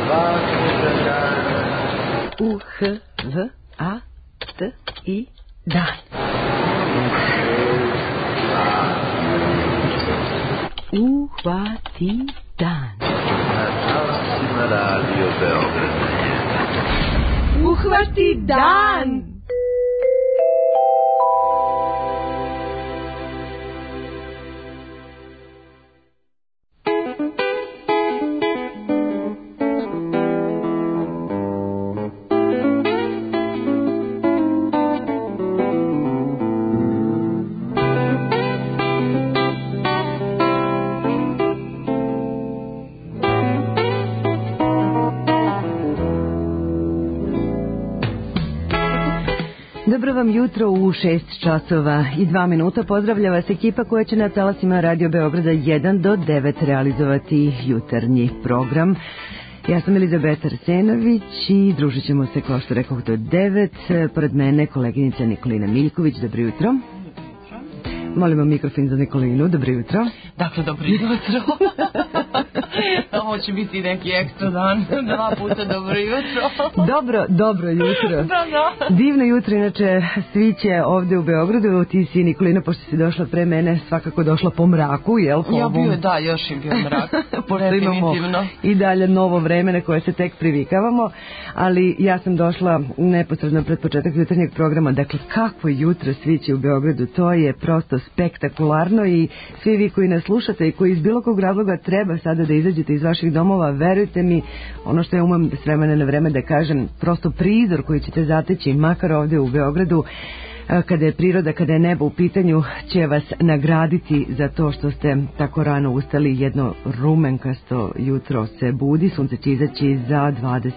U-H-V-A-T-I dan. Uhvati dan. Uhvati dan. Dobro vam jutro u 6 časova i 2 minuta. Pozdravlja vas ekipa koja će na talasima Radio Beograda 1 do 9 realizovati jutarnji program. Ja sam Elizabeta Arsenović i družit ćemo se, kao što rekao, do 9. Pored mene koleginica Nikolina Miljković. Dobro jutro. Molimo mikrofon za Nikolinu. Dobro jutro. Dakle, dobro jutro. Ovo će biti neki ekstra dan. 2 puta dobro jutro. Dobro jutro. Da. Divno jutro, inače svi će ovde u Beogradu. Ti si, Nikolina, pošto si došla pre mene, svakako došla po mraku, jel? Ja bio, da, još je bio mrak. Pošto imamo i dalje novo vreme na koje se tek privikavamo, ali ja sam došla neposredno pred početak jutarnjeg programa. Dakle, kakvo jutro sviće u Beogradu, to je prosto spektakularno i svi vi koji nas slušate i koji iz bilo kog razloga treba sada da izađete iz vaših domova, verujte mi, ono što ja umem s vremena na vreme da kažem, prosto prizor koji ćete zateći makar ovde u Beogradu, kada je priroda, kada je nebo u pitanju, će vas nagraditi za to što ste tako rano ustali. Jedno rumenkasto jutro se budi, sunce će izaći za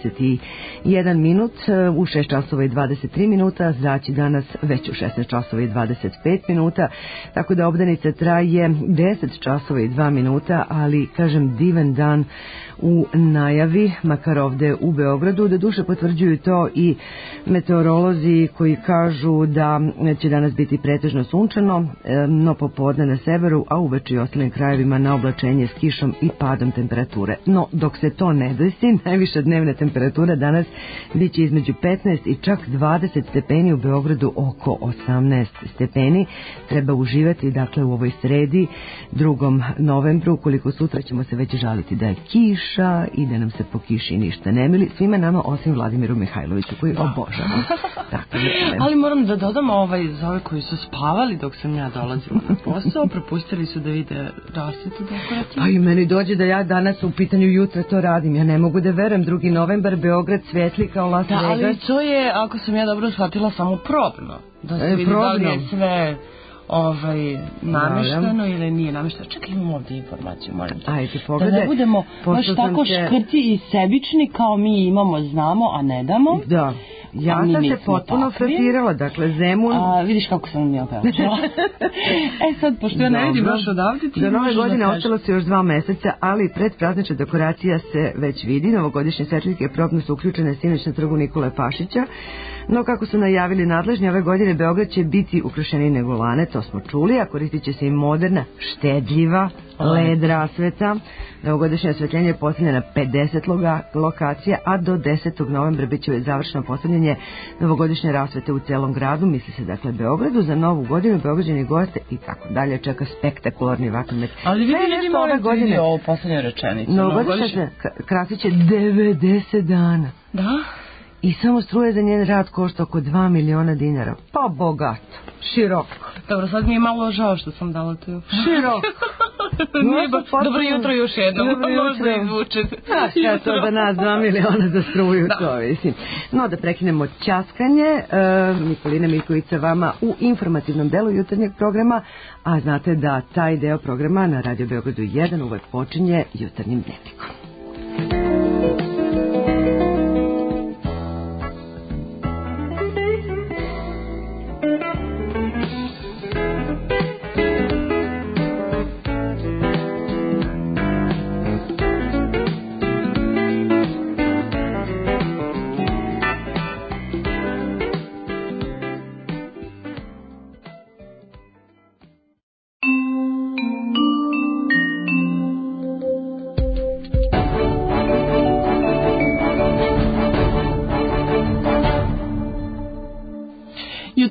21 minut, u 6 časova i 23 minuta, zaći danas već u 16 časova i 25 minuta, tako da obdanica traje 10 časova i 2 minuta, ali kažem divan dan u najavi, makar ovde u Beogradu. Da duše potvrđuju to i meteorolozi koji kažu da će danas biti pretežno sunčano, no popodne na severu, a uveče i ostalim krajevima na oblačenje s kišom i padom temperature. No, dok se to ne desi, najviša dnevna temperatura danas biće između 15 i čak 20 stepeni, u Beogradu oko 18 stepeni. Treba uživati, dakle, u ovoj sredi, 2. novembru, koliko sutra ćemo se već žaliti da je kiša i da nam se po kiši ništa ne mili. Svima nama, osim Vladimiru Mihajloviću, koji obožava. Dakle, ali moram da dodam za ove koji su spavali dok sam ja dolazila na posao, propustili su da vide rasvetu dekorativnu. Pa i meni dođe da ja danas u pitanju jutra to radim. Ja ne mogu da verujem, 2. novembar, Beograd svetli kao Las Vegas. Da, ali to je, ako sam ja dobro shvatila, samo probno. Da se vidi da li je sve namešteno ili nije namešteno. Čekaj, imamo ovdje informaciju, molim te. Ajde, pogledaj. Da ne budemo baš tako škrti i sebični kao mi imamo, znamo, a ne damo. Da. Ja sam se potpuno frapirala, dakle Zemun... Vidiš kako sam mi opevačala. Sad, pošto ja ne vidim baš odavde, ti do nove godine ostalo se još 2 meseca, ali predpraznična dekoracija se već vidi. Novogodišnje svetiljke probno su uključene sinoć na trgu Nikole Pašića, no kako su najavili nadležni, ove godine Beograd će biti ukrašeniji nego lane, to smo čuli, a koristit će se i moderna, štedljiva LED rasveta. Novogodišnje osvetljenje je postavljeno na 50 lokacija, a do 10. novembra bit će završeno postavljanje novogodišnje rasvete u celom gradu, misli se dakle Beogradu. Za novu godinu Beograđani goste i tako dalje čeka spektakularni vatromet. Ali vidimo ove godine ovo poslednje rečenicu. Novogodišnja se kratit će 90 dana. Da? I samo struje za njen rad košta oko 2 miliona dinara. Pa bogato, široko. Dobro, sad mi je malo žao što sam dala tu. Široko. Dobro jutro još jednom. Možda izvuče. Šta to da nas 2 miliona za struju, to mislim. No, da prekinemo ćaskanje. Nikolina Miljković sa vama u informativnom delu jutarnjeg programa, a znate da taj deo programa na Radio Beogradu 1 uvek počinje jutarnjim dnevnikom.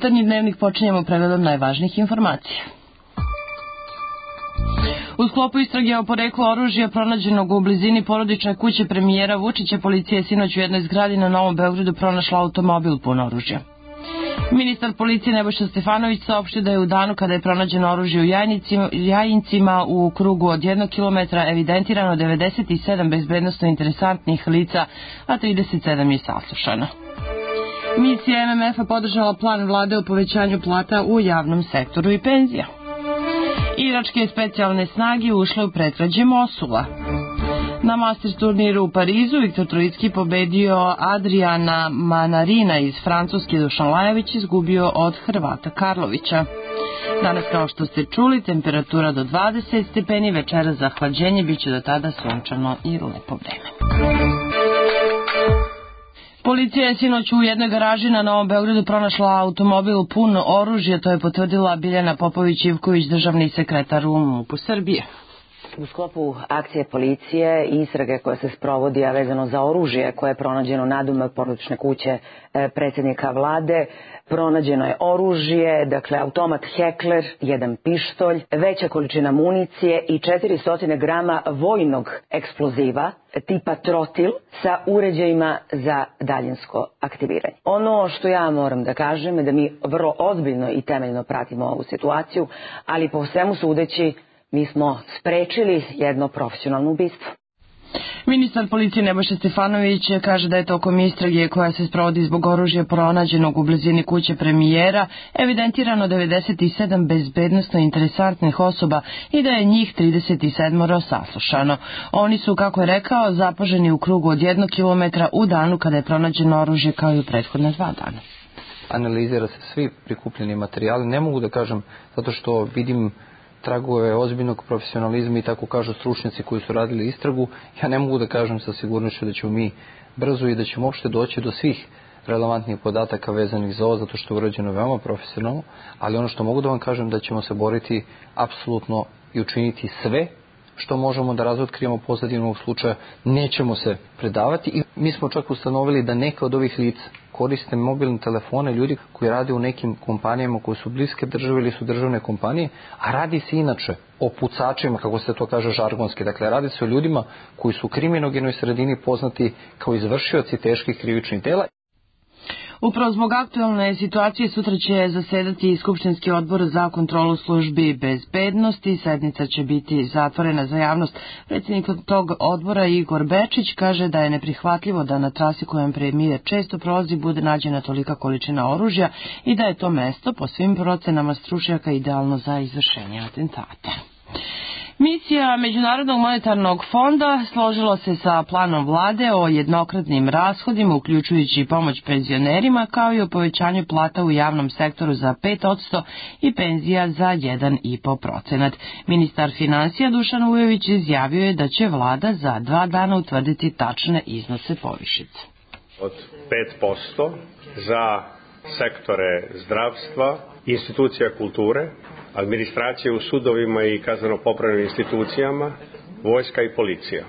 Jutarnji dnevnik počinjemo pregledom najvažnijih informacija. U sklopu istrage o poreklu oružja pronađenog u blizini porodične kuće premijera Vučića, policija je sinoć u jednoj zgradi na Novom Beogradu pronašla automobil pun oružja. Ministar policije Nebojša Stefanović saopštio da je u danu kada je pronađeno oružje u Jajincima u krugu od 1 km evidentirano 97 bezbednosno interesantnih lica, a 37 je saslušano. Misija MMF-a podržala plan vlade o povećanju plata u javnom sektoru i penzija. Iračke specijalne snage ušle u predgrađe Mosula. Na Masters turniru u Parizu Viktor Trojicki pobedio Adriana Manarina iz Francuske, Dušan Lajović izgubio od Hrvata Karlovića. Danas, kao što ste čuli, temperatura do 20 stepeni, večera za hlađenje, bit će do tada sunčano i lepo vreme. Policija je sinoć u jednoj garaži na Novom Beogradu pronašla automobil pun oružja, to je potvrdila Biljana Popović-Ivković, državni sekretar u MUP-u Srbije. U sklopu akcije policije i istrage koja se sprovodi, a vezano za oružje koje je pronađeno nadomak porodične kuće predsjednika vlade, pronađeno je oružje, dakle automat Heckler, jedan pištolj, veća količina municije i 400 grama vojnog eksploziva tipa trotil sa uređajima za daljinsko aktiviranje. Ono što ja moram da kažem je da mi vrlo ozbiljno i temeljno pratimo ovu situaciju, ali po svemu sudeći mi smo sprečili jedno profesionalno ubistvo. Ministar policije Nebojša Stefanović kaže da je tokom istrage koja se sprovodi zbog oružja pronađenog u blizini kuće premijera evidentirano 97 bezbednosno interesantnih osoba i da je njih 37 saslušano. Oni su, kako je rekao, zapaženi u krugu od 1 km u danu kada je pronađeno oružje, kao i u prethodne 2 dana. Analizira se svi prikupljeni materijali. Ne mogu da kažem, zato što vidim tragove ozbiljnog profesionalizma i tako kažu stručnjaci koji su radili istragu. Ja ne mogu da kažem sa sigurnošću da ćemo mi brzo i da ćemo uopšte doći do svih relevantnih podataka vezanih za ovo, zato što je urađeno veoma profesionalno, ali ono što mogu da vam kažem da ćemo se boriti apsolutno i učiniti sve što možemo da razotkrijemo pozadinu ovog slučaja. Nećemo se predavati i mi smo čak ustanovili da neka od ovih lica koriste mobilne telefone ljudi koji rade u nekim kompanijama koje su bliske države ili su državne kompanije, a radi se inače o pucačima, kako se to kaže žargonski. Dakle, radi se o ljudima koji su u kriminogenoj sredini poznati kao izvršioci teških krivičnih dela. Upravo zbog aktualne situacije sutra će zasedati Skupštinski odbor za kontrolu službi bezbednosti. Sednica će biti zatvorena za javnost. Predsjednik tog odbora Igor Bečić kaže da je neprihvatljivo da na trasi kojom premijer često prolazi bude nađena tolika količina oružja i da je to mesto po svim procenama stručnjaka idealno za izvršenje atentata. Misija Međunarodnog monetarnog fonda složila se sa planom vlade o jednokratnim rashodima, uključujući pomoć penzionerima, kao i o povećanju plata u javnom sektoru za 5% i penzija za 1,5%. Ministar financija Dušan Vujović izjavio je da će vlada za 2 dana utvrditi tačne iznose povišice. Od 5% za sektore zdravstva, institucija kulture, administracije u sudovima i kazneno-popravnim institucijama, vojska i policija.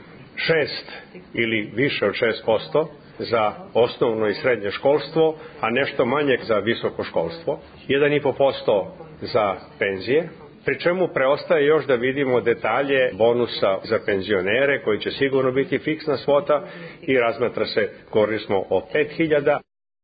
6 ili više od 6% za osnovno i srednje školstvo, a nešto manje za visoko školstvo. 1,5% za penzije, pri čemu preostaje još da vidimo detalje bonusa za penzionere, koji će sigurno biti fiksna svota i razmatra se, govorili smo o 5.000.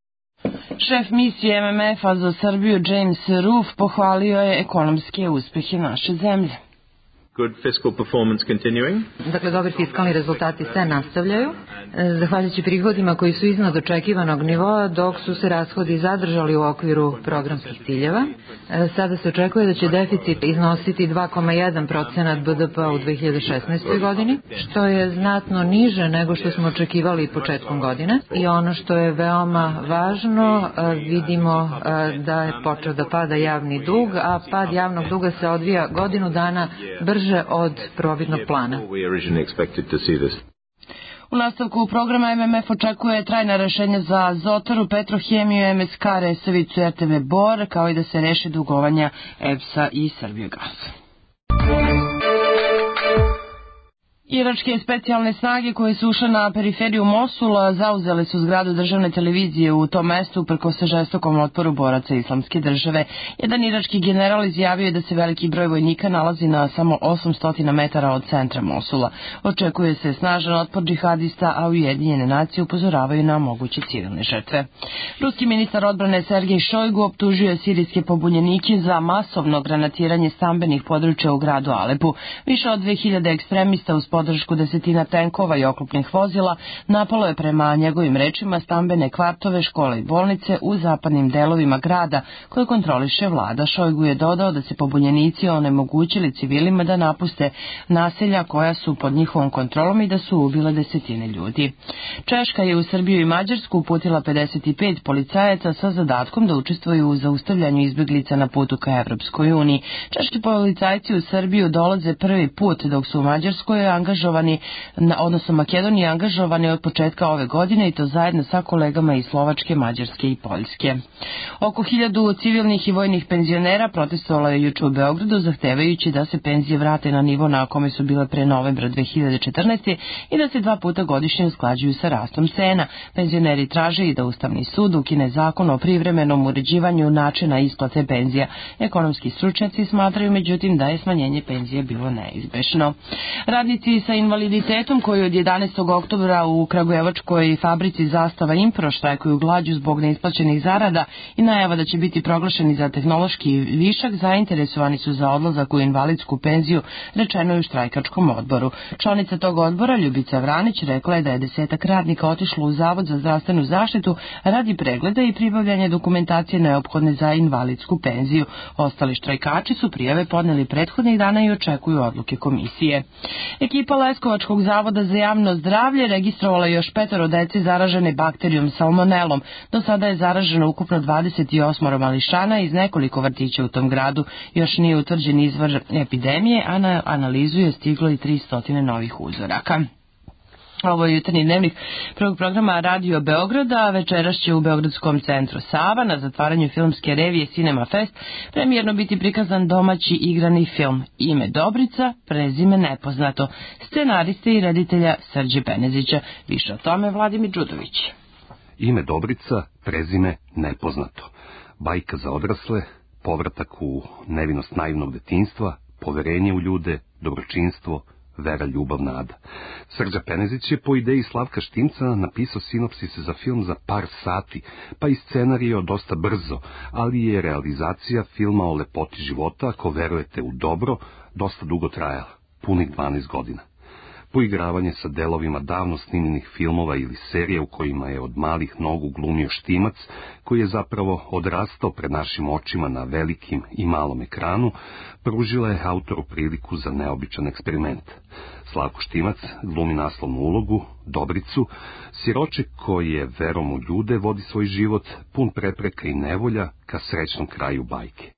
Šef misije MMF-a za Srbiju James Roof pohvalio je ekonomske uspjehe naše zemlje. Good fiscal performance continuing. Dakle, dobri fiskalni rezultati se nastavljaju, zahvaljujući prihodima koji su iznad očekivanog nivoa, dok su se rashodi zadržali u okviru programskih ciljeva. Sada se očekuje da će deficit iznositi 2,1% BDP-a u 2016. godini, što je znatno niže nego što smo očekivali početkom godine. I ono što je veoma važno, vidimo da je počeo da pada javni dug, a pad javnog duga se odvija godinu dana brže od prvobitnog plana. U nastavku programa MMF očekuje trajna rešenja za Azotaru, Petrohemiju, MSK, Resavicu, RTV Bor, kao i da se reše dugovanja EPS-a i Srbijagasa. Iračke specijalne snage koje su ušle na periferiju Mosula zauzele su zgradu državne televizije u tom mestu preko se žestokom otporu boraca Islamske države. Jedan irački general izjavio je da se veliki broj vojnika nalazi na samo 800 metara od centra Mosula. Očekuje se snažan otpor džihadista, a Ujedinjene nacije upozoravaju na moguće civilne žrtve. Ruski ministar odbrane Sergej Šojgu optužio je sirijske pobunjenike za masovno granatiranje stambenih područja u gradu Alepu. Više od 2000 ekstremista uz podršku desetina tenkova i oklopnih vozila napalo je prema njegovim rečima stambene kvartove, škole i bolnice u zapadnim delovima grada koje kontroliše vlada. Šojgu je dodao da se pobunjenici onemogućili civilima da napuste naselja koja su pod njihovom kontrolom i da su ubile desetine ljudi. Češka je u Srbiju i Mađarsku uputila 55 policajaca sa zadatkom da učestvuju u zaustavljanju izbjeglica na putu ka Evropskoj uniji. Češki policajci u Srbiju dolaze prvi put, dok su u Mađarskoj angažovani, odnosno Makedoniji angažovani od početka ove godine i to zajedno sa kolegama iz Slovačke, Mađarske i Poljske. Oko 1000 civilnih i vojnih penzionera protestovalo je juče u Beogradu zahtevajući da se penzije vrate na nivo na kome su bile pre novembra 2014. i da se 2 puta godišnje usklađuju sa rastom cena. Penzioneri traže i da Ustavni sud ukine zakon o privremenom uređivanju načina isplate penzija. Ekonomski stručnjaci smatraju međutim da je smanjenje penzije bilo neizbešno. Radnici sa invaliditetom koji od 11. oktobra u kragujevačkoj fabrici Zastava Impro štrajkuju glađu zbog neisplaćenih zarada i najava da će biti proglašeni za tehnološki višak, zainteresovani su za odlazak u invalidsku penziju, rečeno je u štrajkačkom odboru. Članica tog odbora, Ljubica Vranić, rekla je da je 10 radnika otišlo u Zavod za zdravstvenu zaštitu radi pregleda i pribavljanja dokumentacije neophodne za invalidsku penziju. Ostali štrajkači su prijave podneli prethodnih dana i očekuju odluke komisije. Ekipa Leskovačkog zavoda za javno zdravlje registrovala još 5 dece zaražene bakterijom salmonelom. Do sada je zaraženo ukupno 28 mališana iz nekoliko vrtića u tom gradu. Još nije utvrđen izvor epidemije, a na analizu je stiglo i 300 novih uzoraka. Ovo je jutarnji dnevnik prvog programa Radio Beograda. Večeras će u Beogradskom centru Sava na zatvaranju filmske revije Cinema Fest premijerno biti prikazan domaći igrani film Ime Dobrica, prezime nepoznato, scenariste i reditelja Srđe Penezića. Više o tome Vladimir Đudović. Ime Dobrica, prezime nepoznato. Bajka za odrasle, povratak u nevinost naivnog detinjstva, poverenje u ljude, dobročinstvo, vera, ljubav, nada. Srđa Penezić je po ideji Slavka Štimca napisao sinopsis za film za par sati, pa i scenario dosta brzo, ali je realizacija filma o lepoti života, ako verujete u dobro, dosta dugo trajala, punih 12 godina. Poigravanje sa delovima davno snimljenih filmova ili serija u kojima je od malih nogu glumio Štimac, koji je zapravo odrastao pred našim očima na velikim i malom ekranu, pružila je autoru priliku za neobičan eksperiment. Slavko Štimac glumi naslovnu ulogu, Dobricu, siroček koji je verom u ljude vodi svoj život pun prepreka i nevolja ka srećnom kraju bajke.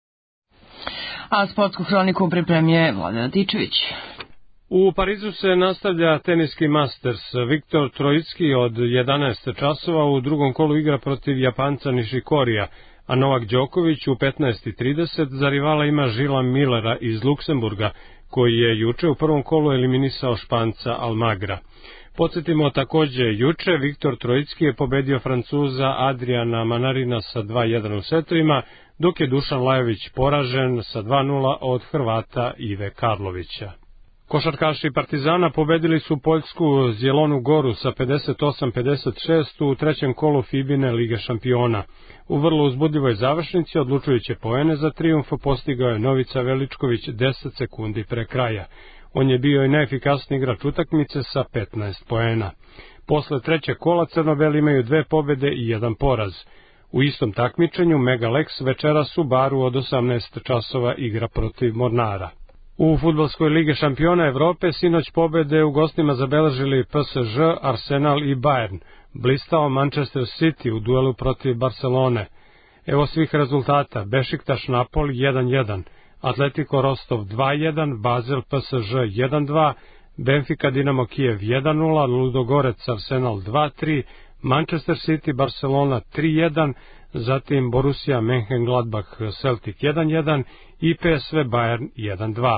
A sportsku hroniku pripremio Vladan Tičević. U Parizu se nastavlja teniski Masters. Viktor Trojicki od 11 časova u drugom kolu igra protiv Japanca Nishikorija, a Novak Đoković u 15:30 za rivala ima Žila Millera iz Luksemburga, koji je juče u prvom kolu eliminisao Španca Almagra. Podsjetimo takođe, juče Viktor Trojicki je pobedio Francuza Adriana Manarina sa 2:1 u setovima, dok je Dušan Lajović poražen sa 2:0 od Hrvata Ive Karlovića. Košarkaši Partizana pobedili su poljsku Zjelonu Goru sa 58-56 u trećem kolu FIBA-ine Lige šampiona. U vrlo uzbudljivoj završnici odlučujuće poene za trijumf postigao je Novica Veličković 10 sekundi pre kraja. On je bio i najefikasniji igrač utakmice sa 15 poena. Posle trećeg kola crno-beli imaju 2 pobede i 1 poraz. U istom takmičenju Mega Lex večeras u Baru od 18 časova igra protiv Mornara. U fudbalskoj Lige šampiona Evrope sinoć pobede u gostima zabeležili PSG, Arsenal i Bayern. Blistao Manchester City u duelu protiv Barcelone. Evo svih rezultata: Bešiktaš Napoli 1:1, Atletico Rostov 2:1, Basel PSG 1:2, Benfica Dinamo Kijev 1:0, Ludogorec Arsenal 2:3, Manchester City Barcelona 3:1, zatim Borussia Mönchengladbach Celtic 1:1 i PSV Bayern 1:2.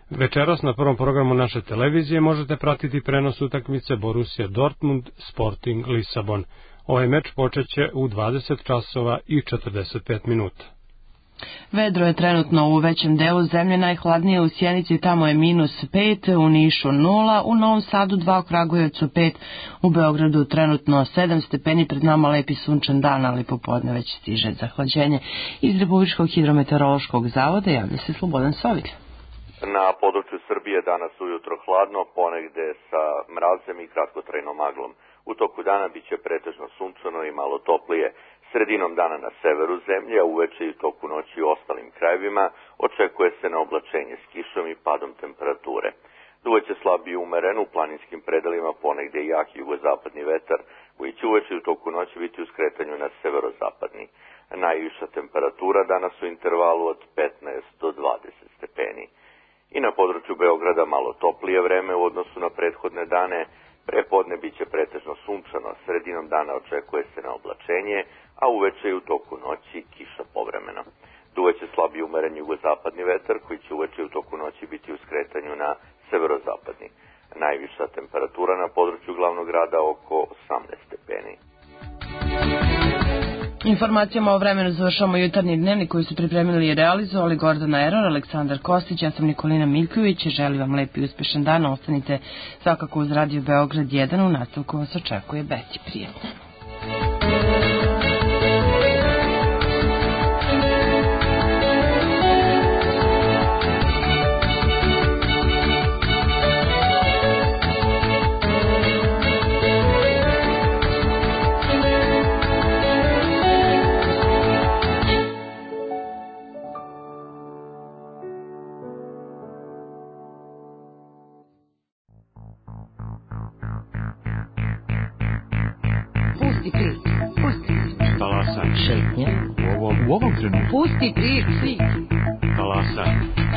Večeras na prvom programu naše televizije možete pratiti prenos utakmice Borussia Dortmund Sporting Lisabon. Ovaj meč počeće u 20 časova i 45 minuta. Vedro je trenutno u većem delu zemlje, najhladnije u Sjenici, tamo je -5, u Nišu 0, u Novom Sadu 2, u Kragujevcu 5, u Beogradu trenutno 7 stepeni, pred nama lepi sunčan dan, ali popodne već stiže zahlađenje. Iz Republičkog hidrometeorološkog zavoda javlja se Slobodan Sovilj. Na području Srbije danas ujutro hladno, ponegde sa mrazem i kratkotrajnom maglom. U toku dana biće pretežno sunčano i malo toplije. Sredinom dana na severu zemlje, a uveče i toku noći u ostalim krajevima, očekuje se na oblačenje s kišom i padom temperature. Duvaće slab i umeren, u planinskim predelima ponegde i jak jugozapadni vetar, koji će uveče i u toku noći biti u skretanju na severozapadni. Najviša temperatura danas u intervalu od 15 do 20 stepeni. I na području Beograda malo toplije vreme u odnosu na prethodne dane, prepodne biće pretežno sunčano, sredinom dana očekuje se na oblačenje, a uveče i u toku noći kiša povremeno. Duvaće slab i umeren jugozapadni vetar koji će uveče i u toku noći biti u skretanju na severozapadni. Najviša temperatura na području glavnog grada oko 18 stepeni. Informacijama o vremenu završamo jutarnji dnevnik koji su pripremili i realizovali Gordana Eror, Aleksandar Kostić, ja sam Nikolina Miljković i želim vam lep i uspešan dan. Ostanite svakako uz Radio Beograd 1, u nastavku vas očekuje Beti. Prijetno. U ovom trenutku. Pusti priči. Talasa.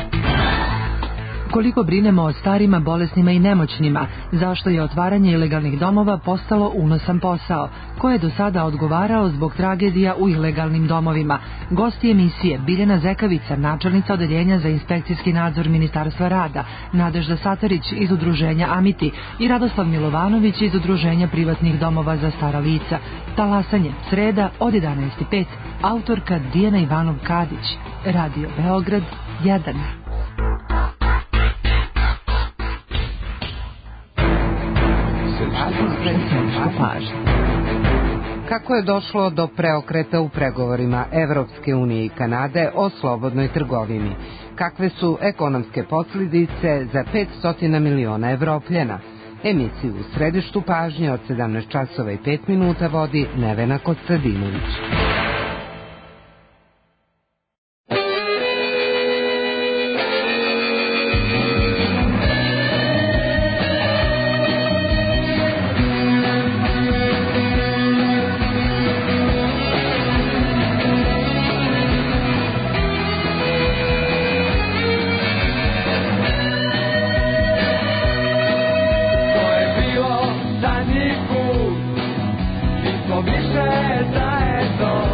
Koliko brinemo o starima, bolesnima i nemoćnima, zašto je otvaranje ilegalnih domova postalo unosan posao, ko je do sada odgovarao zbog tragedija u ilegalnim domovima. Gosti emisije Biljana Zekavica, načelnica odeljenja za inspekcijski nadzor Ministarstva rada, Nadežda Satarić iz udruženja Amiti i Radoslav Milovanović iz udruženja privatnih domova za stara lica. Talasanje, sreda od 11:05, autorka Dijana Ivanov-Kadić, Radio Beograd 1. Kako je došlo do preokreta u pregovorima Evropske unije i Kanade o slobodnoj trgovini? Kakve su ekonomske posljedice za 500 miliona Evropljana? Emisiju u središtu pažnje od 17 časova i 5 minuta vodi Nevena Kostadinović. Više zajedno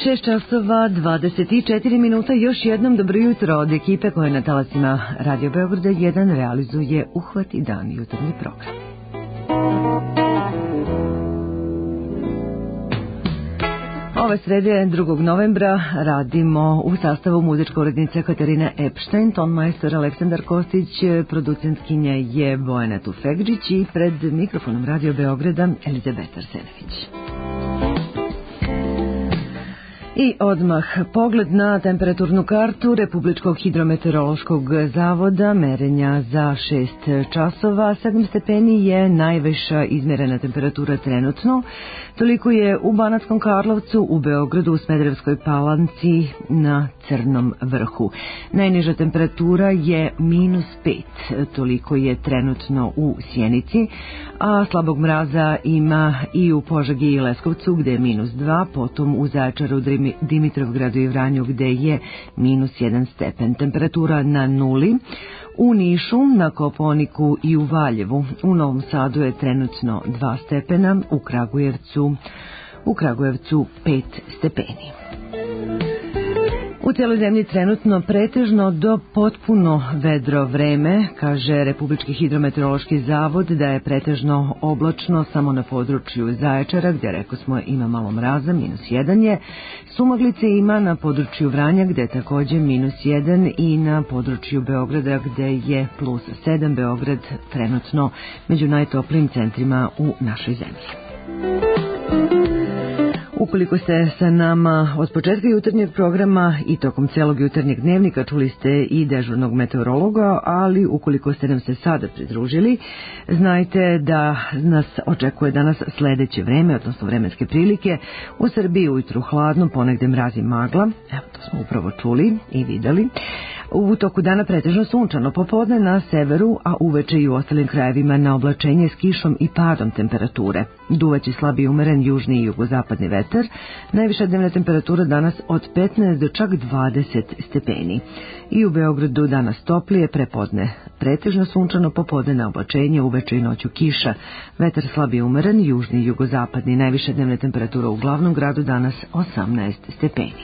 6 časova 24 minuta, još jednom dobro jutro od ekipe koja na talasima Radio Beograda 1 realizuje Uhvat i dan jutarnji program. Ove srede 2. novembra radimo u sastavu muzička urednica Katarina Epstein, tonmajstor Aleksandar Kostić, producentkinja je Bojana Tufegđić i pred mikrofonom Radio Beograda Elizabeta Arsenović. I odmah pogled na temperaturnu kartu Republičkog hidrometeorološkog zavoda, merenja za 6 časova, 7 stepeni je najviša izmerena temperatura trenutno, toliko je u Banatskom Karlovcu, u Beogradu, u Smederevskoj Palanci, na Crnom vrhu. Najniža temperatura je -5, toliko je trenutno u Sjenici, a slabog mraza ima i u Požegi i Leskovcu gde je -2, potom u Zaječaru, Dimitrovgradu i Vranju gde je -1 stepen. Temperatura na nuli. U Nišu, na Kopaoniku i u Valjevu. U Novom Sadu je trenutno 2 stepena, u Kragujevcu 5 stepeni. U cijeloj zemlji trenutno pretežno do potpuno vedro vreme, kaže Republički hidrometeorološki zavod da je pretežno oblačno samo na području Zaječara, gdje rekao smo ima malo mraza, -1 je. Sumaglice ima na području Vranja gdje je također -1 i na području Beograda gdje je +7. Beograd trenutno među najtoplijim centrima u našoj zemlji. Ukoliko ste sa nama od početka jutarnjeg programa i tokom celog jutarnjeg dnevnika, čuli ste i dežurnog meteorologa, ali ukoliko ste nam se sada pridružili, znajte da nas očekuje danas sledeće vreme, odnosno vremenske prilike. U Srbiji ujutru hladno, ponegde mraz i magla, evo to smo upravo čuli i videli. U toku dana pretežno sunčano, popodne na severu, a uveče i u ostalim krajevima na oblačenje s kišom i padom temperature. Duvaće slab i umeren južni i jugozapadni vetar. Najviša dnevna temperatura danas od 15 do čak 20 stepeni. I u Beogradu danas toplije, prepodne pretežno sunčano, popodne na oblačenje, uveče i noću kiša. Vetar slab i umeren, južni i jugozapadni. Najviša dnevna temperatura u glavnom gradu danas 18 stepeni.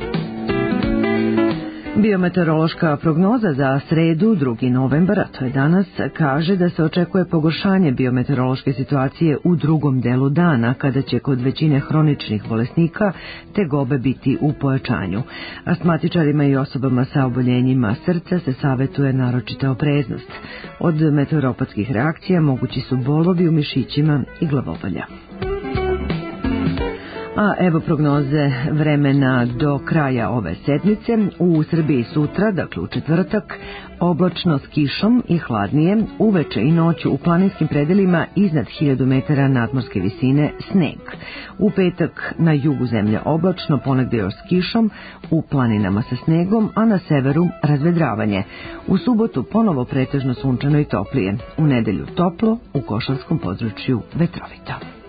Biometeorološka prognoza za sredu, 2. novembar, a to je danas, kaže da se očekuje pogoršanje biometeorološke situacije u drugom delu dana, kada će kod većine hroničnih bolesnika tegobe biti u pojačanju. Astmatičarima i osobama sa oboljenjima srca se savetuje naročita opreznost. Od meteoropatskih reakcija mogući su bolovi u mišićima i glavobolja. A evo prognoze vremena do kraja ove sedmice. U Srbiji sutra, dakle u četvrtak, oblačno s kišom i hladnije, uveče i noću u planinskim predelima iznad 1000 metara nadmorske visine sneg. U petak na jugu zemlje oblačno, ponegde još s kišom, u planinama sa snegom, a na severu razvedravanje. U subotu ponovo pretežno sunčano i toplije. U nedelju toplo, u košarskom području vetrovito.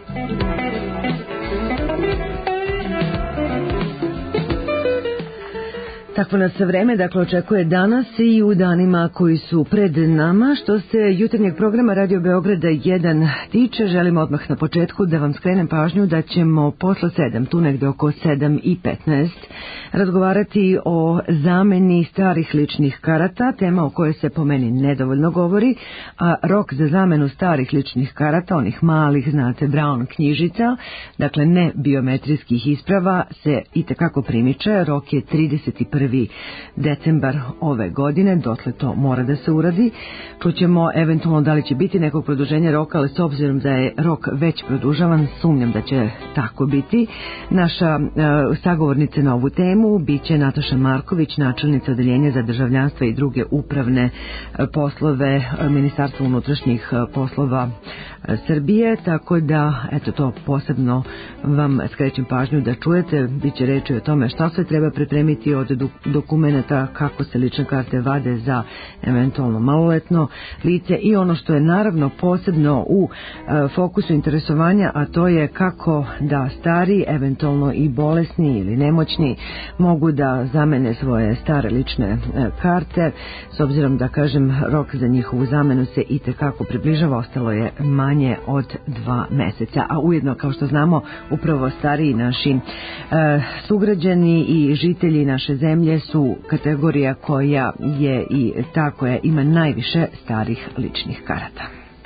Takvo nas vreme, dakle, očekuje danas i u danima koji su pred nama. Što se jutarnjeg programa Radio Beograda 1 tiče, želimo odmah na početku da vam skrenem pažnju da ćemo posle 7, tu negde oko 7:15, razgovarati o zameni starih ličnih karata, tema o kojoj se po meni nedovoljno govori, a rok za zamenu starih ličnih karata, onih malih, znate, brown knjižica, dakle ne biometrijskih isprava, se itekako primiče. Rok je 31. decembar ove godine, dotle to mora da se uradi. Čućemo eventualno da li će biti nekog produženja roka, ali s obzirom da je rok već produžavan, sumnjam da će tako biti. Naša sagovornica na ovu temu biće Nataša Marković, načelnica Odeljenja za državljanstvo i druge upravne poslove Ministarstva unutrašnjih poslova Srbije, tako da, eto, to posebno vam skrećem pažnju da čujete. Biće reči o tome šta sve treba pripremiti od dokumenta kako se lične karte vade za eventualno maloletno lice i ono što je naravno posebno u fokusu interesovanja, a to je kako da stari, eventualno i bolesni ili nemoćni mogu da zamene svoje stare lične karte, s obzirom da kažem rok za njihovu zamenu se i tekako približava, ostalo je manje od 2 meseca, a ujedno kao što znamo upravo stariji naši sugrađani i žitelji naše zemlje su kategorija koja je i ta koja ima najviše starih ličnih karata.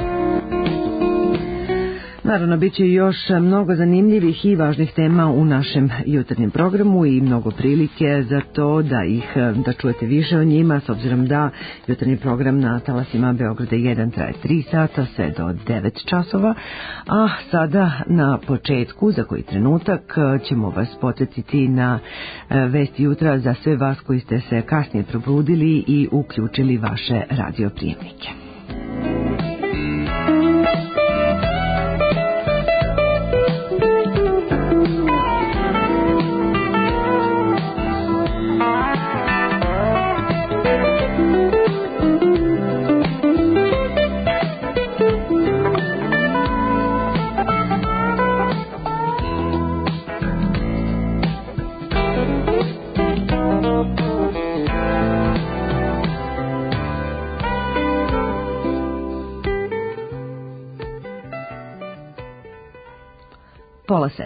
Naravno, bit će još mnogo zanimljivih i važnih tema u našem jutarnjem programu i mnogo prilike za to da čujete više o njima, s obzirom da jutarnji program na talasima Beograda 1 traje 3 sata, sve do 9 časova, a sada na početku, za koji trenutak, ćemo vas podsjetiti na vesti jutra za sve vas koji ste se kasnije probudili i uključili vaše radioprijemnike. Pola 7.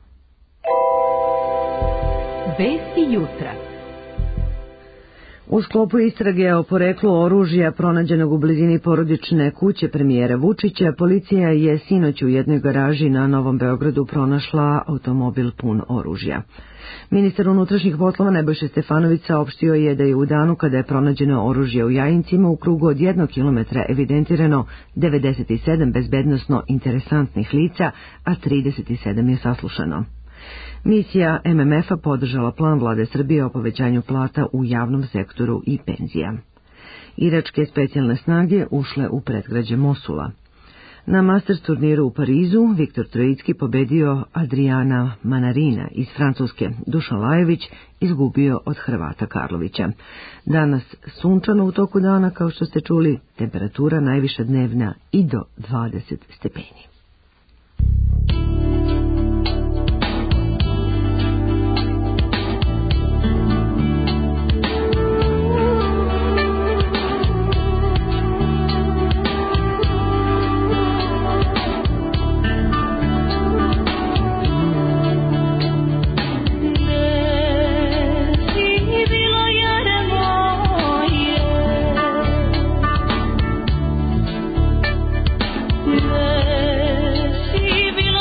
Vesti jutra. U sklopu istrage o poreklu oružja pronađenog u blizini porodične kuće premijera Vučića, policija je sinoć u jednoj garaži na Novom Beogradu pronašla automobil pun oružja. Ministar unutrašnjih poslova Nebojša Stefanović saopštio je da je u danu kada je pronađeno oružje u Jajincima u krugu od 1 kilometra evidentirano 97 bezbednosno interesantnih lica, a 37 je saslušano. Misija MMF-a podržala plan vlade Srbije o povećanju plata u javnom sektoru i penzija. Iračke specijalne snage ušle u predgrađe Mosula. Na Masters turniru u Parizu Viktor Trojicki pobedio Adriana Manarina iz Francuske. Dušan Lajović izgubio od Hrvata Karlovića. Danas sunčano u toku dana, kao što ste čuli, temperatura najviša dnevna i do 20 stepeni. Bila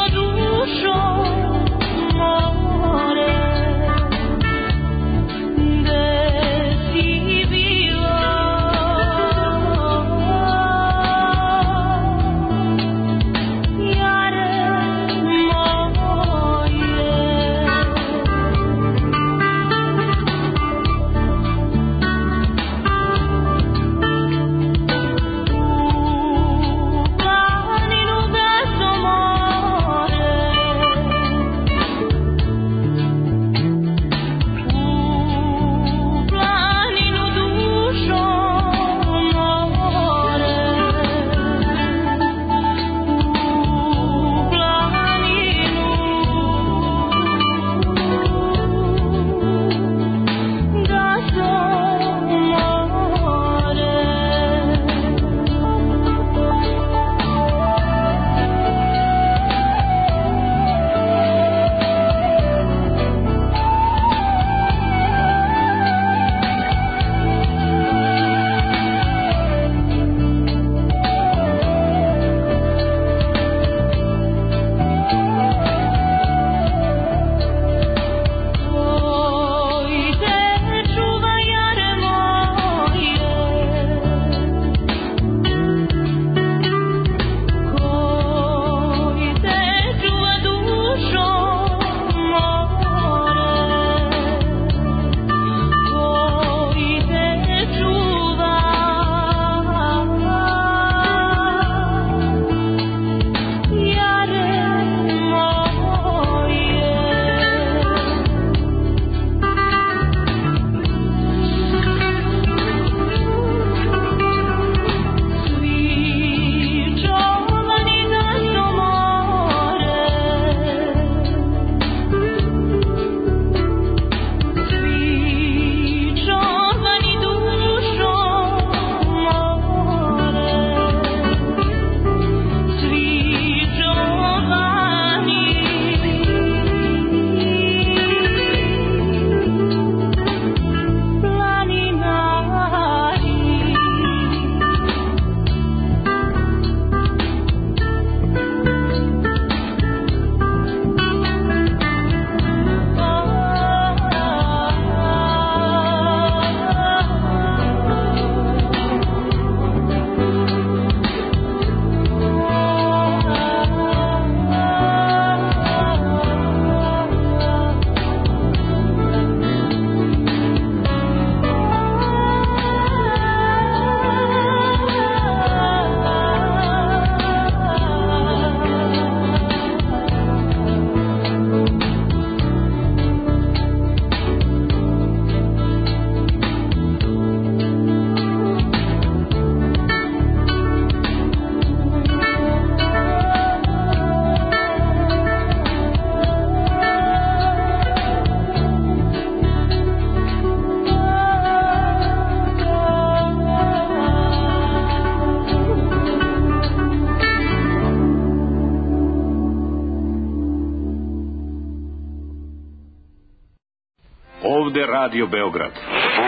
Radio Beograd. 3, 2, 1,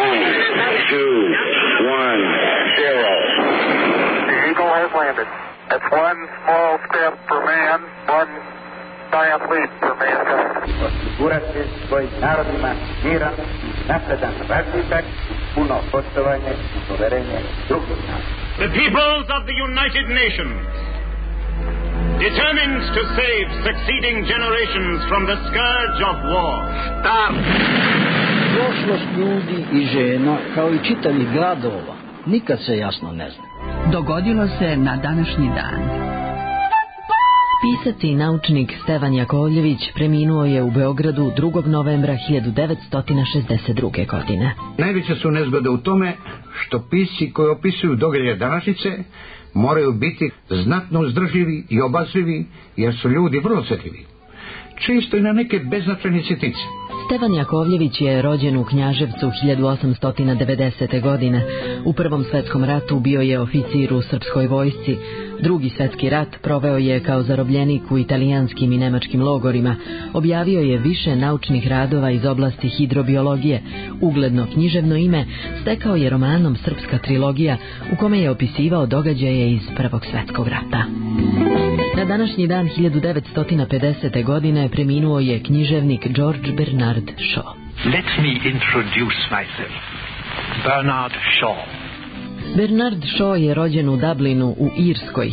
0. The Eagle has landed. That's one small step for man, one giant leap for mankind. Osigurati svojim narodima miran, napredan razvitak, puno poštovanje i poverenje drugih naroda. The peoples of the United Nations, determined to save succeeding generations from the scourge of war, start. Prošlost ljudi i žena, kao i čitavih gradova, nikad se jasno ne zna. Dogodilo se na današnji dan. Pisac i naučnik Stevan Jakovljević preminuo je u Beogradu 2. novembra 1962. godine. Najveće su nezgode u tome što pisci koji opisuju događaje današnjice moraju biti znatno uzdržljivi i obazrivi, jer su ljudi vrlo osjetljivi. Čisto i na neke beznačajne sitnice. Stevan Jakovljević je rođen u Knjaževcu 1890. godine. U Prvom svetskom ratu bio je oficir u srpskoj vojsci. Drugi svetski rat proveo je kao zarobljenik u italijanskim i nemačkim logorima. Objavio je više naučnih radova iz oblasti hidrobiologije. Ugledno književno ime stekao je romanom Srpska trilogija, u kome je opisivao događaje iz Prvog svetskog rata. Na današnji dan 1950. godine preminuo je književnik George Bernard Shaw. Let me introduce myself. Bernard Shaw. Bernard Shaw je rođen u Dublinu u Irskoj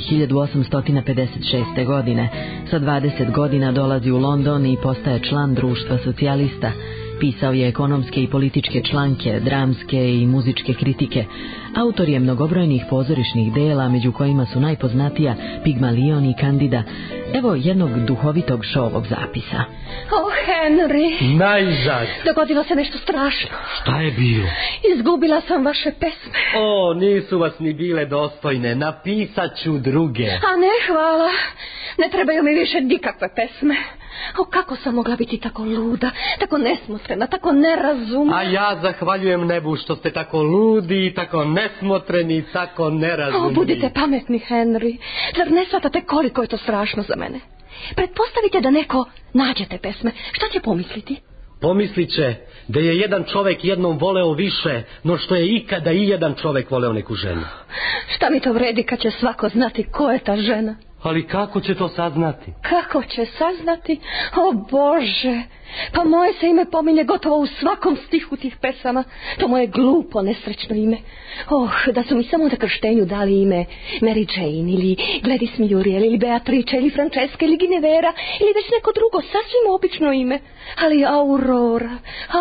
1856. godine. Sa 20 godina dolazi u London i postaje član Društva socijalista. Pisao je ekonomske i političke članke, dramske i muzičke kritike. Autor je mnogobrojnih pozorišnih dela, među kojima su najpoznatija Pigmalion i Kandida. Evo jednog duhovitog Shawovog zapisa. O, Henry! Najzad! Dogodilo se nešto strašno. Šta je bilo? Izgubila sam vaše pesme. O, nisu vas ni bile dostojne. Napisat ću druge. A ne, hvala. Ne trebaju mi više nikakve pesme. O, kako sam mogla biti tako luda, tako nesmotrena, tako nerazumna. A ja zahvaljujem nebu što ste tako ludi, tako nesmotreni, tako nerazumni. O, budite pametni, Henry. Zar ne shvatate koliko je to strašno za mene? Pretpostavite da neko nađe te pesme. Šta će pomisliti? Pomislit će da je jedan čovek jednom voleo više, no što je ikada i jedan čovek voleo neku ženu. Šta mi to vredi kad će svako znati ko je ta žena? Ali kako će to saznati? Kako će saznati? O Bože, pa moje se ime pominje gotovo u svakom stihu tih pesama. To moje glupo, nesrećno ime. Da su mi samo na krštenju dali ime Mary Jane ili Gladys Muriel ili Beatrice ili Francesca ili Ginevera ili već neko drugo, sasvim obično ime. Ali Aurora.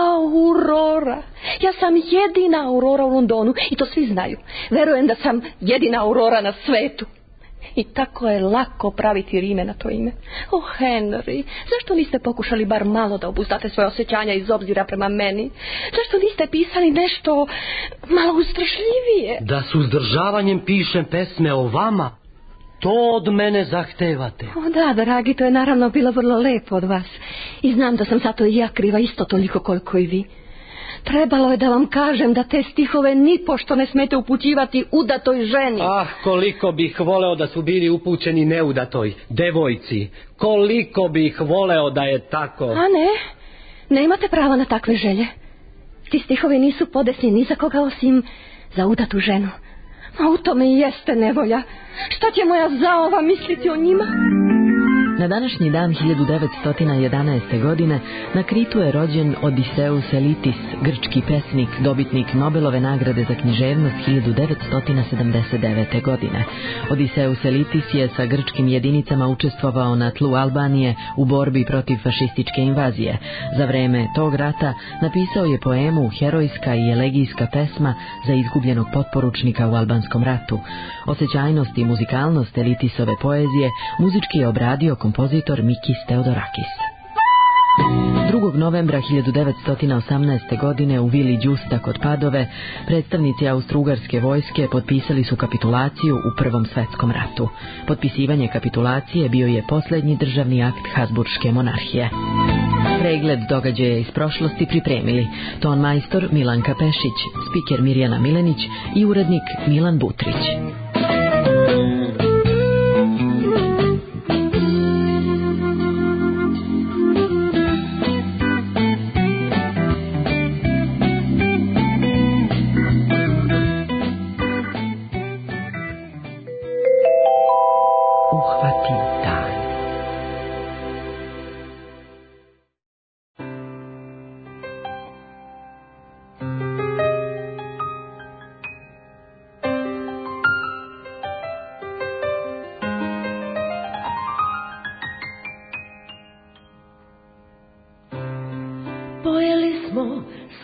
Ja sam jedina Aurora u Londonu i to svi znaju. Verujem da sam jedina Aurora na svetu. I tako je lako praviti rime na to ime. O, Henry, zašto niste pokušali bar malo da obuzdate svoje osjećanja iz obzira prema meni? Zašto niste pisali nešto malo uzdržljivije? Da s uzdržavanjem pišem pesme o vama? To od mene zahtevate. O, da, dragi, to je naravno bilo vrlo lepo od vas. I znam da sam zato i ja kriva isto toliko koliko i vi. Trebalo je da vam kažem da te stihove nipošto ne smete upućivati udatoj ženi. Ah, koliko bih voleo da su bili upućeni neudatoj devojci. Koliko bih voleo da je tako. A ne imate pravo na takve želje. Ti stihovi nisu podesni ni za koga osim za udatu ženu. A u tome i jeste nevolja. Šta će moja zaova misliti o njima? Na današnji dan 1911. godine na Kritu je rođen Odiseus Elitis, grčki pesnik, dobitnik Nobelove nagrade za književnost 1979. godine. Odiseus Elitis je sa grčkim jedinicama učestvovao na tlu Albanije u borbi protiv fašističke invazije. Za vreme tog rata napisao je poemu Herojska i elegijska pesma za izgubljenog potporučnika u albanskom ratu. Osjećajnost i muzikalnost Elitisove poezije muzički je obradio kompozitor Mikis Theodorakis. 2. novembra 1918. godine u vili Đusta kod Padove predstavnici Austro-Ugarske vojske potpisali su kapitulaciju u Prvom svetskom ratu. Potpisivanje kapitulacije bio je posljednji državni akt Habsburške monarhije. Pregled događaja iz prošlosti pripremili ton majstor Milanka Pešić, spiker Mirjana Milenić i urednik Milan Butrić.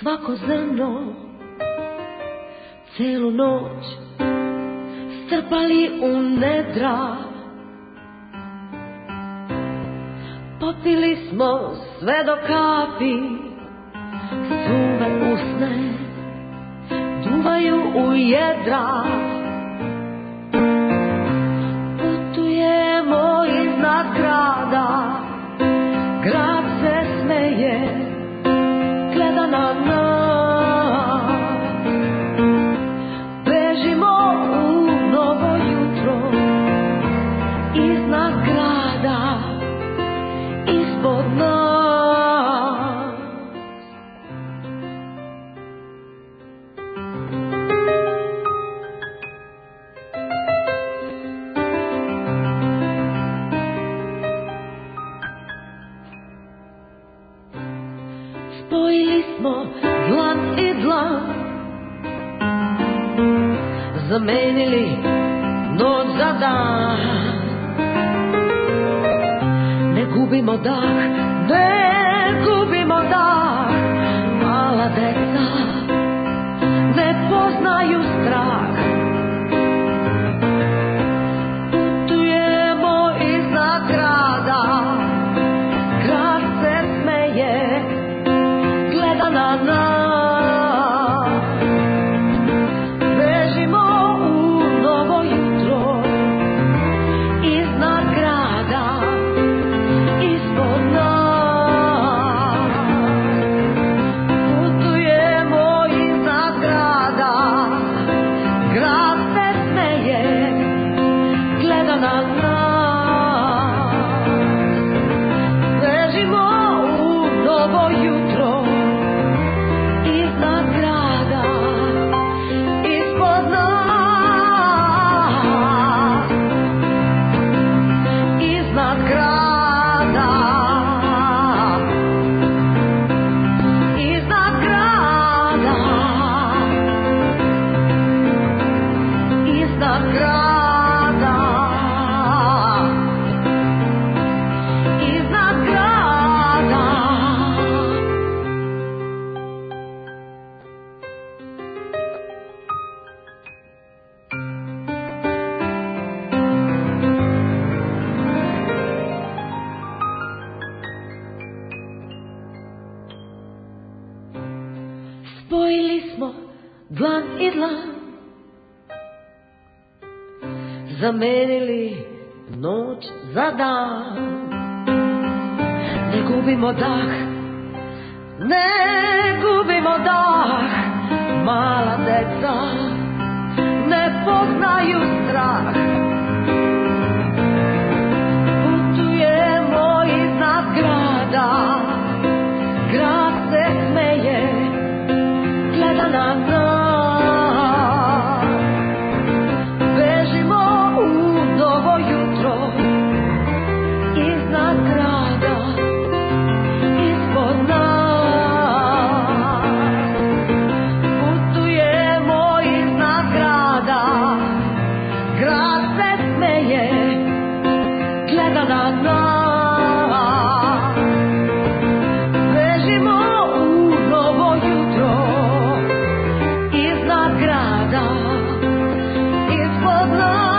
svako zrno, celu noć strpali u nedra. Popili smo sve do kapi, suve usne duvaju u jedra. Putujemo iznad grada, grad se smeje, gleda na nas. Bežimo u novo jutro, iznad grada, ispod nas. Spojili smo dlan i dlan, zamenili noć za dan. Ne gubimo dah, ne gubimo dah. Mala deca ne poznaju strah. Putujemo iznad grada, grad se smeje, gleda na nas. Bežimo u novo jutro, iznad grada, ispod nas. Putujemo iznad grada, grad se smeje, gleda na nas. Bežimo u novo jutro, iznad grada, ispod nas. Iznad grada, iznad grada, iznad grada, iznad grada. Spojili smo dlan i dlan, zamenili noć za dan. Ne gubimo dah, ne gubimo dah. Mala deca ne poznaju strah. Putujemo iznad grada, grad se smeje, gleda na nas. Bežimo u novo jutro, iznad grada, ispod nas. Putujemo iznad grada, grad se smeje, gleda na nas. Bežimo u novo jutro, iznad grada, ispod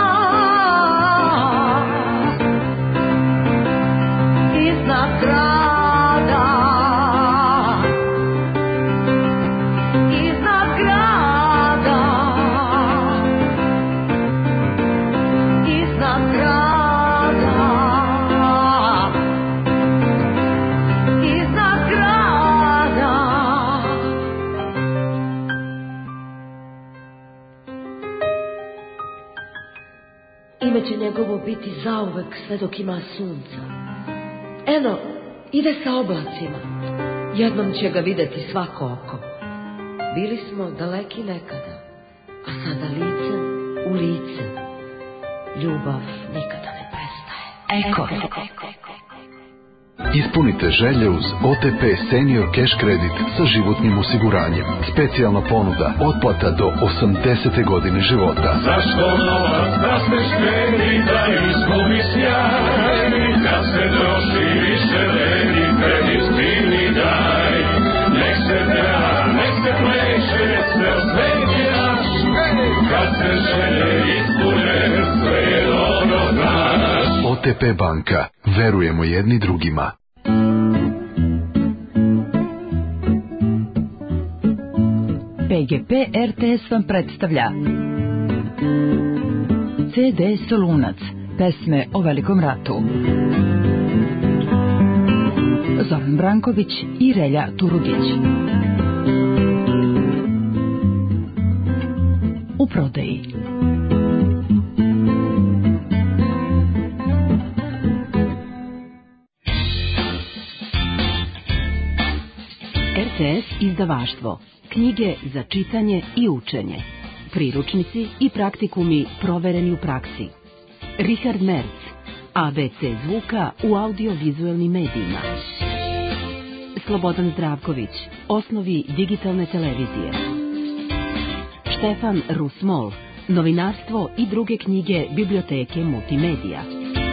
nas. Iznad grada, iznad grada, iznad grada, iznad grada. Ime će njegovo biti zauvek sve dok ima sunca. Eno, ide sa oblacima, jednom će ga videti svako oko. Bili smo daleki nekada, a sada lice u lice. Ljubav nikada ne prestaje. Eko. Ispunite želje uz OTP Senior Cash Credit sa životnim osiguranjem. Specijalna ponuda, otplata do 80. godine života. Zašto novac da se štedi, da izgubi sjaj? Kad se troši više vredi, kredit stivni daj. Nek se da, nek se želje ispune, sve je dobro znaš. OTP banka. Verujemo jedni drugima. PGP RTS vam predstavlja CD Solunac, pesme o Velikom ratu. Zoran Branković i Relja Turugić. U prodaji. RTS izdavaštvo. Knjige za čitanje i učenje. Priručnici i praktikumi provereni u praksi. Richard Merz. ABC zvuka u audiovizualnim medijima. Slobodan Zdravković. Osnovi digitalne televizije. Štefan Rusmol. Novinarstvo i druge knjige biblioteke Multimedija.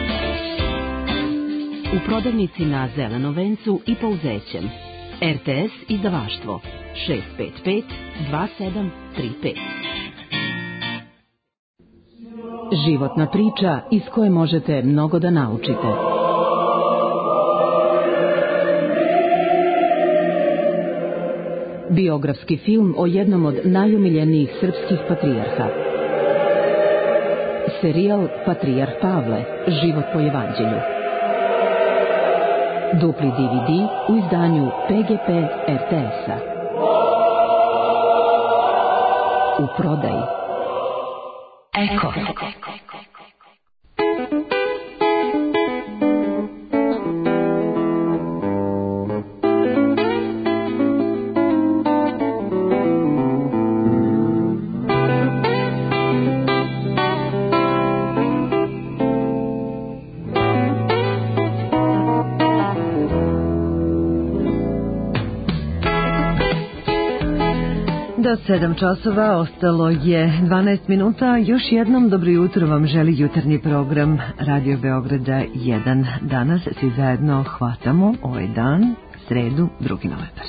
U prodavnici na Zelenom vencu i Pouzećem. RTS izdavaštvo 655 2735. Životna priča iz koje možete mnogo da naučite. Biografski film o jednom od najomiljenijih srpskih patrijarha. Serijal Patrijarh Pavle, život po evanđelju. Dupli DVD u izdanju PGP RTS-a. U prodaji. Eko. Do 7 časova ostalo je 12 minuta. Još jednom dobro jutro vam želi jutarnji program Radio Beograda 1. Danas svi zajedno hvatamo ovaj dan, sredu, 2. novembar.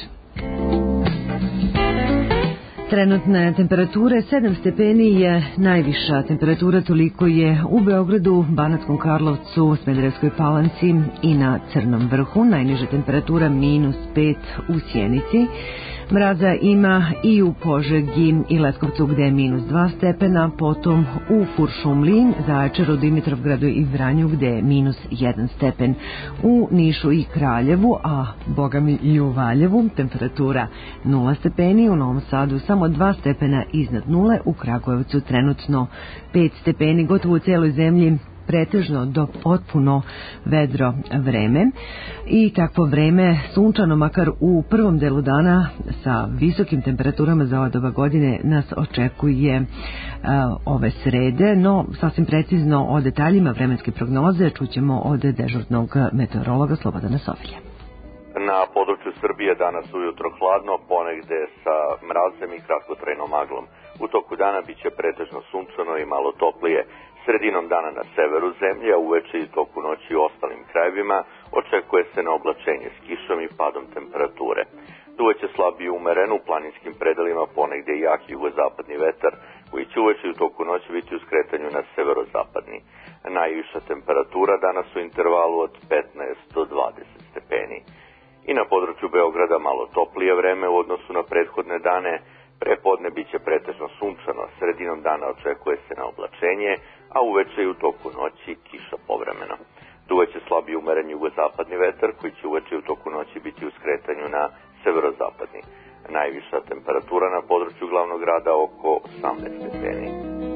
Trenutne temperature 7 stepeni je najviša temperatura, toliko je u Beogradu, Banatskom Karlovcu, Smederevskoj Palanci i na Crnom vrhu. Najniža temperatura -5 u Sjenici. Mraza ima i u Požegi i Leskovcu gde je -2 stepena, potom u Kuršumliji, Zaječaru, Dimitrovgradu i Vranju gde je -1 stepen. U Nišu i Kraljevu, a bogami i u Valjevu, temperatura 0 stepeni, u Novom Sadu samo 2 stepena iznad nule, u Kragujevcu trenutno 5 stepeni, gotovo u cijeloj zemlji pretežno do potpuno vedro vreme i takvo vreme sunčano, makar u prvom delu dana sa visokim temperaturama za ova doba godine nas očekuje ove srede, no sasvim precizno o detaljima vremenske prognoze čućemo od dežurnog meteorologa Slobodana Sofilja. Na području Srbije danas ujutro hladno, ponegde sa mrazem i kratkotrajnom maglom. U toku dana biće pretežno sunčano i malo toplije. Sredinom dana na severu zemlje, a uveče i toku noći u ostalim krajevima, očekuje se na oblačenje s kišom i padom temperature. Duvaće slab i umeren u planinskim predelima, ponegde i jak jugozapadni vetar, koji će uveče i u toku noći biti u skretanju na severozapadni. Najviša temperatura danas u intervalu od 15 do 20 stepeni. I na području Beograda malo toplije vreme u odnosu na prethodne dane. Prepodne biće pretežno sunčano, sredinom dana očekuje se na oblačenje, a uveče i u toku noći kiša povremeno. Duvaće slab i umeren jugozapadni vetar, koji će uveče i u toku noći biti u skretanju na severozapadni. Najviša temperatura na području glavnog grada oko 18 stepeni.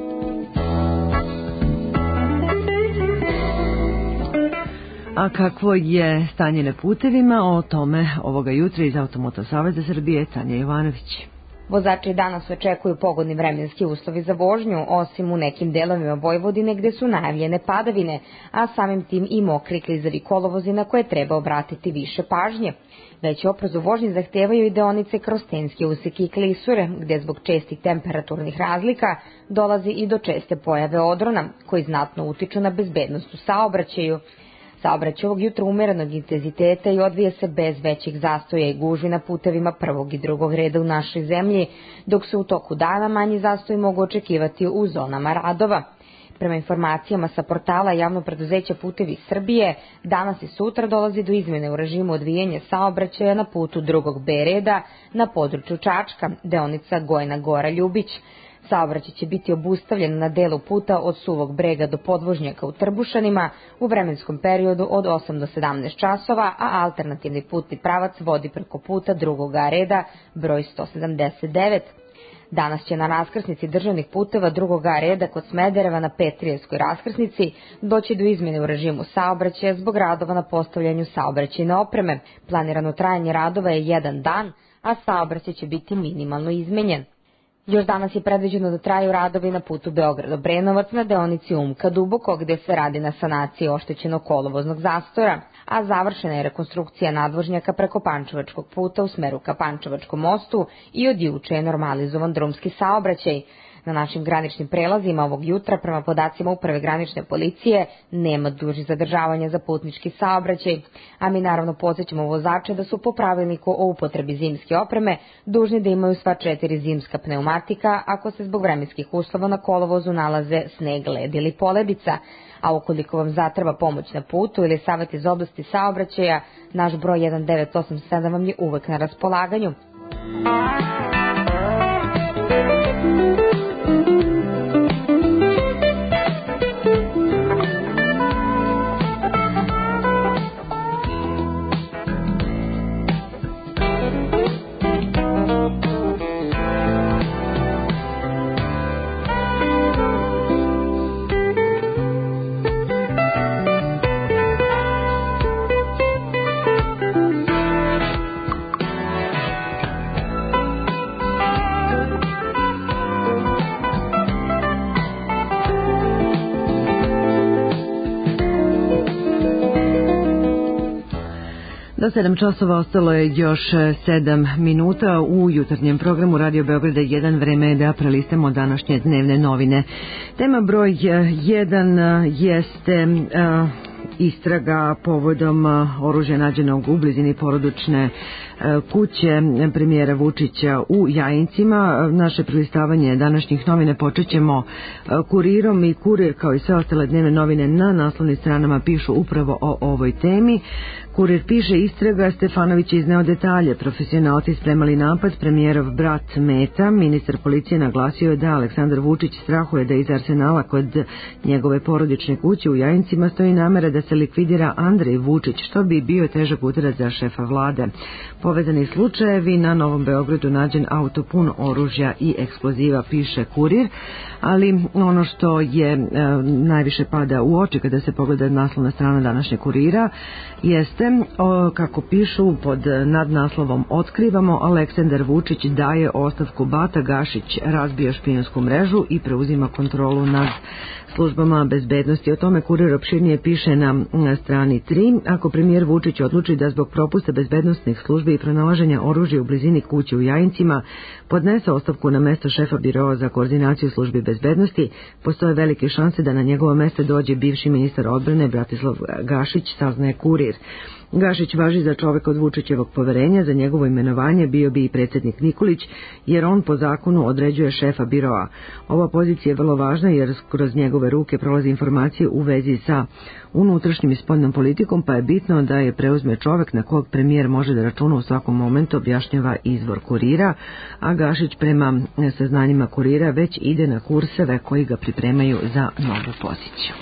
A kakvo je stanje na putevima, o tome ovoga jutra iz Automoto Saveza Srbije Tanja Jovanović. Vozači danas očekuju pogodni vremenski uslovi za vožnju, osim u nekim delovima Vojvodine gde su najavljene padavine, a samim tim i mokri klizavi kolovozi na koje treba obratiti više pažnje. Veći oprez u vožnji zahtevaju i deonice kroz Tenske useke i klisure, gde zbog čestih temperaturnih razlika dolazi i do česte pojave odrona, koji znatno utiču na bezbednost u saobraćaju. Saobraćaj ovog jutra umerenog intenziteta i odvija se bez većih zastoja i gužvi na putevima prvog i drugog reda u našoj zemlji, dok se u toku dana manji zastoji mogu očekivati u zonama radova. Prema informacijama sa portala Javnog preduzeća Putevi Srbije, danas i sutra dolazi do izmjene u režimu odvijanja saobraćaja na putu drugog B reda na području Čačka, deonica Gojna Gora-Ljubić. Saobraćaj će biti obustavljen na delu puta od Suvog brega do podvožnjaka u Trbušanima u vremenskom periodu od 8 do 17 časova, a alternativni putni pravac vodi preko puta drugog A reda broj 179. Danas će na raskrsnici državnih puteva drugog A reda kod Smedereva na Petrijevskoj raskrsnici doći do izmjene u režimu saobraćaja zbog radova na postavljanju saobraćajne opreme. Planirano trajanje radova je 1 dan, a saobraćaj će biti minimalno izmenjen. Još danas je predviđeno da traju radovi na putu Beograd-Obrenovac na deonici Umka-Duboko, gde se radi na sanaciji oštećenog kolovoznog zastora, a završena je rekonstrukcija nadvožnjaka preko Pančevačkog puta u smeru ka Pančevačkom mostu i od juče je normalizovan drumski saobraćaj. Na našim graničnim prelazima ovog jutra, prema podacima Uprave granične policije, nema dužih zadržavanja za putnički saobraćaj, a mi naravno podsjećamo vozače da su po pravilniku o upotrebi zimske opreme dužni da imaju sva 4 zimska pneumatika ako se zbog vremenskih uslova na kolovozu nalaze sneg, led ili poledica. A ukoliko vam zatreba pomoć na putu ili savjet iz oblasti saobraćaja, naš broj 1987 vam je uvek na raspolaganju. Do 7 časova ostalo je još 7 minuta u jutarnjem programu Radio Beograda 1. Vreme je da prelistamo današnje dnevne novine. Tema broj 1 jeste istraga povodom oružja nađenog u blizini porodične kuće premijera Vučića u Jajincima. Naše prelistavanje današnjih novine počećemo Kurirom i Kurir kao i sve ostale dnevne novine na naslovnim stranama pišu upravo o ovoj temi. Kurir piše istraga, Stefanović je izneo detalje, profesionalci spremali napad, premijerov brat Meta, ministar policije naglasio je da Aleksandar Vučić strahuje da iz arsenala kod njegove porodične kuće u Jajincima stoji namera da se likvidira Andrej Vučić, što bi bio težak udarac za šefa vlade. Povezani slučajevi, na Novom Beogradu nađen auto pun oružja i eksploziva, piše Kurir, ali ono što je najviše pada u oči kada se pogleda naslovna strana današnje Kurira jeste, kako pišu pod nadnaslovom Otkrivamo, Aleksandar Vučić daje ostavku, Bata Gašić razbija špijunsku mrežu i preuzima kontrolu nad službama bezbednosti. O tome Kurir opširnije piše na strani 3. Ako premijer Vučić odluči da zbog propusta bezbednosnih službi i pronalaženja oružja u blizini kuće u Jajincima podnese ostavku na mesto šefa biroa za koordinaciju službi bezbednosti, postoje velike šanse da na njegovo mesto dođe bivši ministar odbrane Bratislav Gašić, saznaje Kurir. Gašić važi za čoveka od Vučićevog poverenja, za njegovo imenovanje bio bi i predsjednik Nikolić, jer on po zakonu određuje šefa biroa. Ova pozicija je vrlo važna jer kroz njegove ruke prolazi informacije u vezi sa unutrašnjim i spoljnom politikom, pa je bitno da je preuzme čovek na kog premijer može da računa u svakom momentu, objašnjava izvor Kurira, a Gašić prema saznanjima Kurira već ide na kurseve koji ga pripremaju za novu poziciju.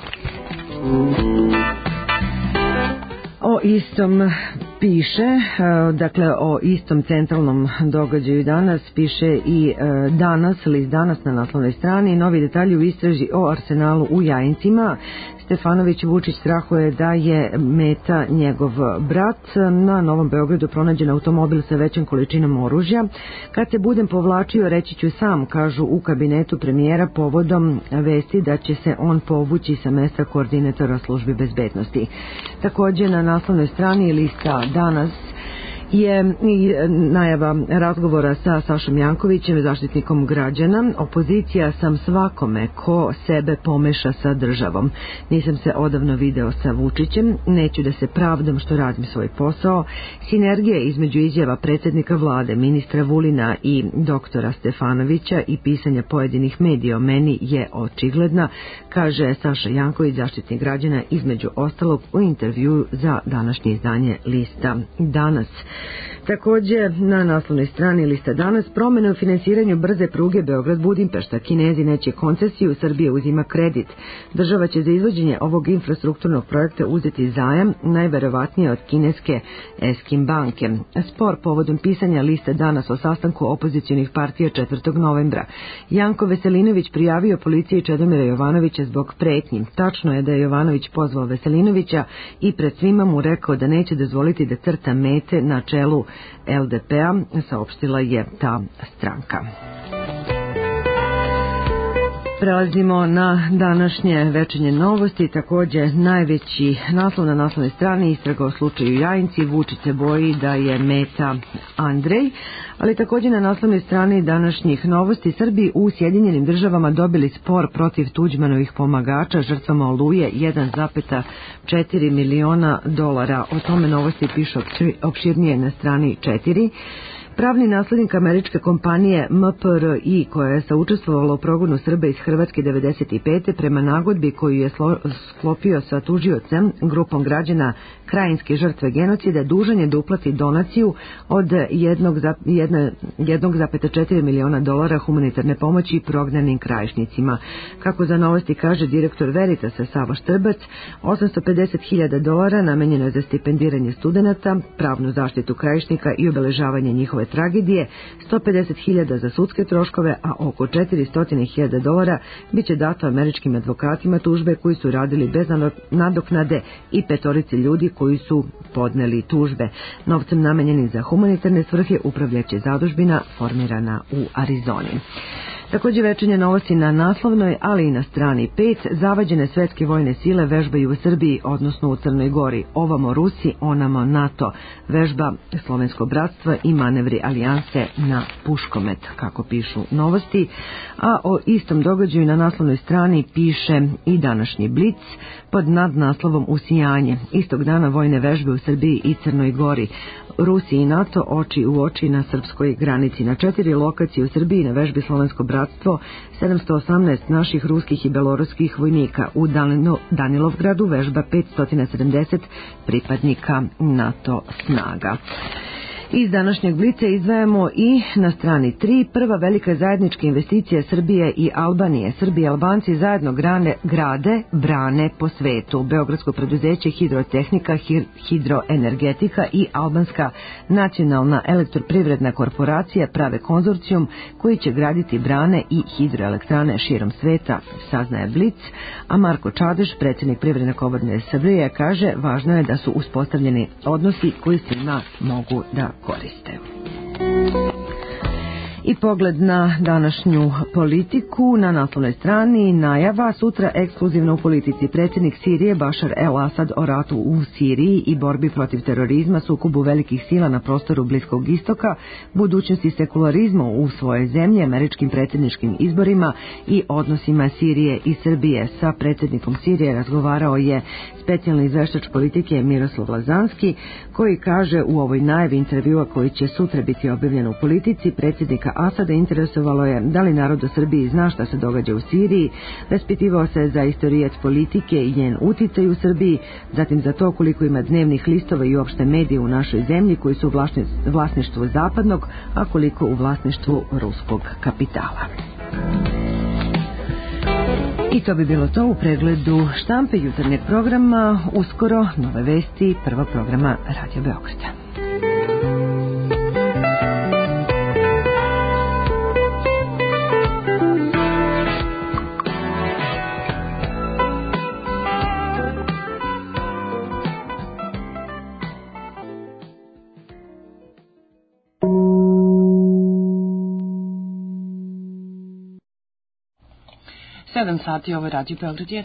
O istom piše, dakle o istom centralnom događaju danas piše i Danas, list Danas na naslovnoj strani, novi detalji u istraži o arsenalu u Jajincima. Stefanović Vučić strahuje da je meta njegov brat. Na Novom Beogradu pronađen automobil sa većom količinom oružja. Kad se budem povlačio, reći ću sam, kažu u kabinetu premijera povodom vesti da će se on povući sa mesta koordinatora službi bezbednosti. Također na naslovnoj strani lista Danas je i najava razgovora sa Sašom Jankovićem, zaštitnikom građana. Opozicija sam svakome ko sebe pomeša sa državom. Nisam se odavno video sa Vučićem, neću da se pravdam što radim svoj posao. Sinergija između izjava predsjednika vlade, ministra Vulina i doktora Stefanovića i pisanja pojedinih medija o meni je očigledna, kaže Saša Janković, zaštitnik građana, između ostalog u intervju za današnje izdanje Lista Danas. Također na naslovnoj strani Lista Danas promjene u finansiranju brze pruge Beograd-Budimpešta. Kinezi neće koncesiju, Srbija uzima kredit. Država će za izvođenje ovog infrastrukturnog projekta uzeti zajam, najverovatnije od kineske Eskim banke. Spor povodom pisanja Liste Danas o sastanku opozicionih partija 4. novembra. Janko Veselinović prijavio policiji Čedomira Jovanovića zbog pretnji. Tačno je da je Jovanović pozvao Veselinovića i pred svima mu rekao da neće dozvoliti da crta mete na čelu LDP-a, saopštila je ta stranka. Prelazimo na današnje večernje novosti. Također najveći naslov na naslovnoj strani, istraga o slučaju Jajinci, Vučić se boji da je meta Andrej, ali također na naslovnoj strani današnjih novosti, Srbi u Sjedinjenim državama dobili spor protiv Tuđmanovih pomagača žrtvama Oluje, 1,4 miliona dolara. O tome novosti pišu opširnije na strani 4. Pravni naslednik američke kompanije MPRI, koja je saučestvovala u progonu Srba iz Hrvatske 1995. prema nagodbi koju je sklopio sa tužiocem, grupom građana krajinske žrtve genocida, dužan je da uplati donaciju od 1,4 miliona dolara humanitarne pomoći prognanim krajišnicima. Kako za novosti kaže direktor Veritasa Sava Štrbac, 850.000 dolara namenjeno je za stipendiranje studenata, pravnu zaštitu krajišnika i obeležavanje njihove tragedije, 150.000 za sudske troškove, a oko 400.000 dolara bit će dato američkim advokatima tužbe koji su radili bez nadoknade i 5 ljudi koji su podneli tužbe. Novcem namenjenim za humanitarne svrhe upravljaće zadužbina formirana u Arizoni. Također večernje novosti na naslovnoj, ali i na strani 5. Zavađene svetske vojne sile vežbaju u Srbiji, odnosno u Crnoj Gori. Ovamo Rusi, onamo NATO. Vežba Slovensko bratstvo i manevri alijanse na Puškomet, kako pišu novosti. A o istom događaju na naslovnoj strani piše i današnji Blic pod nadnaslovom Usijanje. Istog dana vojne vežbe u Srbiji i Crnoj Gori. Rusi i NATO oči u oči na srpskoj granici. Na 4 lokacije u Srbiji na vežbi Slovensko bratstvo 718 naših ruskih i beloruskih vojnika. U Danilovgradu vežba 570 pripadnika NATO snaga. Iz današnjeg Blica izdvajamo i na strani 3 prva velika zajednička investicija Srbije i Albanije. Srbi i Albanci zajedno grade brane po svetu. Beogradsko preduzeće Hidrotehnika, Hidroenergetika i Albanska nacionalna elektroprivredna korporacija prave konzorcijum koji će graditi brane i hidroelektrane širom sveta, saznaje Blic, a Marko Čadež, predsjednik Privredne komore Srbije, kaže važno je da su uspostavljeni odnosi koji svima mogu da koriste. I pogled na današnju politiku, na naslovnoj strani najava sutra ekskluzivno u politici. Predsjednik Sirije Bašar el-Asad o ratu u Siriji i borbi protiv terorizma, sukobu velikih sila na prostoru Bliskog istoka, budućnosti sekularizma u svojoj zemlji, američkim predsjedničkim izborima i odnosima Sirije i Srbije. Sa predsjednikom Sirije razgovarao je specijalni izveštač politike Miroslav Lazanski, koji kaže u ovoj najavi intervjua koji će sutra biti objavljen u politici, predsjednika Asada interesovalo je da li narod u Srbiji zna šta se događa u Siriji, raspitivao se za istorijat politike i njen uticaj u Srbiji, zatim za to koliko ima dnevnih listova i uopšte medija u našoj zemlji koji su u vlasništvu zapadnog, a koliko u vlasništvu ruskog kapitala. I to bi bilo to u pregledu štampe jutarnjeg programa. Uskoro nove vesti prvog programa Radio Beograda. Sedam sati, ovo je Radio Beograd 1.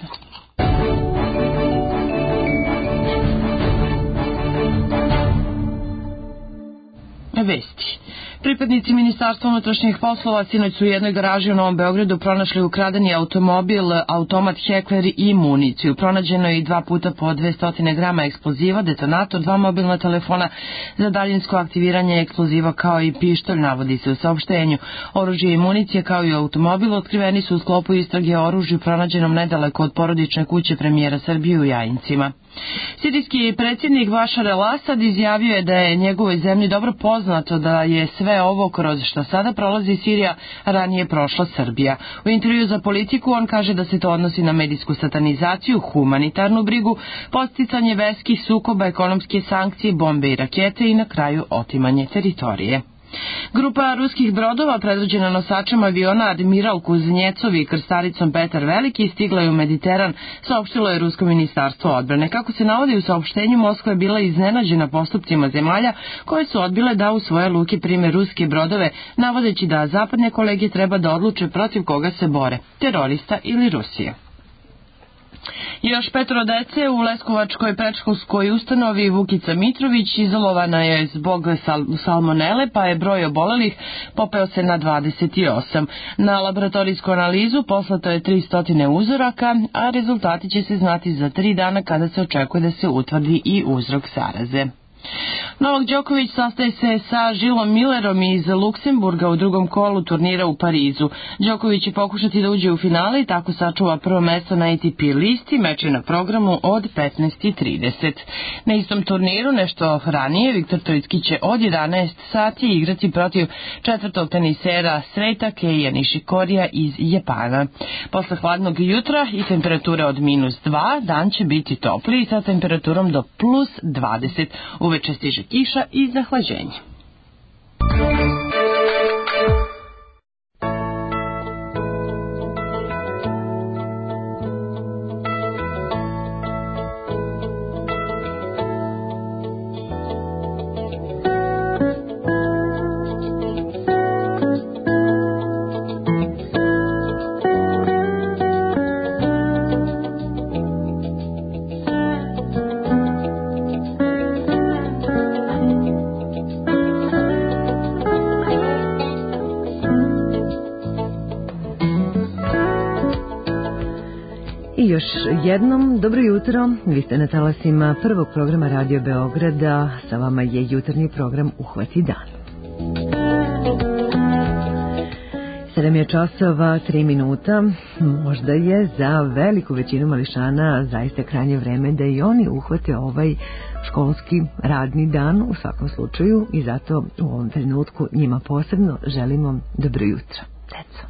Vesti. Pripadnici Ministarstva unutrašnjih poslova sinoć su u jednoj garaži u Novom Beogradu pronašli ukradeni automobil, automat Hekler i municiju. Pronađeno je i 2 puta po 200 grama eksploziva, detonator, 2 mobilna telefona za daljinsko aktiviranje eksploziva kao i pištolj, navodi se u saopštenju. Oružje i municije kao i automobil otkriveni su u sklopu istrage o oružju pronađenom nedaleko od porodične kuće premijera Srbije u Jajincima. Sirijski predsjednik Bašar el-Asad izjavio je da je njegovoj zemlji dobro poznato da je sve ovo kroz što sada prolazi Sirija ranije prošla Srbija. U intervju za Politiku on kaže da se to odnosi na medijsku satanizaciju, humanitarnu brigu, podsticanje verskih sukoba, ekonomske sankcije, bombe i rakete i na kraju otimanje teritorije. Grupa ruskih brodova predvođena nosačem aviona Admiral Kuznjecov i krstaricom Petar Veliki stigla je u Mediteran, saopštilo je Rusko ministarstvo odbrane. Kako se navodi u saopštenju, Moskva je bila iznenađena postupcima zemalja koje su odbile da u svoje luke prime ruske brodove, navodeći da zapadne kolege treba da odluče protiv koga se bore, terorista ili Rusije. Još 5 dece u Leskovačkoj predškolskoj ustanovi Vukica Mitrović izolovana je zbog salmonele, pa je broj obolelih popeo se na 28. Na laboratorijsku analizu poslato je 300 uzoraka, a rezultati će se znati za 3 dana kada se očekuje da se utvrdi i uzrok zaraze. Novak Đoković sastaje se sa Žilom Millerom iz Luksemburga u drugom kolu turnira u Parizu. Đoković će pokušati da uđe u finale i tako sačuva prvo mesto na ATP listi, meč je na programu od 15:30. Na istom turniru, nešto ranije, Viktor Trojicki će od 11 sati igrati protiv 4. tenisera sveta Keija Nishikorija iz Japana. Posle hladnog jutra i temperature od -2, dan će biti topliji sa temperaturom do +20. Uveče stiže kiša i zahlađenje. Još jednom, dobro jutro, vi ste na talasima prvog programa Radio Beograda, sa vama je jutarnji program Uhvati dan. 7 je časova, 3 minuta, možda je za veliku većinu mališana zaista krajnje vreme da i oni uhvate ovaj školski radni dan u svakom slučaju i zato u ovom trenutku njima posebno želimo dobro jutro. Deco.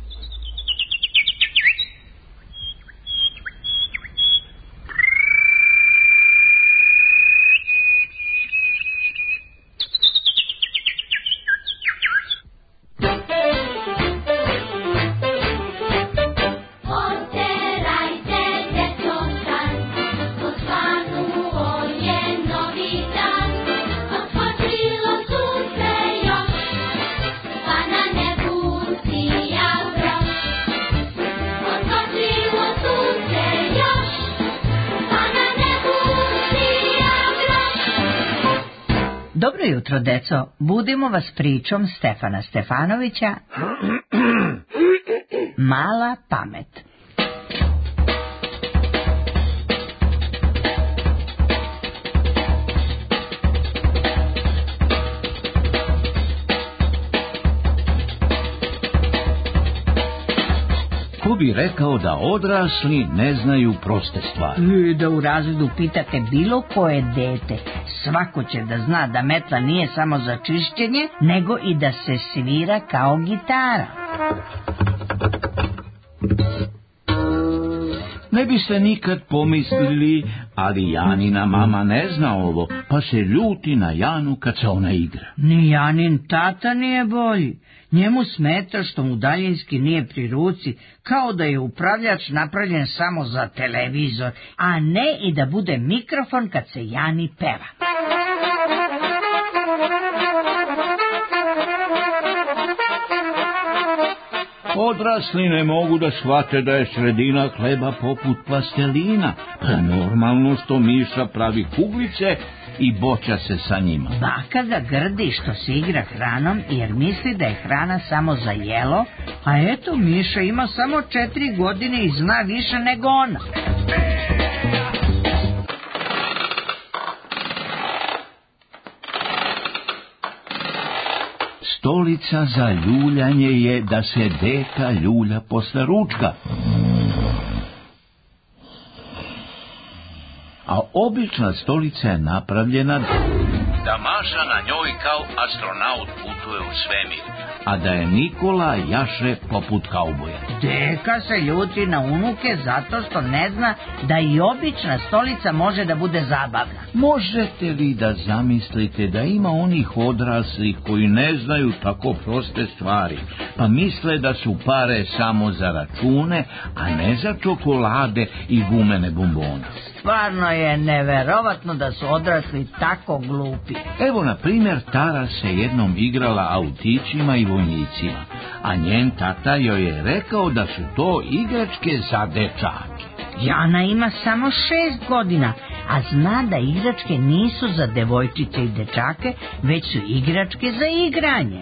Dobro jutro, deco. Budimo vas pričom Stefana Stefanovića. Mala pamet. Ko bi rekao da odrasli ne znaju proste stvari? Da u razredu pitate bilo koje dete, svako će da zna da metla nije samo za čišćenje, nego i da se svira kao gitara. Ne bi se nikad pomislili, ali Janina mama ne zna ovo, pa se ljuti na Janu kad se ona igra. Ni Janin tata nije bolji. Njemu smeta što mu daljinski nije pri ruci, kao da je upravljač napravljen samo za televizor, a ne i da bude mikrofon kad se Jani peva. Odrasli ne mogu da shvate da je sredina hleba poput plastelina. Pa normalno što Miša pravi kuglice i boća se sa njima. Baka ga grdi što se igra hranom jer misli da je hrana samo za jelo, a eto Miša ima samo 4 godine i zna više nego ona. Stolica za ljuljanje je da se deka ljulja posle ručka. A obična stolica je napravljena da Maša na njoj kao astronaut putuje u svemir, a da je Nikola jaše poput kauboja. Deka se ljuti na unuke zato što ne zna da i obična stolica može da bude zabavna. Možete li da zamislite da ima onih odraslih koji ne znaju tako proste stvari, pa misle da su pare samo za račune, a ne za čokolade i gumene bombone? Stvarno je neverovatno da su odrasli tako glupi. Evo, na primjer, Tara se jednom igrala autićima i vojnicima, a njen tata joj je rekao da su to igračke za dečake. Jana ima samo 6 godina, a zna da igračke nisu za devojčice i dečake, već su igračke za igranje.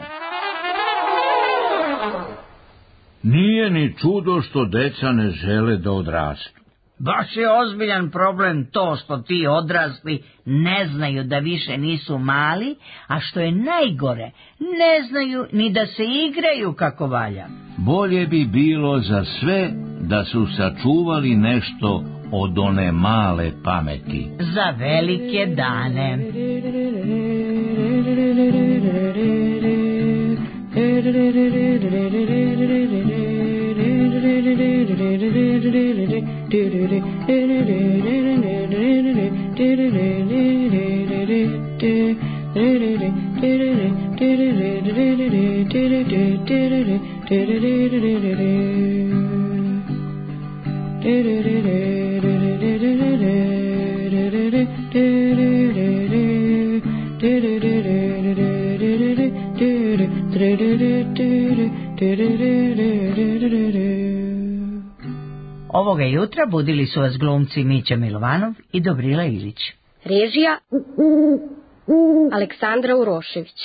Nije ni čudo što deca ne žele da odrastu. Baš je ozbiljan problem to što ti odrasli ne znaju da više nisu mali, a što je najgore, ne znaju ni da se igraju kako valja. Bolje bi bilo za sve da su sačuvali nešto od one male pameti. Za velike dane. Ovoga jutra budili su vas glumci Mića Milovanov i Dobrila Ilić. Režija Aleksandra Urošević.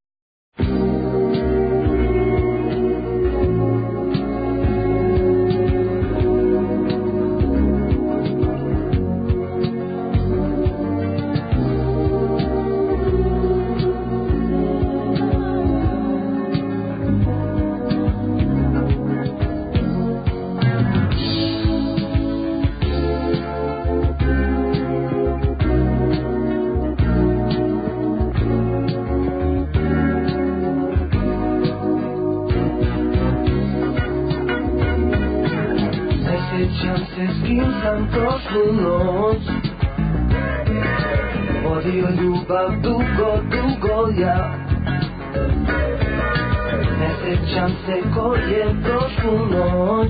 Prošlu noć vodio ljubav dugo, dugo ja. Ne sjećam se ko je prošlu noć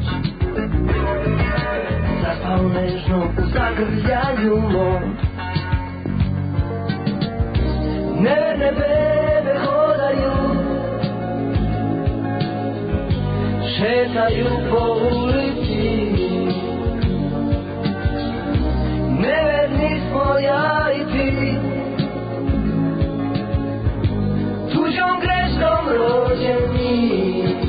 zaspao nežno u zagrljaju mom. Neverne bebe hodaju, šetaju po ulici. Neverni smo ja i ti, tuđom greškom rođeni.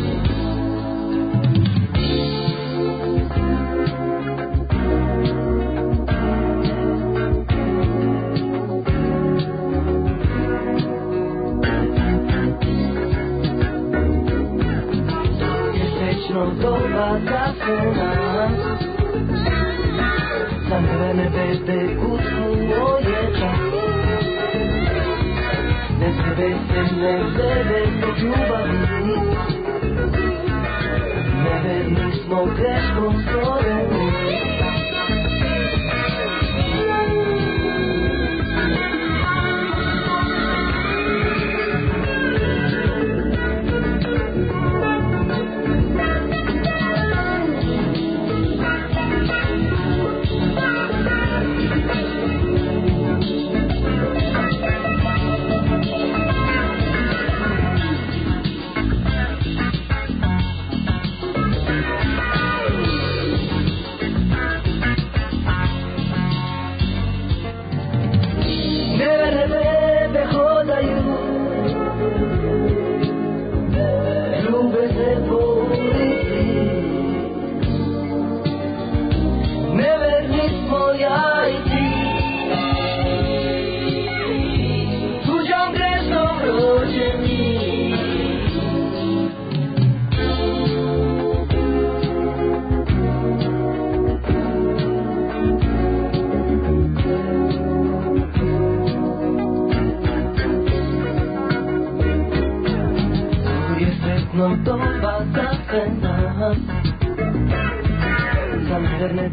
Nesrećno doba za sve nas, za mene bebe kucnuo je čas. Ne sebe se ne glede zbog ljubavi, neverni smo greškom stvoreni.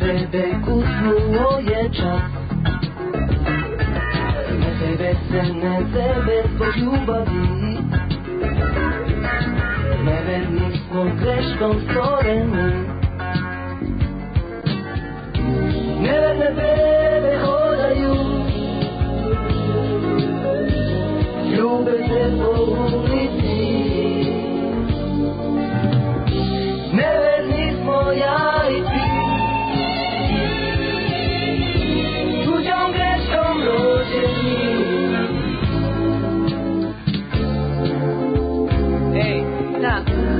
tebe kucnuo je čas. Ne tebe se, ne tebe zbog ljubavi. Neverni smo greškom stvoreni. Neverne bebe hodaju, ljube se po ulici. Neverni smo ja i ti, tuđom greškom rođeni. Ej, da.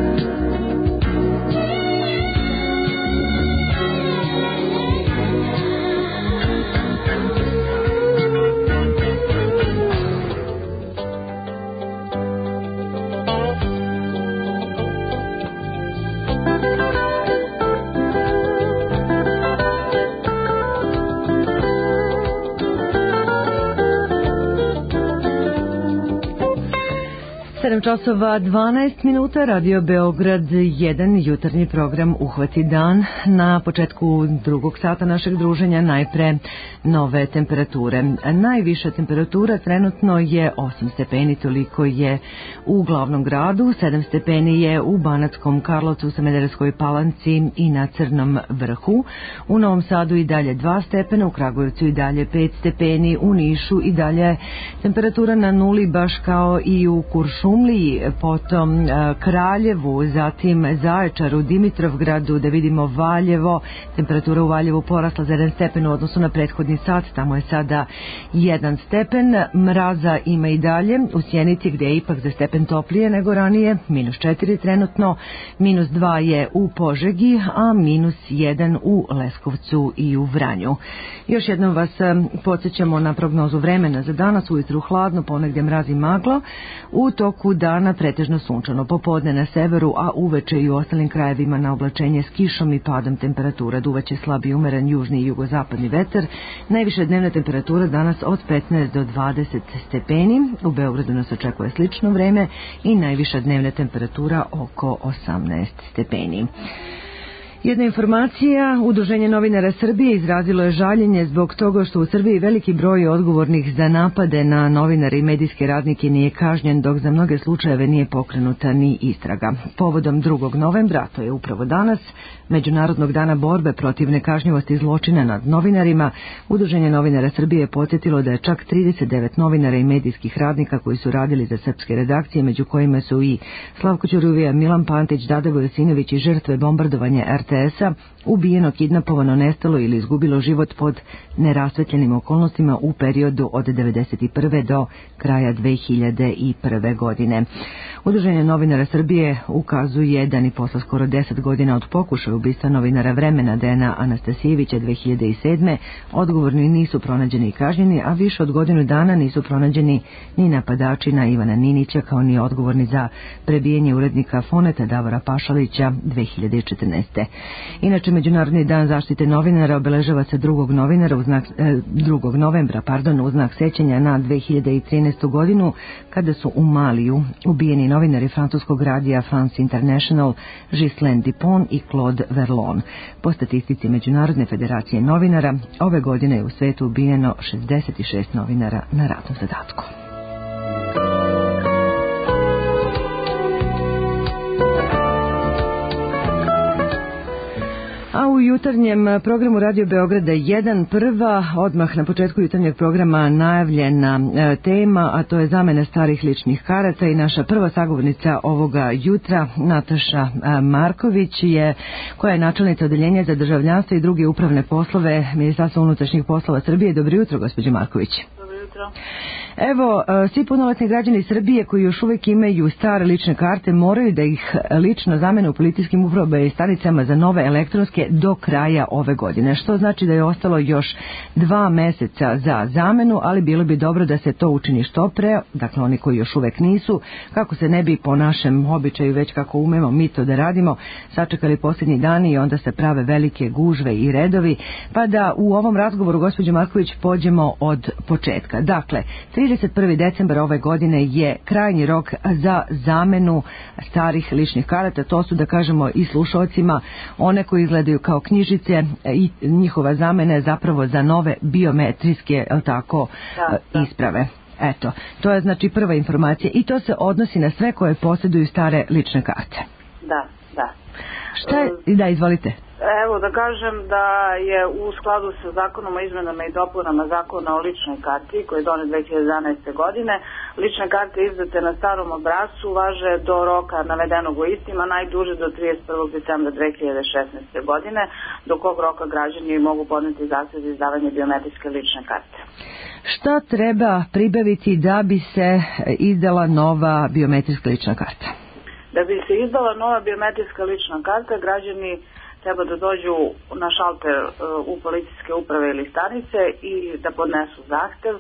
7 časova 12 minuta, Radio Beograd 1, jutarnji program Uhvati dan. Na početku drugog sata našeg druženja najpre nove temperature. Najviša temperatura trenutno je 8 stepeni, toliko je u glavnom gradu, 7 stepeni je u Banatskom Karlovcu, Smederevskoj Palanci i na Crnom vrhu. U Novom Sadu i dalje 2 stepena, u Kragujevcu i dalje 5 stepeni, u Nišu i dalje temperatura na nuli, baš kao i u Kuršumliji, potom Kraljevu, zatim Zaječaru, Dimitrovgradu, da vidimo Valjevo, temperatura u Valjevu porasla za 1 stepen u odnosu na prethodni sat, tamo je sada 1 stepen, mraza ima i dalje, u Sjenici gdje je ipak za stepen toplije nego ranije, -4 trenutno, -2 je u Požegi, a -1 u Leskovcu i u Vranju. Još jednom vas podsjećamo na prognozu vremena za danas, ujutru hladno, ponegdje mraz i magla, u toku dana pretežno sunčano, popodne na severu, a uveče i u ostalim krajevima na oblačenje s kišom i padom temperatura. Duvaće slab i umeren južni i jugozapadni vetar. Najviša dnevna temperatura danas od 15 do 20 stepeni. U Beogradu nas očekuje slično vreme i najviša dnevna temperatura oko 18 stepeni. Jedna informacija, Udruženje novinara Srbije izrazilo je žaljenje zbog toga što u Srbiji veliki broj odgovornih za napade na novinare i medijske radnike nije kažnjen, dok za mnoge slučajeve nije pokrenuta ni istraga. Povodom 2. novembra, to je upravo danas, Međunarodnog dana borbe protiv nekažnjivosti zločina nad novinarima, Udruženje novinara Srbije je podsjetilo da je čak 39 novinara i medijskih radnika koji su radili za srpske redakcije, među kojima su i Slavko Ćuruvija, Milan Pantić, Dada Vojosinović i žrtve bombardovanja RTS-a, ubijeno, kidnapovano, nestalo ili izgubilo život pod nerasvetljenim okolnostima u periodu od 1991. do kraja 2001. godine. Udruženje novinara Srbije ukazuje da ni posle skoro 10 godina od pokušaja ubistva novinara Vremena Dejana Anastasijevića 2007. odgovorni nisu pronađeni i kažnjeni, a više od godinu dana nisu pronađeni ni napadači na Ivana Ninića, kao ni odgovorni za prebijanje urednika Foneta Davora Pašalića 2014. Inače, Međunarodni dan zaštite novinara obeležava se 2. novembra u znak sećanja na 2013. godinu, kada su u Maliju ubijeni novinari francuskog radija France International Ghislain Dupont i Claude Verlon. Po statistici Međunarodne federacije novinara, ove godine je u svetu ubijeno 66 novinara na radnom zadatku. A u jutarnjem programu Radio Beograda 1 prva, odmah na početku jutarnjeg programa najavljena tema, a to je zamena starih ličnih karata, i naša prva sagovornica ovoga jutra, Nataša Marković, koja je načelnica odeljenja za državljanstvo i druge upravne poslove Ministarstva unutrašnjih poslova Srbije. Dobro jutro, gospođo Marković. Dobro jutro. Evo, svi punoletni građani Srbije koji još uvijek imaju stare lične karte moraju da ih lično zamene u policijskim upravama i stanicama za nove elektronske do kraja ove godine, što znači da je ostalo još 2 meseca za zamenu, ali bilo bi dobro da se to učini što pre, dakle oni koji još uvijek nisu, kako se ne bi po našem običaju, već kako umemo mi to da radimo, sačekali posljednji dani i onda se prave velike gužve i redovi, pa da u ovom razgovoru, gospođo Marković, pođemo od početka. Dakle, 31. decembar ove godine je krajnji rok za zamenu starih ličnih karata. To su, da kažemo i slušalcima, one koji izgledaju kao knjižice i njihova zamena je zapravo za nove biometrijske isprave. Eto, to je znači prva informacija i to se odnosi na sve koje posjeduju stare lične karte. Da. Šta je? Da, izvolite. Evo da kažem da je u skladu sa zakonom o izmenama i dopunama zakona o ličnoj karti koji je donet 2011. godine, lične karte izdate na starom obrascu važe do roka navedenog u istima, najduže do 31. decembra 2016. godine, do kog roka građani mogu podneti zahtev za izdavanje biometrijske lične karte. Šta treba pribaviti da bi se izdala nova biometrijska lična karta? Da bi se izdala nova biometrijska lična karta, građani treba da dođu na šalter u policijske uprave ili stanice i da podnesu zahtev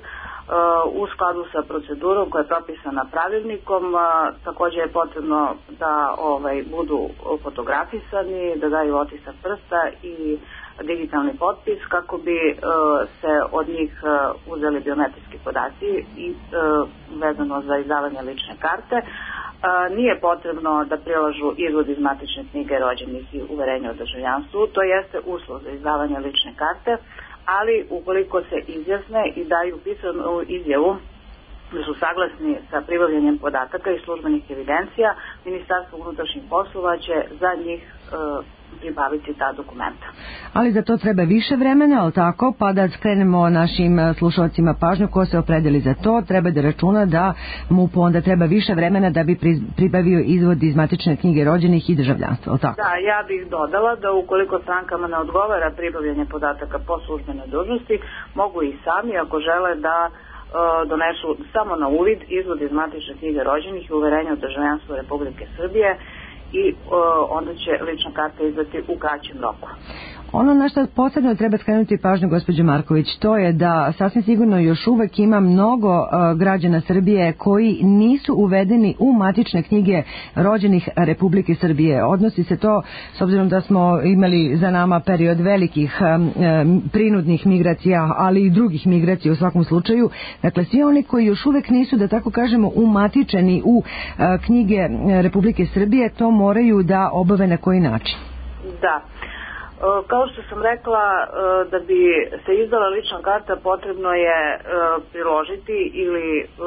u skladu sa procedurom koja je propisana pravilnikom. Također je potrebno da budu fotografisani, da daju otisak prsta i digitalni potpis kako bi se od njih uzeli biometrijski podaci i vezano za izdavanje lične karte. Nije potrebno da prilažu izvod iz matične knjige rođenih i uverenja o državljanstvu, to jeste uslov za izdavanje lične karte, ali ukoliko se izjasne i daju pisanu izjavu da su saglasni sa pribavljanjem podataka i službenih evidencija, Ministarstvo unutrašnjih poslova će za njih pribaviti ta dokumenta. Ali za to treba više vremena, ali tako, pa da skrenemo našim slušalcima pažnju ko se opredeli za to, treba da računa da mu onda treba više vremena da bi pribavio izvod iz matične knjige rođenih i državljanstva, ali tako? Da, ja bih dodala da ukoliko strankama ne odgovara pribavljanje podataka po službenoj dužnosti, mogu i sami ako žele da donesu samo na uvid izvod iz matične knjige rođenih i uverenja o državljanstvu Republike Srbije i onda će lična karta izdati u kraćem roku. Ono na što posebno treba skrenuti pažnju, gospođo Marković, to je da sasvim sigurno još uvek ima mnogo građana Srbije koji nisu uvedeni u matične knjige rođenih Republike Srbije. Odnosi se to, s obzirom da smo imali za nama period velikih prinudnih migracija, ali i drugih migracija u svakom slučaju. Dakle, svi oni koji još uvek nisu, da tako kažemo, umatičeni u knjige Republike Srbije, to moraju da obave na koji način? Da. Kao što sam rekla, da bi se izdala lična karta potrebno je priložiti ili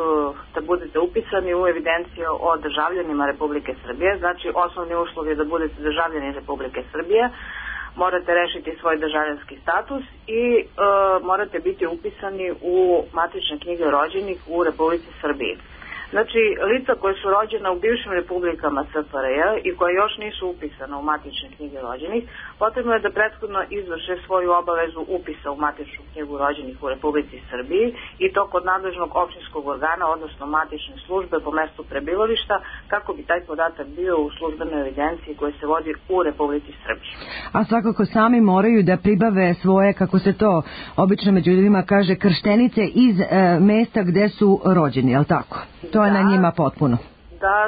da budete upisani u evidenciju o državljanima Republike Srbije. Znači, osnovni uslov je da budete državljani Republike Srbije, morate rešiti svoj državljanski status i morate biti upisani u matične knjige rođenih u Republici Srbiji. Znači, lica koje su rođena u bivšim republikama SFRJ i koje još nisu upisana u matične knjige rođenih, potrebno je da prethodno izvrše svoju obavezu upisa u matičnu knjigu rođenih u Republici Srbiji i to kod nadležnog opštinskog organa, odnosno matične službe po mestu prebivališta, kako bi taj podatak bio u službenoj evidenciji koja se vodi u Republici Srbiji. A svakako sami moraju da pribave svoje, kako se to obično među ljudima kaže, krštenice iz mesta gde su rođeni, je li tako? To je na njima potpuno. Da,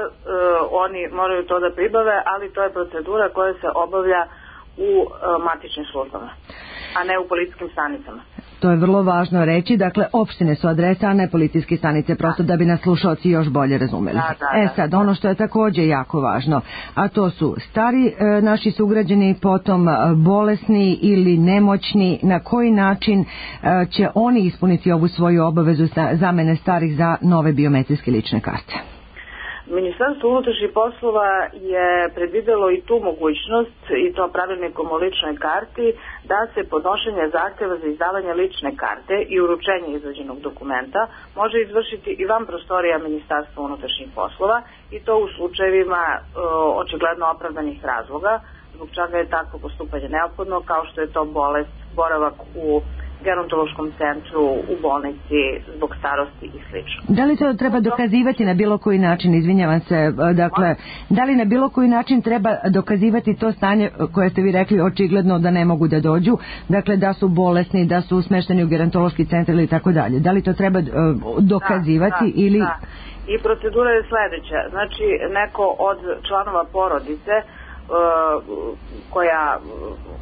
oni moraju to da pribave, ali to je procedura koja se obavlja u matičnim službama, a ne u policijskim stanicama. To je vrlo važno reći, dakle, opštine su adrese, a ne policijske stanice, prosto da bi nas slušalci još bolje razumeli. Sad, ono što je također jako važno, a to su stari naši sugrađani, potom bolesni ili nemoćni, na koji način će oni ispuniti ovu svoju obavezu zamene starih za nove biometrijske lične karte? Ministarstvo unutrašnjih poslova je predvidelo i tu mogućnost, i to pravilnikom o ličnoj karti, da se podnošenje zahtjeva za izdavanje lične karte i uručenje izrađenog dokumenta može izvršiti i van prostorija Ministarstva unutrašnjih poslova i to u slučajevima očigledno opravdanih razloga, zbog čega je takvo postupanje neophodno, kao što je to bolest, boravak u gerontološkom centru, u bolnici zbog starosti i sl. Da li to treba dokazivati na bilo koji način, izvinjavam se, dakle, da li na bilo koji način treba dokazivati to stanje koje ste vi rekli očigledno da ne mogu da dođu, dakle da su bolesni, da su smešteni u gerontološki centar ili tako dalje, da li to treba dokazivati ili... Da. I procedura je sledeća, znači neko od članova porodice koja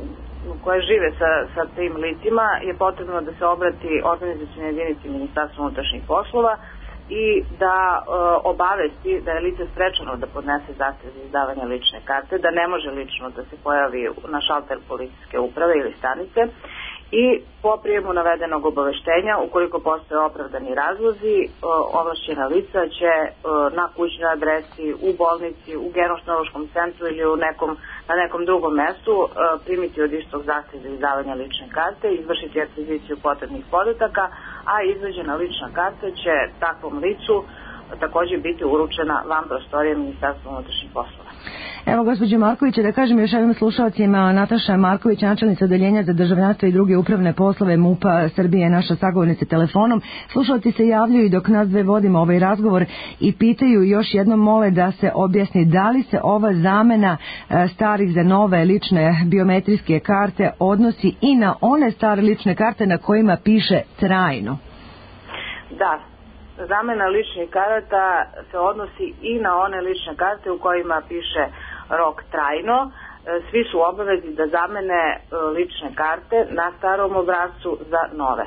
koje žive sa tim licima je potrebno da se obrati organizacionoj jedinici Ministarstva unutrašnjih poslova i da obavesti da je lice sprečeno da podnese zahtev za izdavanje lične karte, da ne može lično da se pojavi na šalter policijske uprave ili stanice i po prijemu navedenog obaveštenja, ukoliko postoje opravdani razlozi, ovlašćena lica će na kućnoj adresi, u bolnici, u gerontološkom centru ili na nekom drugom mestu primiti od istog zahtev za izdavanje lične karte, izvršiti akviziciju potrebnih podataka, a izvađena lična karta će takvom licu također biti uručena van prostorije Ministarstva unutrašnjih poslova. Evo, gospođo Marković, da kažem još ovim slušalcima, Nataša Marković, načelnica odeljenja za državljanstvo i druge upravne poslove MUP-a Srbije, naša sagovornica telefonom. Slušalci se javljaju dok nas dve vodimo ovaj razgovor i pitaju, još jednom mole da se objasni da li se ova zamena starih za nove lične biometrijske karte odnosi i na one stare lične karte na kojima piše trajno. Da. Zamena ličnih karata se odnosi i na one lične karte u kojima piše rok trajno. Svi su obavezni da zamene lične karte na starom obrascu za nove.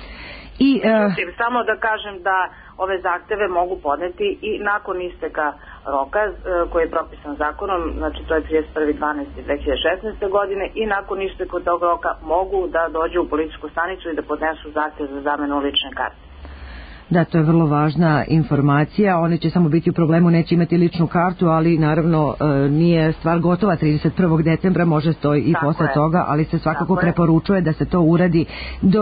Samo da kažem da ove zahteve mogu podneti i nakon isteka roka koji je propisan zakonom, znači to je 31.12.2016. godine, i nakon isteka tog roka mogu da dođu u policijsku stanicu i da podnesu zahtev za zamenu lične karte. Da, to je vrlo važna informacija. Oni će samo biti u problemu, neće imati ličnu kartu, ali naravno nije stvar gotova 31. decembra, može to i posle toga, ali se svakako preporučuje da se to uradi do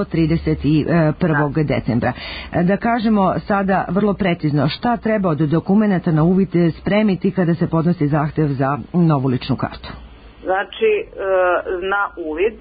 31. decembra. Da kažemo sada vrlo precizno, šta treba od dokumenta na uvid spremiti kada se podnosi zahtev za novu ličnu kartu? Znači, na uvid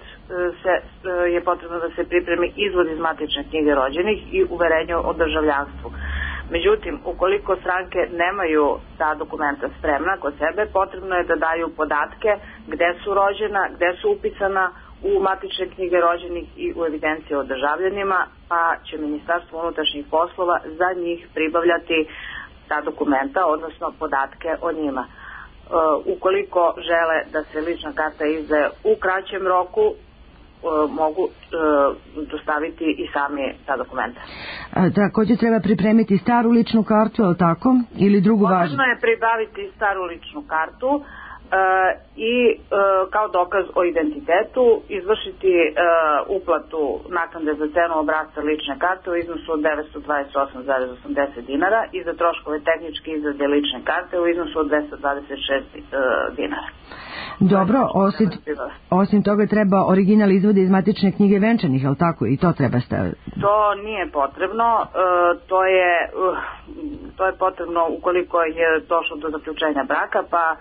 je potrebno da se pripremi izvod iz matične knjige rođenih i uverenje o državljanstvu. Međutim, ukoliko stranke nemaju ta dokumenta spremna kod sebe, potrebno je da daju podatke gde su rođena, gde su upisana u matične knjige rođenih i u evidenciji o državljanima, pa će Ministarstvo unutrašnjih poslova za njih pribavljati ta dokumenta, odnosno podatke o njima. Ukoliko žele da se lična karta izdaje u kraćem roku, mogu dostaviti i sami ta dokumenta. Također treba pripremiti staru ličnu kartu, ali tako? Ili drugu važnu? Potrebno je pribaviti staru ličnu kartu i kao dokaz o identitetu izvršiti uplatu naknade za cenu obrasca lične karte u iznosu od 928,80 dinara i za troškove tehničke izrade lične karte u iznosu od 226 dinara. Dobro, osim toga treba original izvode iz matične knjige venčanih, ali tako, i to treba staviti? To nije potrebno, to je potrebno ukoliko je došlo do zaključenja braka, pa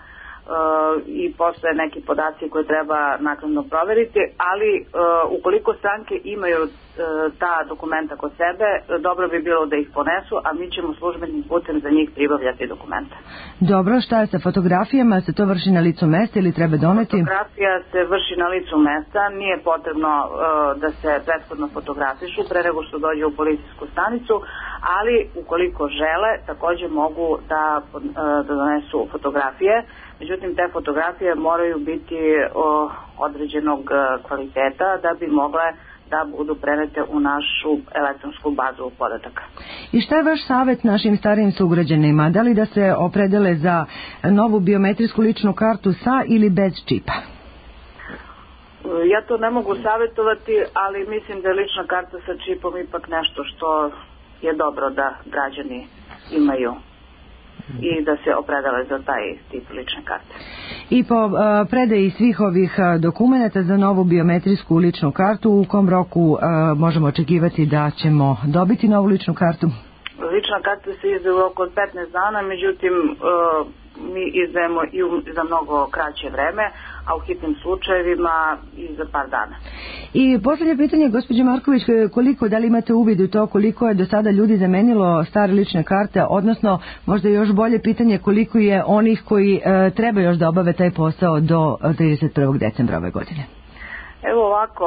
i postoje neki podaci koje treba naknadno proveriti, ali ukoliko stranke imaju ta dokumenta kod sebe, dobro bi bilo da ih ponesu, a mi ćemo službenim putem za njih pribavljati dokumenta. Dobro, šta je sa fotografijama? Se to vrši na licu mesta ili treba doneti? Fotografija se vrši na licu mesta, nije potrebno da se prethodno fotografišu pre nego što dođe u policijsku stanicu, ali ukoliko žele, također mogu da donesu fotografije. Međutim, te fotografije moraju biti određenog kvaliteta da bi mogle da budu prenete u našu elektronsku bazu podataka. I šta je vaš savjet našim starijim sugrađanima? Da li da se opredele za novu biometrijsku ličnu kartu sa ili bez čipa? Ja to ne mogu savjetovati, ali mislim da je lična karta sa čipom ipak nešto što je dobro da građani imaju i da se opredele za taj tip lične karte. I po predaji svih ovih dokumenta za novu biometrijsku ličnu kartu, u kom roku možemo očekivati da ćemo dobiti novu ličnu kartu? Lična karta se izdaje u roku od 15 dana, međutim mi izdajemo i za mnogo kraće vreme, a u hitnim slučajevima i za par dana. I posljednje pitanje, gospođo Marković, da li imate uvid u to koliko je do sada ljudi zamenilo stare lične karte, odnosno možda još bolje pitanje koliko je onih koji treba još da obave taj posao do 31. decembra ove godine? Evo ovako,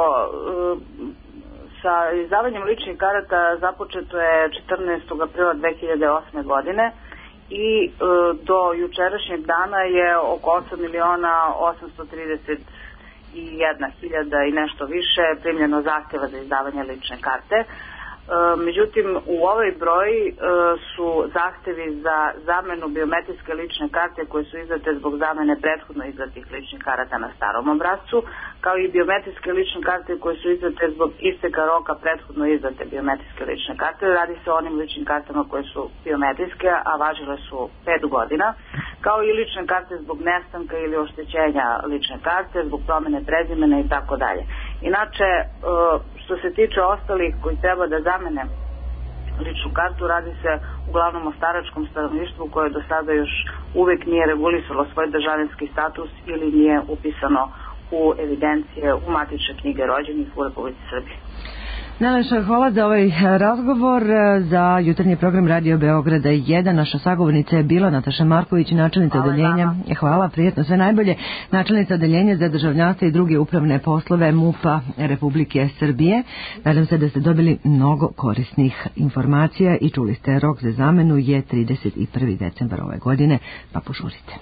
sa izdavanjem ličnih karata započeto je 14. aprila 2008. godine i do jučerašnjeg dana je oko 8.831.000 21.000 i nešto više primljeno zahtjeva za izdavanje lične karte. Međutim, u ovaj broj su zahtevi za zamenu biometrijske lične karte koje su izdate zbog zamene prethodno izdatih ličnih karata na starom obrascu, kao i biometrijske lične karte koje su izdate zbog isteka roka prethodno izdate biometrijske lične karte. Radi se o onim ličnim kartama koje su biometrijske, a važile su 5 godina, kao i lične karte zbog nestanka ili oštećenja lične karte, zbog promjene prezimena i tako dalje. Inače, što se tiče ostalih koji treba da zamene ličnu kartu, radi se uglavnom o staračkom stanovništvu koje do sada još uvijek nije regulisalo svoj državljanski status ili nije upisano u evidencije u matične knjige rođenih u Republici Srbiji. Najlepša hvala za ovaj razgovor. Za jutarnji program Radio Beograda 1 naša sagovornica je bila Nataša Marković, načelnica odeljenja. Hvala, prijetno, sve najbolje. Načelnica odeljenja za državljanstvo i druge upravne poslove MUP-a Republike Srbije. Nadam se da ste dobili mnogo korisnih informacija i čuli ste, rok za zamenu je 31. decembar ove godine, pa požurite.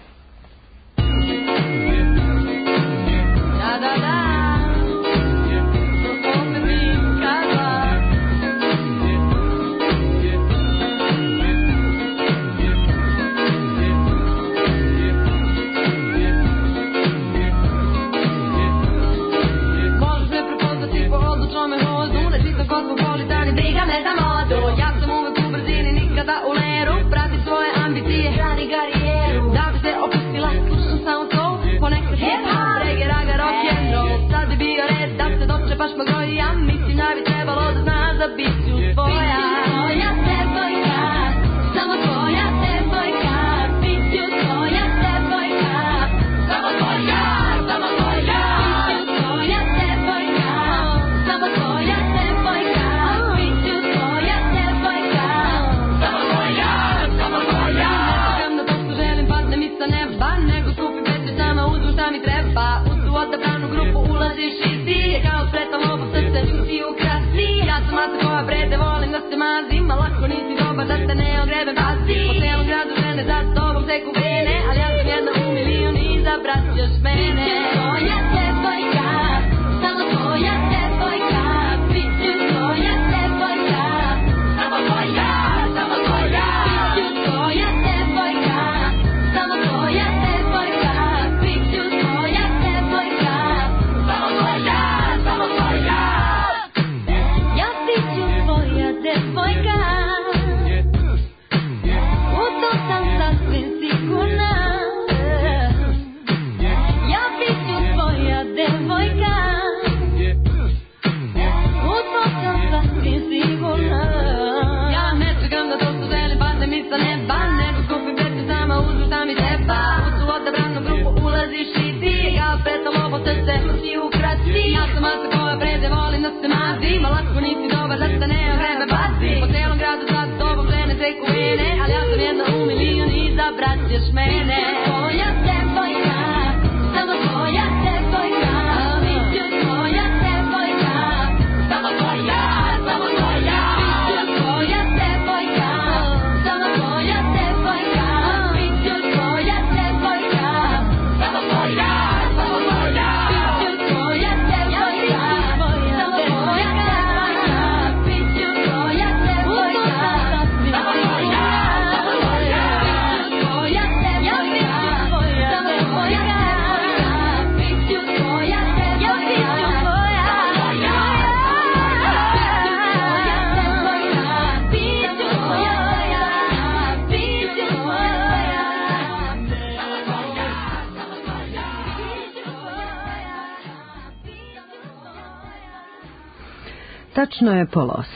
Tačno je pola 8.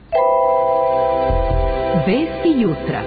Vesti jutra.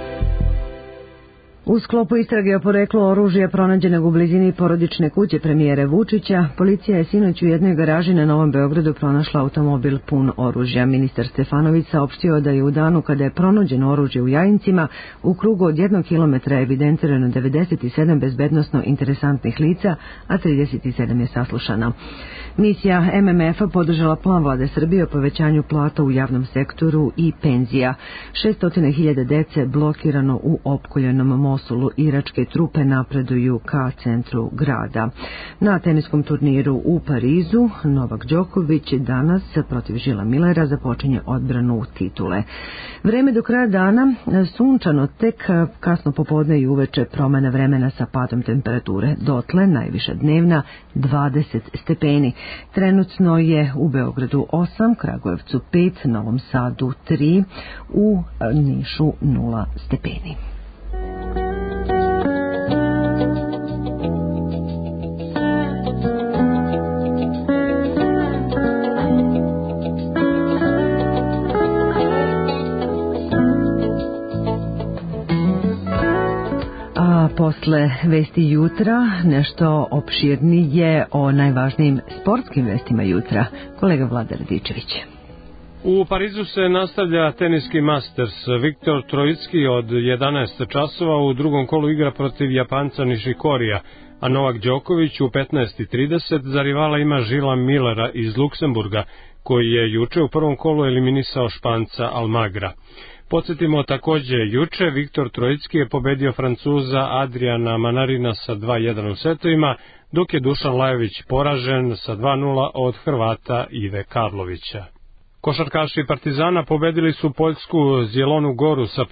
U sklopu istrage o poreklu oružja pronađenog u blizini porodične kuće premijera Vučića, policija je sinoć u jednoj garaži na Novom Beogradu pronašla automobil pun oružja. Ministar Stefanović saopštio da je u danu kada je pronađeno oružje u Jajincima, u krugu od 1 kilometra evidentirano 97 bezbednosno interesantnih lica, a 37 je saslušano. Misija MMF-a podržala plan vlade Srbije o povećanju plata u javnom sektoru i penzija. 600.000 dece blokirano u opkoljenom moru. Mosulu iračke trupe napreduju ka centru grada. Na teniskom turniru u Parizu Novak Đoković danas protiv Žila Millera započinje odbranu titule. Vreme do kraja dana sunčano, tek kasno popodne i uveče promena vremena sa padom temperature. Dotle najviša dnevna 20 stepeni. Trenutno je u Beogradu 8, Kragujevcu 5, Novom Sadu 3, u Nišu 0 stepeni. Posle vesti jutra nešto opširnije o najvažnijim sportskim vestima jutra. Kolega Vlada Radičević. U Parizu se nastavlja teniski Masters. Viktor Trojicki od 11 časova u drugom kolu igra protiv Japanca Nishikorija, a Novak Đoković u 15:30 za rivala ima Žila Millera iz Luksemburga, koji je juče u prvom kolu eliminisao Španca Almagra. Podsjetimo takođe, juče Viktor Trojicki je pobedio Francuza Adriana Manarina sa 2:1 u setovima, dok je Dušan Lajović poražen sa 2:0 od Hrvata Ive Karlovića. Košarkaši Partizana pobedili su poljsku Zjelonu Goru sa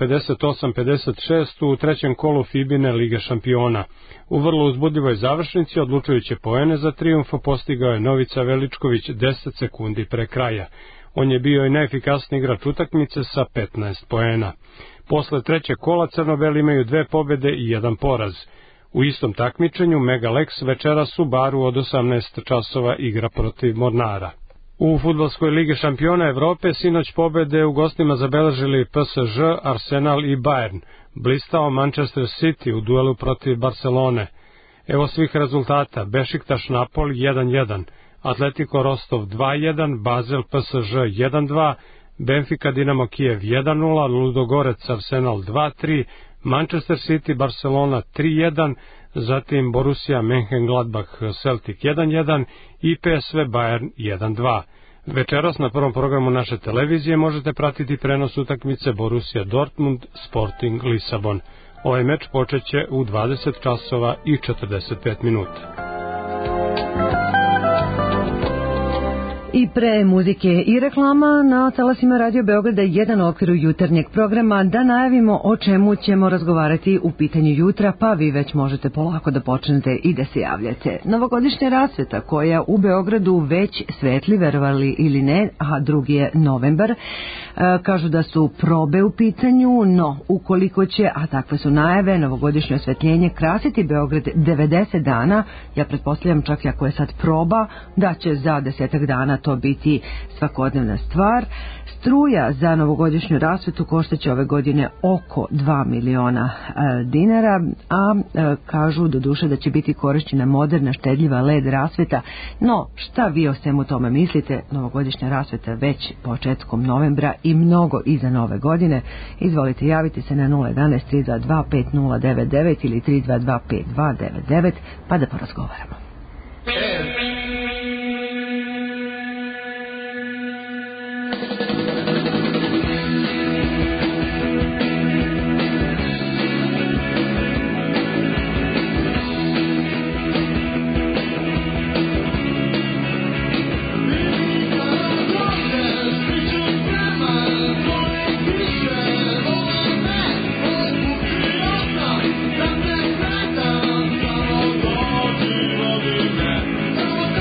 58-56 u trećem kolu FIBA-ine Lige šampiona. U vrlo uzbudljivoj završnici odlučujuće poene za trijumf postigao je Novica Veličković 10 sekundi pre kraja. On je bio i najefikasniji igrač utakmice sa 15 poena. Posle trećeg kola crno-beli imaju 2 pobede i 1 poraz. U istom takmičenju Mega Lex večeras u Baru od 18 časova igra protiv Mornara. U fudbalskoj Ligi šampiona Evrope sinoć pobede u gostima zabeležili PSG, Arsenal i Bayern. Blistao Manchester City u duelu protiv Barcelone. Evo svih rezultata: Bešiktaš Napoli 1:1, Atletico Rostov 2:1, Basel PSG 1:2, Benfica Dinamo Kijev 1:0, Ludogorec Arsenal 2:3, Manchester City Barcelona 3:1, zatim Borussia Mönchengladbach Celtic 1:1 i PSV Bayern 1:2. Večeras na prvom programu naše televizije možete pratiti prenos utakmice Borussia Dortmund Sporting Lisabon. Ovaj meč počeće u 20 časova i 45 minuta. I pre muzike i reklama na talasima Radio Beograda jedan u okviru jutarnjeg programa da najavimo o čemu ćemo razgovarati u pitanju jutra, pa vi već možete polako da počnete i da se javljate. Novogodišnja rasveta koja u Beogradu već svetli, verovali ili ne, a 2. je novembar. Kažu da su probe u pitanju, no ukoliko će, a takve su najave, novogodišnje osvetljenje krasiti Beograd 90 dana, ja pretpostavljam čak i ako je sad proba, da će za 10 dana to biti svakodnevna stvar. Struja za novogodišnju rasvetu koštaće ove godine oko 2 miliona dinara, a kažu do duše da će biti korišćena moderna štedljiva LED rasveta. No, šta vi o svemu tome mislite? Novogodišnja rasveta već početkom novembra i mnogo iza nove godine. Izvolite, javite se na 011 322 5099 ili 322 5299 pa da porazgovaramo. Thank you.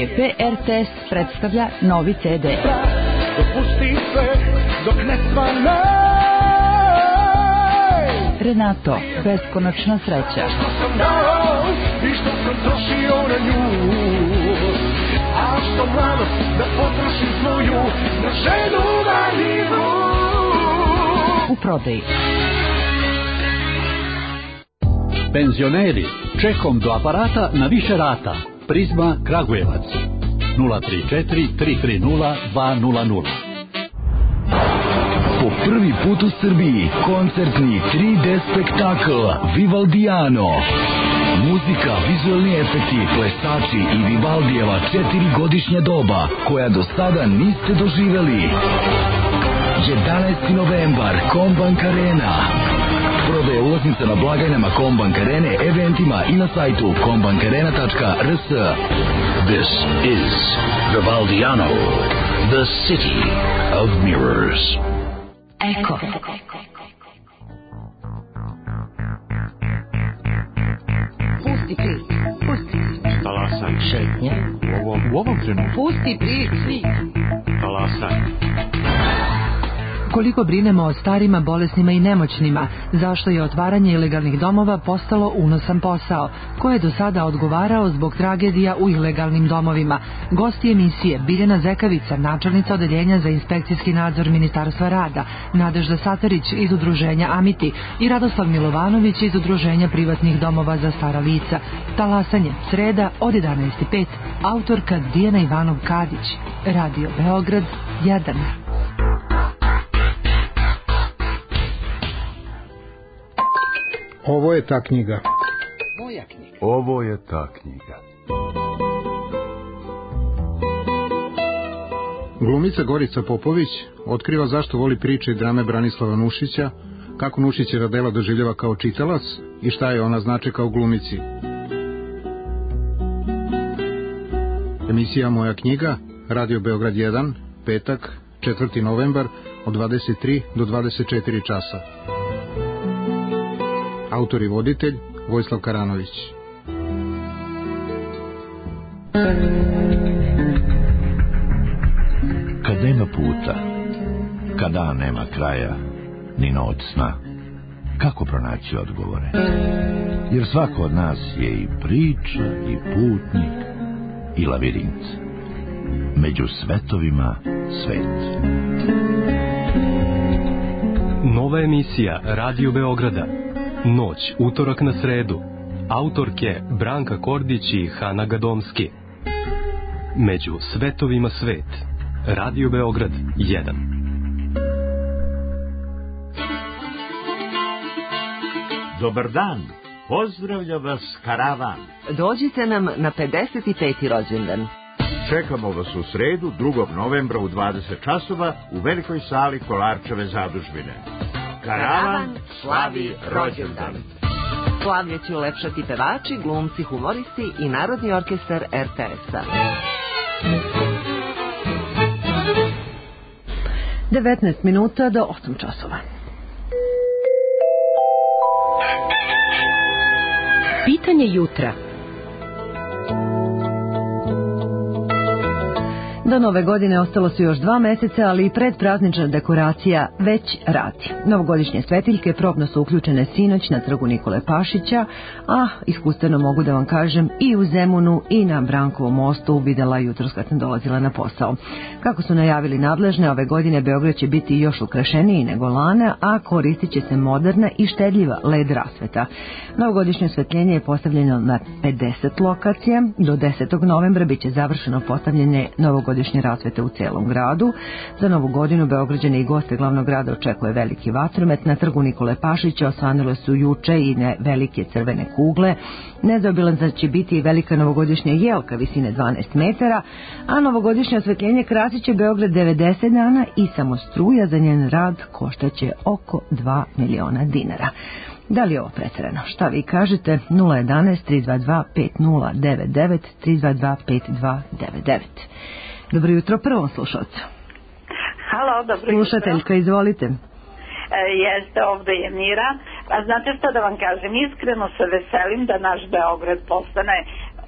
GP RTS predstavlja novi CD. Dopusti sve dok ne svane. Renato, beskonačna sreća. Što sam dao i što sam trošio na nju, a što mladost da potrošim svoju na ženu marinu. U prodaji. Penzioneri, čekom do aparata na više rata. Prizma Kragujevac 034 330 200. Po prvi put u Srbiji koncertni 3D spektakl Vivaldiano. Muzika, vizualni efekti, plesači i Vivaldijeva 4-godišnja doba koja do sada niste doživeli. 11. novembar, Kombank Arena. Prodaje ulaznica na blagajnama Kombank Arene, eventima i na sajtu kombankarena.rs. This is Vivaldiano, the city of mirrors. Eko. Pusti prik. Pusti. Talasaj. Šetnja. U ovom trenutku. Pusti prik. Talasaj. Koliko brinemo o starima, bolesnima i nemoćnima, zašto je otvaranje ilegalnih domova postalo unosan posao, ko je do sada odgovarao zbog tragedija u ilegalnim domovima. Gosti emisije Biljana Zekavica, načelnica odeljenja za inspekcijski nadzor Ministarstva rada, Nadežda Satarić iz udruženja Amiti i Radoslav Milovanović iz udruženja privatnih domova za stara lica. Talasanje, sreda od 11:05, autorka Dijana Ivanov-Kadić, Radio Beograd 1. Ovo je ta knjiga. Moja knjiga. Ovo je ta knjiga. Glumica Gorica Popović otkriva zašto voli priče i drame Branislava Nušića, kako Nušićeva dela doživljava kao čitalac i šta je ona znače kao glumici. Emisija Moja knjiga, Radio Beograd 1, petak, 4. novembar od 23 do 24 časa. Autor i voditelj Vojislav Karanović. Kad nema puta, kada nema kraja, ni noć sna, kako pronaći odgovore? Jer svako od nas je i priča, i putnik, i lavirint. Među svetovima svet. Nova emisija Radio Beograda. Noć, utorak na sredu. Autorke Branka Kordić i Hana Gadomski. Među svetovima svet. Radio Beograd 1. Dobar dan. Pozdravlja vas karavan. Dođite nam na 55. rođendan. Čekamo vas u sredu 2. novembra u 20 časova u velikoj sali Kolarčeve zadužbine. Karavan slavi rođendan. Slavlje će ulepšati pevači, glumci, humoristi i Narodni orkestar RTS-a. 19 minuta do 8 časova. Pitanje jutra. Do nove godine ostalo su još 2 meseca, ali i predpraznična dekoracija već radi. Novogodišnje svetiljke probno su uključene sinoć na trgu Nikole Pašića, a iskustveno mogu da vam kažem i u Zemunu i na Brankovom mostu videla jutros kad sam dolazila na posao. Kako su najavili nadležne, ove godine Beograd će biti još ukrašeniji nego lane, a koristit će se moderna i štedljiva LED rasveta. Novogodišnje osvetljenje je postavljeno na 50 lokacija. Do 10. novembra biće završeno postavljanje novogodišnje rasvete u celom gradu. Za novu godinu Beograđane i goste glavnog grada očekuje veliki vatromet. Na trgu Nikole Pašića osvanule su juče i velike crvene kugle. Nezaobilazna će biti i velika novogodišnja jelka visine 12 metara, a novogodišnje osvetljenje krasit će Beograd 90 dana i samo struja za njen rad koštaće oko 2 miliona dinara. Da li je ovo pretjerano? Šta vi kažete? 011 322 5099 322 5299. Dobro jutro prvom slušalcu. Halo, dobro jutro. Slušateljka, izvolite. Jeste, ovde je Mira. A znate šta da vam kažem? Iskreno se veselim da naš Beograd postane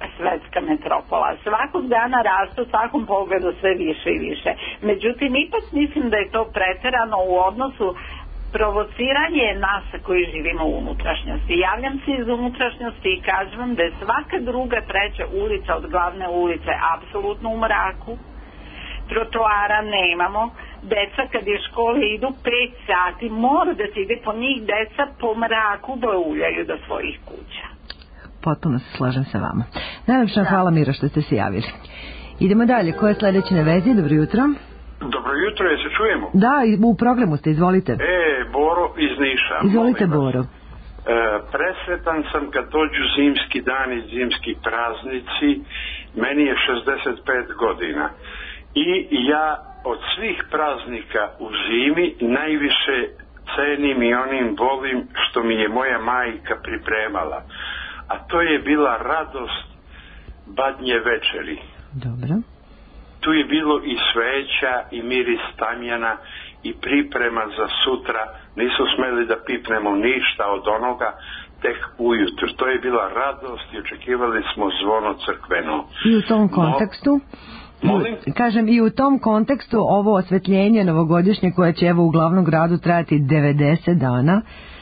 svetska metropola. Svakog dana rastu u svakom pogledu sve više i više. Međutim, ipak mislim da je to preterano u odnosu provociranje nas koji živimo u unutrašnjosti. Javljam se iz unutrašnjosti i kažem vam da je svaka druga, treća ulica od glavne ulice apsolutno u mraku. Trotoara nemamo. Deca kad je škole idu 5 sati, mora da se ide po njih, deca po mraku bauljaju do svojih kuća. Potpuno se slažem sa vama. Najlepša hvala, Miro, što ste se javili. Idemo dalje. Ko je sledeći na vezi? Dobro jutro. Dobro jutro, je se čujemo? Da, u programu ste, izvolite. Boro iz Niša. Izvolite, Boro. Presretan sam kad dođu zimski dani, zimski praznici. Meni je 65 godina. I ja od svih praznika u zimi najviše cenim i onim volim što mi je moja majka pripremala. A to je bila radost badnje večeri. Dobro. Tu je bilo i sveća i miris tamjana i priprema za sutra. Nisu smeli da pipnemo ništa od onoga tek ujutro. To je bila radost i očekivali smo zvono crkveno. I u tom kontekstu? Molim? Kažem, i u tom kontekstu ovo osvetljenje novogodišnje koje će evo u glavnom gradu trajati 90 dana.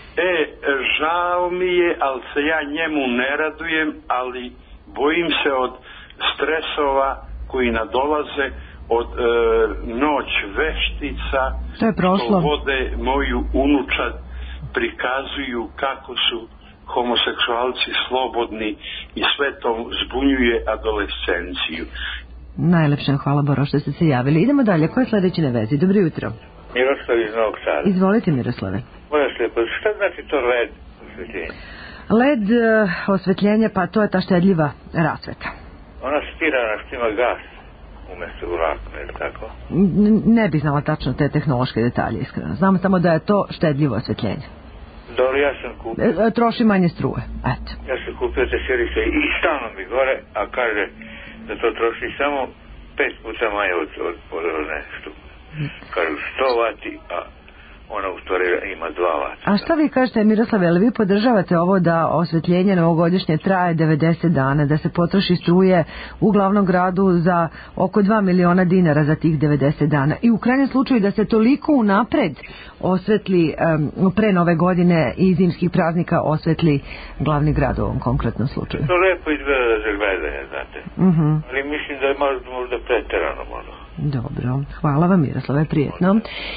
Žao mi je, ali se ja njemu ne radujem, ali bojim se od stresova koji nadolaze, od noć veštica. To je prošlo. Što vode moju unučad, prikazuju kako su homoseksualci slobodni i sve to zbunjuje adolescenciju. Najlepša hvala, Boro, što ste se javili. Idemo dalje. Ko je sledeći na vezi? Dobro jutro. Miroslav iz Novog Sada. Izvolite, Miroslave. Moraš lijepo, šta znači to LED osvetljenje? LED osvetljenje, pa to je ta štedljiva rasveta. Ona stirana što ima gas umjesto vlakna, ili tako? Ne bih znala tačno te tehnološke detalje, iskreno. Znam samo da je to štedljivo osvetljenje. Dobro, ja sam kupio. Troši manje struje, eto. Ja sam kupio te šerice i stalno mi gore, a kaže da to troši samo 5 puta manje od nešto. Kažu 100 vati, a ona u stvari ima 2 vata. A šta vi kažete, Miroslave, ali vi podržavate ovo da osvetljenje novogodišnje traje 90 dana, da se potroši struje u glavnom gradu za oko 2 miliona dinara za tih 90 dana i u krajnjem slučaju da se toliko unapred osvetli pre nove godine i zimskih praznika osvetli glavni grad u ovom konkretnom slučaju? To lepo izgleda za gledanje, znate. Ali mislim da je možda preterano možda. Dobro, hvala vam, Miroslave, prijetno.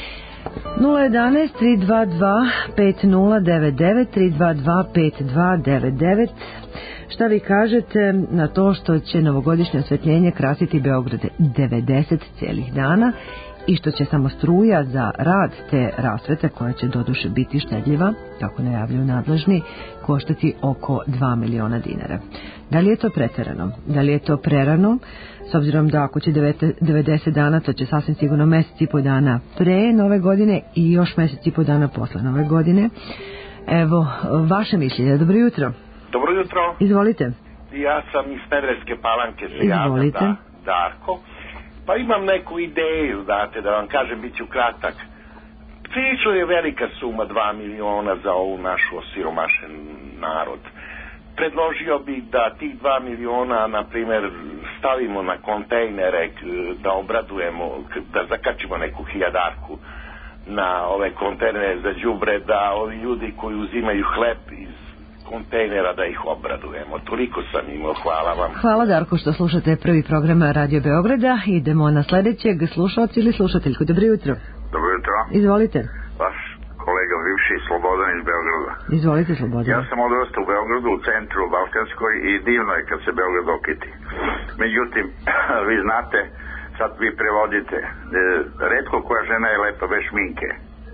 011 322 5099 322 5299. Šta vi kažete na to što će novogodišnje osvetljenje krasiti Beograd 90 cijelih dana i što će samo struja za rad te rasvete, koja će doduše biti štedljiva, kako najavljuju nadležni, koštati oko 2 miliona dinara. Da li je to preterano? Da li je to prerano? S obzirom da ako će 90 dana, to će sasvim sigurno mjesec i po dana pre nove godine i još mjesec i po dana posle nove godine. Evo, vaše mišljenje. Dobro jutro. Dobro jutro. Izvolite. Ja sam iz Smederevske Palanke, se javljam, Darko. Pa imam neku ideju, znate, da vam kažem, bit ću kratak. Priču je velika suma, 2 miliona za ovu našu osiromašen narod. Predložio bih da tih 2 miliona, na primjer, stavimo na kontejnere, da obradujemo, da zakačimo neku hiljadarku na ove kontejnere za đubre, da ovi ljudi koji uzimaju hleb iz kontejnera da ih obradujemo. Toliko sam imao, hvala vam. Hvala, Darko, što slušate prvi program Radio Beograda. Idemo na sledećeg, slušalci ili slušateljku. Dobro jutro. Dobro jutro. Izvolite. Vaš kolega bivši Slobodan iz Beograda. Izvolite, Slobodan. Ja sam odrastao u Beogradu, u centru, u Balkanskoj, i divno je kad se Beograd okiti. Međutim, vi znate, sad vi prevodite, retko koja žena je lepa bez šminke.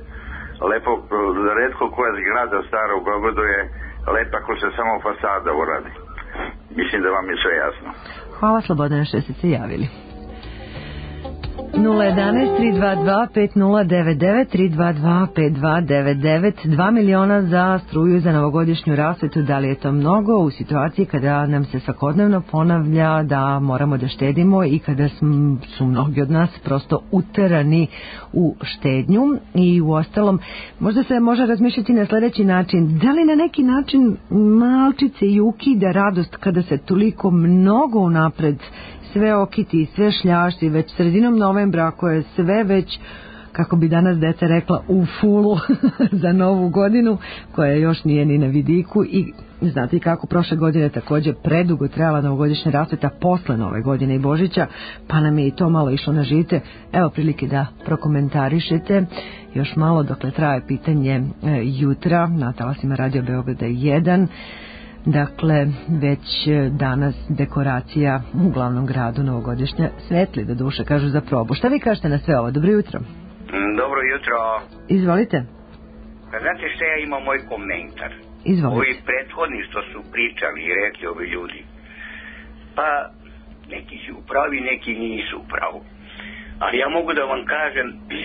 Retko koja zgrada stara u Beogradu je lepa ako se samo fasada uradi. Mislim da vam je sve jasno. Hvala, Slobodane, što ste se javili. 011-322-5099, 2 miliona za struju za novogodišnju rasvetu. Da li je to mnogo u situaciji kada nam se svakodnevno ponavlja da moramo da štedimo i kada su mnogi od nas prosto uterani u štednju? I u ostalom, možda se može razmišljati na sljedeći način: da li na neki način malčice i ukida radost kada se toliko mnogo unapred sve okiti, sve šljašti, već sredinom novembra, ako je sve već, kako bi danas deca rekla, u fulu za novu godinu, koja još nije ni na vidiku. I znate kako prošle godine također predugo trajala novogodišnja rasveta posle Nove godine i Božića, pa nam je i to malo išlo na žite. Evo prilike da prokomentarišete još malo dokle traje pitanje jutra na talasima Radio Beograda 1. Dakle, već danas dekoracija u glavnom gradu novogodišnja svetli do duše, kažu za probu. Šta vi kažete na sve ovo? Dobro jutro. Dobro jutro. Izvolite. Znate šta, ja imam moj komentar. Izvolite. Ovi prethodni što su pričali i rekli ovi ljudi, pa neki su u pravi, neki nisu u pravu. Ali ja mogu da vam kažem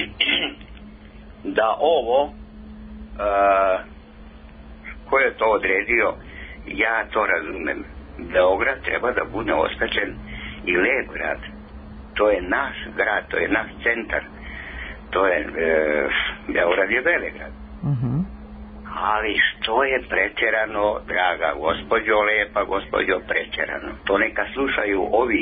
da ovo ko je to odredio, ja to razumem. Beograd treba da bude osvećen i lep grad. To je naš grad, to je naš centar. To je, Beograd je Velegrad. Ali što je pretjerano, draga gospođo, lepa gospođo, pretjerano. To neka slušaju ovi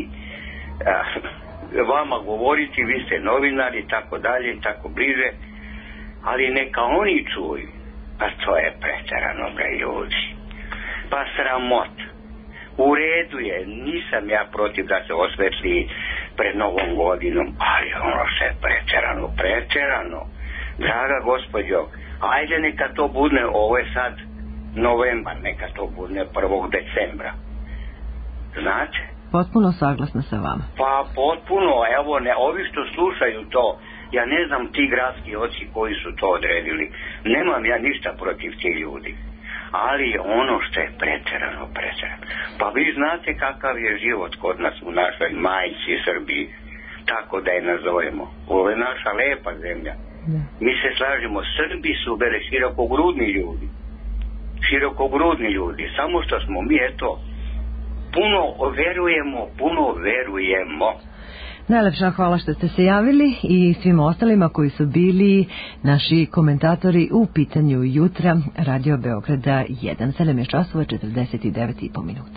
vama govoriti, vi ste novinari, tako dalje i tako bliže, ali neka oni čuju. Pa to je pretjerano, bre ljudi. Pa sramot. U redu je, nisam ja protiv da se osvetli pred Novom godinom, ali ono što je pretjerano. Draga gospođo, ajde neka to bude, ovo je sad novembar, neka to bude 1. decembra. Znate? Potpuno saglasna sa vama. Pa potpuno, evo, ovi što slušaju to, ja ne znam ti gradski oci koji su to odredili, nemam ja ništa protiv tih ljudi. Ali ono što je pretjerano. Pa vi znate kakav je život kod nas u našoj majci Srbiji, tako da je nazovemo. Ovo je naša lepa zemlja. Mi se slažemo, Srbi su bili širokogrudni ljudi, samo što smo mi, eto, puno verujemo. Najlepša hvala što ste se javili i svim ostalima koji su bili naši komentatori u pitanju jutra Radio Beograda 1. 7 časova 49,5 minuta.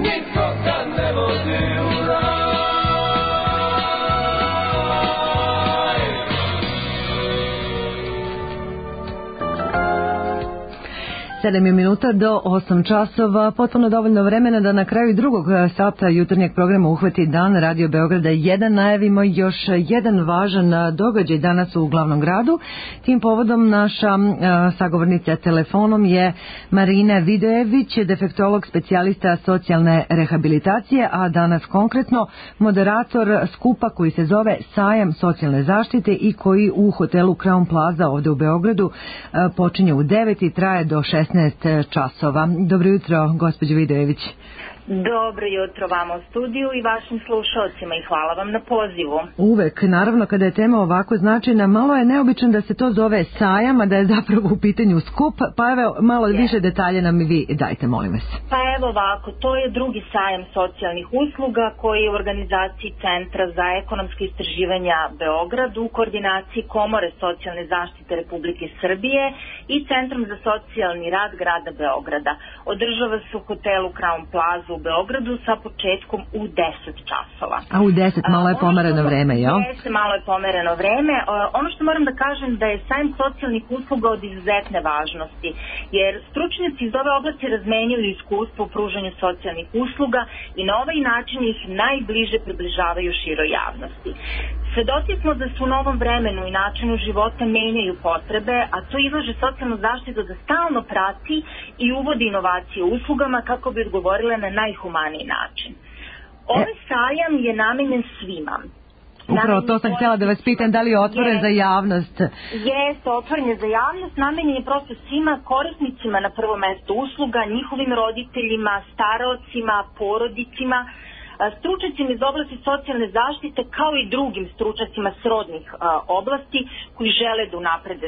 niko ga ne vodi u raj. 7 minuta do 8 časova, potpuno dovoljno vremena da na kraju drugog sata jutarnjeg programa Uhvati dan Radio Beograda 1 najavimo još jedan važan događaj danas u glavnom gradu. Tim povodom naša sagovornica telefonom je Marina Vidojević, defektolog specijalista socijalne rehabilitacije, a danas konkretno moderator skupa koji se zove Sajam socijalne zaštite i koji u hotelu Crown Plaza ovde u Beogradu počinje u 9 i traje do 16 časova. Dobro jutro, gospođo Vidojević. Dobro jutro vama u studiju i vašim slušalcima i hvala vam na pozivu. Uvek, naravno kada je tema ovako značajna, malo je neobično da se to zove sajam, a da je zapravo u pitanju skup, pa evo malo više detalje nam i vi dajte, molim vas. Pa evo ovako, to je drugi sajam socijalnih usluga koji je u organizaciji Centra za ekonomske istraživanja Beograd u koordinaciji Komore socijalne zaštite Republike Srbije i Centrom za socijalni rad grada Beograda. Održava se u hotelu Crown Plaza u Beogradu sa početkom u 10 časova. A u 10 malo je pomereno vreme, jel? 10 malo je pomereno vreme. Ono što moram da kažem da je sajam socijalnih usluga od izuzetne važnosti, jer stručnjaci iz ove oblasti razmenjuju iskustvo u pružanju socijalnih usluga i na ovaj način ih najbliže približavaju široj javnosti. Svedoci smo da se u novom vremenu i načinu života menjaju potrebe, a to izlaže socijalnu zaštitu da stalno prati i uvodi inovacije u uslugama kako bi odgovorile na najhumaniji način. Ovaj sajam je namenjen svima. Upravo to sam htjela da vas pitam, da li je otvoren za javnost? Jeste, otvoren je za javnost, namenjen je prosto svima korisnicima na prvo mesto usluga, njihovim roditeljima, staraocima, porodicima, stručnjacima iz oblasti socijalne zaštite kao i drugim stručnjacima srodnih oblasti koji žele da unaprede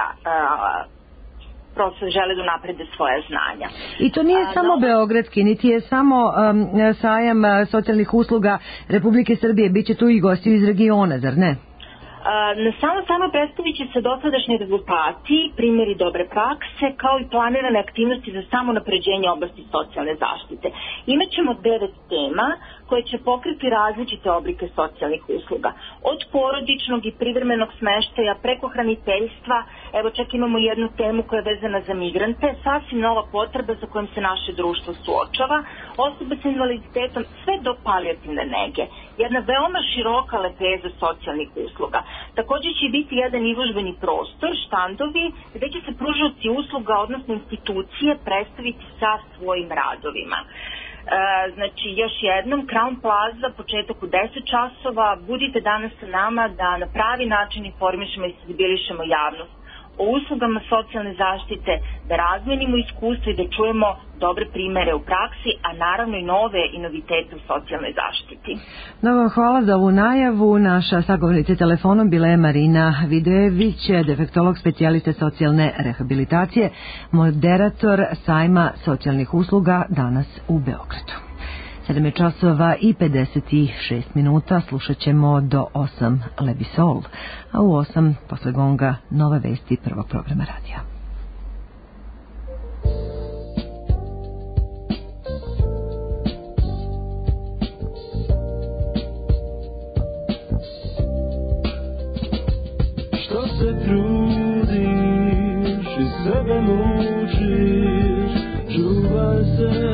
svoja znanja. I to nije samo beogradski, niti je samo sajam socijalnih usluga Republike Srbije, bit će tu i gosti iz regiona, zar ne? Na samo predstavit će se dosadašnji rezultati, primjeri dobre prakse, kao i planirane aktivnosti za samonapređenje oblasti socijalne zaštite. Imaćemo 9 tema koje će pokriti različite oblike socijalnih usluga. Od porodičnog i privremenog smeštaja preko hraniteljstva, evo čak imamo jednu temu koja je vezana za migrante, sasvim nova potreba za kojom se naše društvo suočava, osobe sa invaliditetom, sve do palijativne nege. Jedna veoma široka lepeza socijalnih usluga. Također će biti jedan izložbeni prostor, štandovi, gdje će se pružaoci usluga, odnosno institucije, predstaviti sa svojim radovima. Znači, još jednom, Crown Plaza, početak u 10 časova, budite danas sa nama da na pravi način informišemo i senzibilišemo javnost o uslugama socijalne zaštite, da razmenimo iskustvo i da čujemo dobre primere u praksi, a naravno i nove novitete u socijalnoj zaštiti. No, vam hvala za ovu najavu. Naša sagovornica telefonom bila je Marina Vidojević, defektolog specijaliste socijalne rehabilitacije, moderator sajma socijalnih usluga danas u Beogradu. 7 časova i 56 minuta, slušat ćemo do 8 Lebisol, a u 8 posle gonga nove vesti prvog programa radija. Što se trudiš i sebe mučiš, čuvaj se,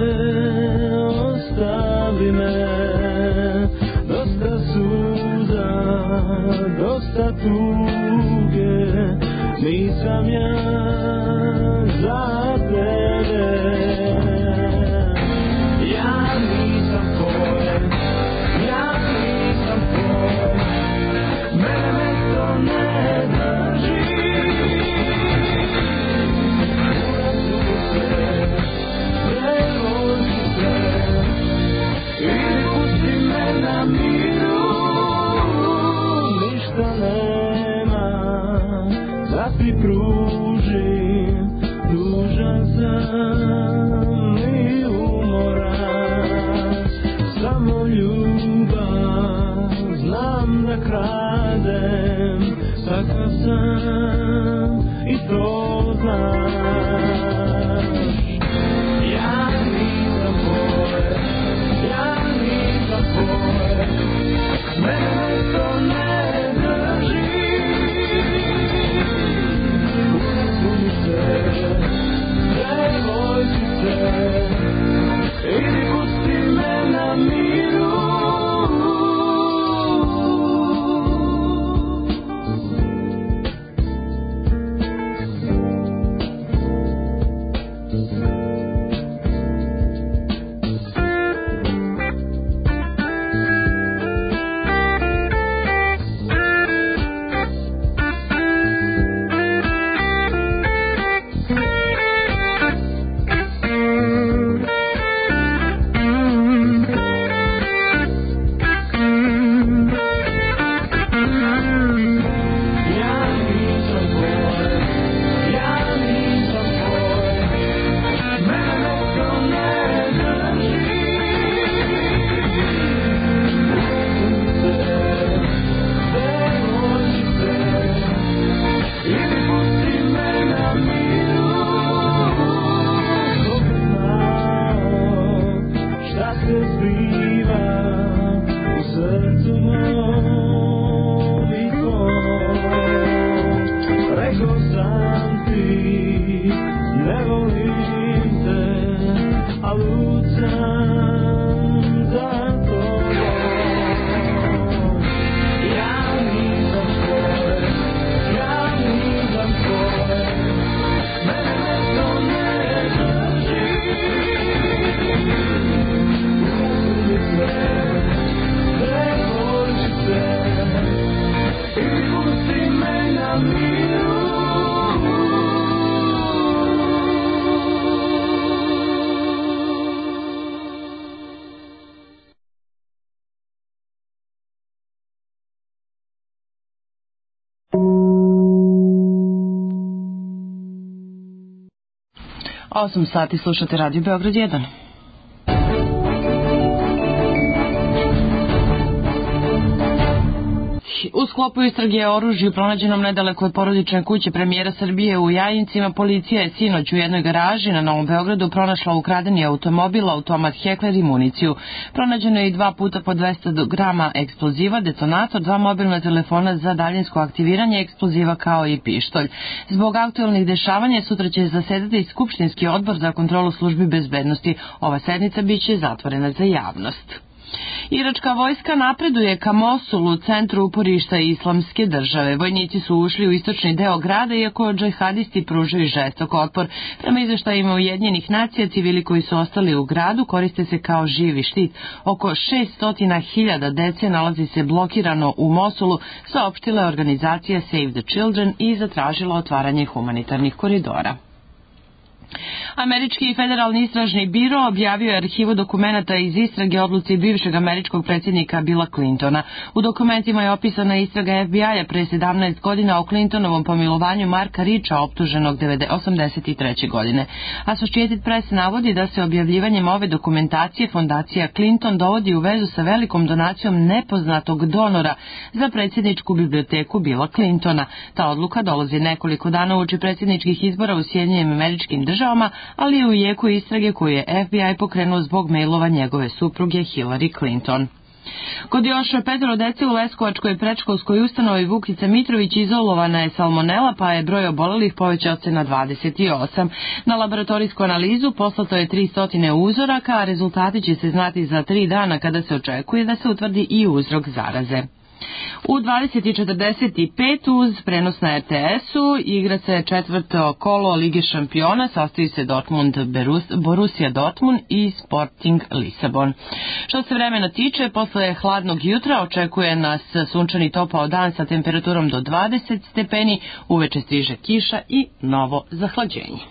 ostavi me, dosta suza, dosta tuge, nisam ja za tebe. Ja nisam tvoj, mene to ne drži. Urazu se, preloži se, ili pusti me na miru. Ništa nema da ti pružim, Osam sati slušate Radio Beograd 1. U sklopu istrage o oružju pronađenom nedaleko od porodične kuće premijera Srbije u Jajincima, policija je sinoć u jednoj garaži na Novom Beogradu pronašla ukradeni automobil, automat Hekler i municiju. Pronađeno je i 2 puta po 200 grama eksploziva, detonator, 2 mobilna telefona za daljinsko aktiviranje eksploziva kao i pištolj. Zbog aktualnih dešavanja sutra će zasedati Skupštinski odbor za kontrolu službi bezbednosti. Ova sednica biće zatvorena za javnost. Iračka vojska napreduje ka Mosulu, centru uporišta Islamske države. Vojnici su ušli u istočni deo grada, iako džihadisti pružaju žestok otpor. Prema izveštajima Ujedinjenih nacija, civili koji su ostali u gradu koriste se kao živi štit. Oko 600.000 dece nalazi se blokirano u Mosulu, saopštila je organizacija Save the Children i zatražila otvaranje humanitarnih koridora. Američki federalni istražni biro objavio je arhivu dokumenata iz istrage odluci bivšeg američkog predsjednika Billa Clintona. U dokumentima je opisana istraga FBI-a pre 17 godina o Clintonovom pomilovanju Marka Richa, optuženog 1983. godine. Associated Press navodi da se objavljivanjem ove dokumentacije fondacija Clinton dovodi u vezu sa velikom donacijom nepoznatog donora za predsjedničku biblioteku Billa Clintona. Ta odluka dolazi nekoliko dana uoči predsjedničkih izbora u Sjedinjenim Američkim Državama, ali i u jeku istrage koju je FBI pokrenuo zbog mailova njegove supruge Hillary Clinton. Kod još 5 dece u Leskovačkoj predškolskoj ustanovi Vukica Mitrović izolovana je salmonela, pa je broj obolelih povećao se na 28. Na laboratorijsku analizu poslato je 300 uzoraka, a rezultati će se znati za 3 dana kada se očekuje da se utvrdi i uzrok zaraze. U 20:45 uz prenos na RTS-u igra se četvrto kolo Lige šampiona, sastoji se Borussia Dortmund i Sporting Lisabon. Što se vremena tiče, posle hladnog jutra očekuje nas sunčani topao dan sa temperaturom do 20 stepeni, uveče stiže kiša i novo zahlađenje.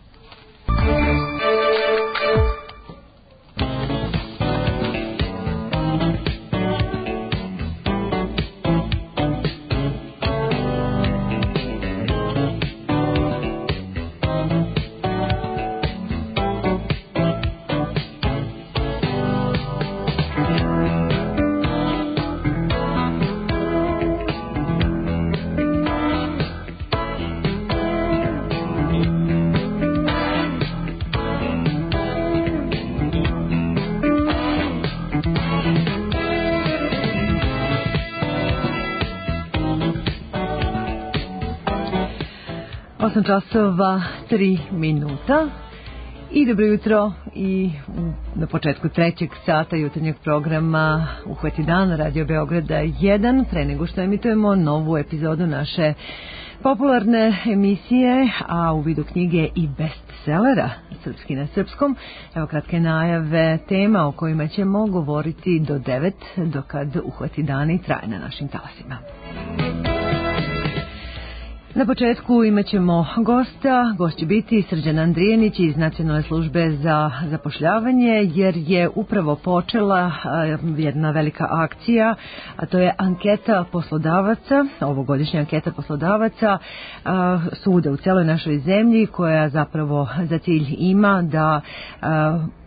8 časova 3 minuta i dobro jutro i na početku 3. sata jutarnjeg programa Uhvati dan Radio Beograda 1, pre nego što emitujemo novu epizodu naše popularne emisije, a u vidu knjige i bestsellera Srpski na srpskom. Evo kratke najave tema o kojima ćemo govoriti do 9, dokad Uhvati dani traje na našim talasima. Na početku imat ćemo gosta. Gost će biti Srđan Andrijanić iz Nacionalne službe za zapošljavanje, jer je upravo počela jedna velika akcija, a to je anketa poslodavaca, ovogodišnja anketa poslodavaca svuda u celoj našoj zemlji, koja zapravo za cilj ima da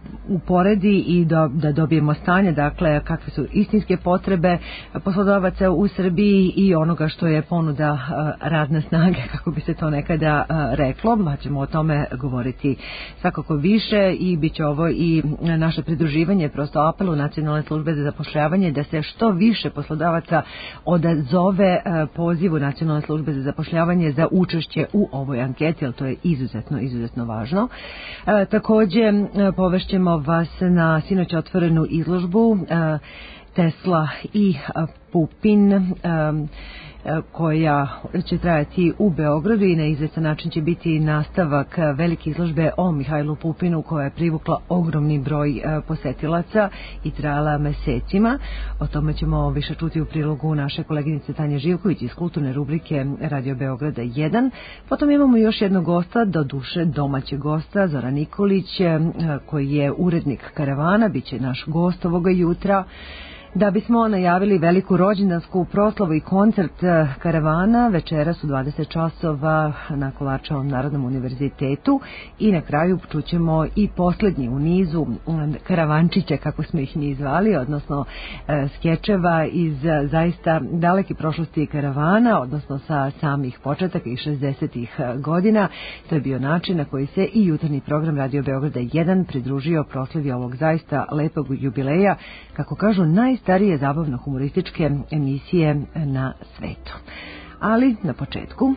uporedi i da dobijemo stanje, dakle kakve su istinske potrebe poslodavaca u Srbiji i onoga što je ponuda radne snage, kako bi se to nekada reklo, pa ćemo o tome govoriti svakako više i bit će ovo i naše pridruživanje, prosto apelu Nacionalne službe za zapošljavanje da se što više poslodavaca odazove pozivu Nacionalne službe za zapošljavanje za učešće u ovoj anketi, jer to je izuzetno važno. Takođe, povešćemo vas na sinoć otvorenu izložbu Tesla i Pupin, koja će trajati u Beogradu i na izvestan način će biti nastavak velike izložbe o Mihajlu Pupinu, koja je privukla ogromni broj posetilaca i trajala mesecima. O tome ćemo više čuti u prilogu naše koleginice Tanje Živković iz kulturne rubrike Radio Beograda 1. Potom imamo još jednog gosta, do duše domaćeg gosta, Zoran Nikolić, koji je urednik Karavana, bit će naš gost ovoga jutra. Da bismo najavili veliku rođendansku proslavu i koncert Karavana, večeras u 20 časova na Kolarčevom Narodnom univerzitetu i na kraju čućemo i posljednji u nizu karavančića, kako smo ih mi zvali, odnosno skečeva iz zaista daleke prošlosti Karavana, odnosno sa samih početaka i 60-ih godina. To je bio način na koji se i jutarnji program Radio Beograda 1 pridružio proslavi ovog zaista lepog jubileja, kako kažu najstarije zabavno-humorističke emisije na svetu. Ali na početku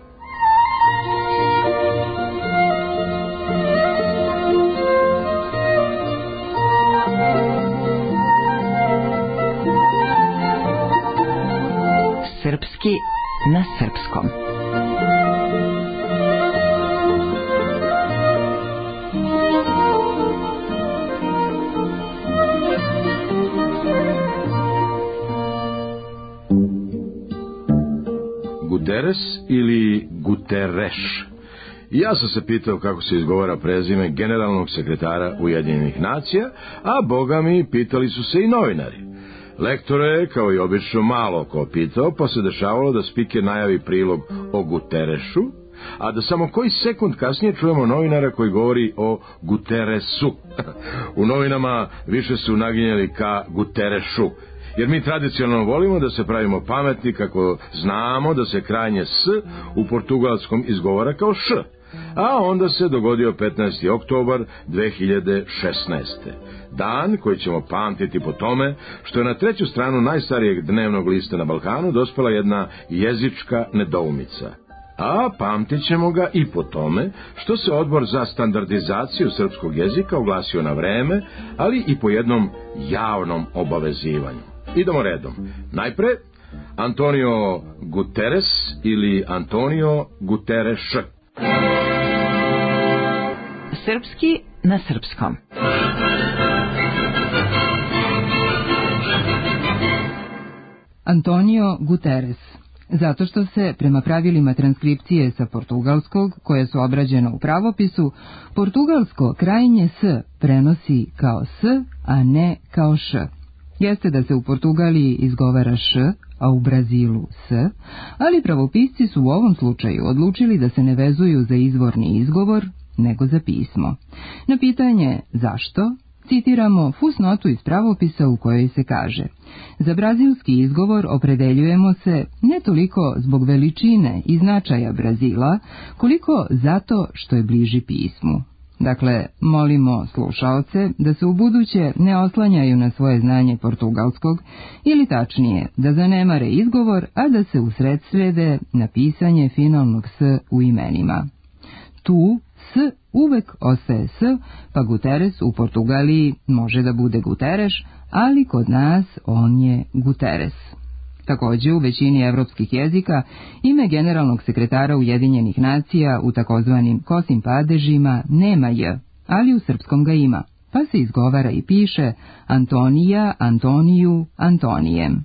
Srpski na srpskom. Guterres ili Guterres? Ja sam se pitao kako se izgovara prezime generalnog sekretara Ujedinjenih nacija, a boga mi pitali su se i novinari. Lektore, kao i obično, malo ko pitao, pa se dešavalo da spiker najavi prilog o Guterresu, a da samo koji sekund kasnije čujemo novinara koji govori o Guterresu. U novinama više su naginjali ka Guterresu, jer mi tradicionalno volimo da se pravimo pametni kako znamo da se krajnje S u portugalskom izgovara kao Š. A onda se dogodio 15. oktobar 2016. Dan koji ćemo pamtiti po tome što je na treću stranu najstarijeg dnevnog lista na Balkanu dospela jedna jezička nedoumica. A pamtit ćemo ga i po tome što se Odbor za standardizaciju srpskog jezika oglasio na vreme, ali i po jednom javnom obavezivanju. Idemo redom. Najpre, Antonio Guterres ili Antonio Guterres. Srpski na srpskom. Antonio Guterres, zato što se, prema pravilima transkripcije sa portugalskog, koje su obrađeno u pravopisu, portugalsko krajnje S prenosi kao S, a ne kao Š. Jeste da se u Portugaliji izgovara Š, a u Brazilu S, ali pravopisci su u ovom slučaju odlučili da se ne vezuju za izvorni izgovor, nego za pismo. Na pitanje zašto, citiramo fusnotu iz pravopisa u kojoj se kaže: za brazilski izgovor opredeljujemo se ne toliko zbog veličine i značaja Brazila, koliko zato što je bliži pismu. Dakle, molimo slušaoce da se ubuduće ne oslanjaju na svoje znanje portugalskog, ili tačnije, da zanemare izgovor, a da se usredsrede na pisanje finalnog S u imenima. Tu S uvek ostaje S, pa Guterres u Portugaliji može da bude Guterres, ali kod nas on je Guterres. Takođe, u većini evropskih jezika ime generalnog sekretara Ujedinjenih nacija u takozvanim kosim padežima nema J, ali u srpskom ga ima, pa se izgovara i piše Antonija, Antoniju, Antonijem.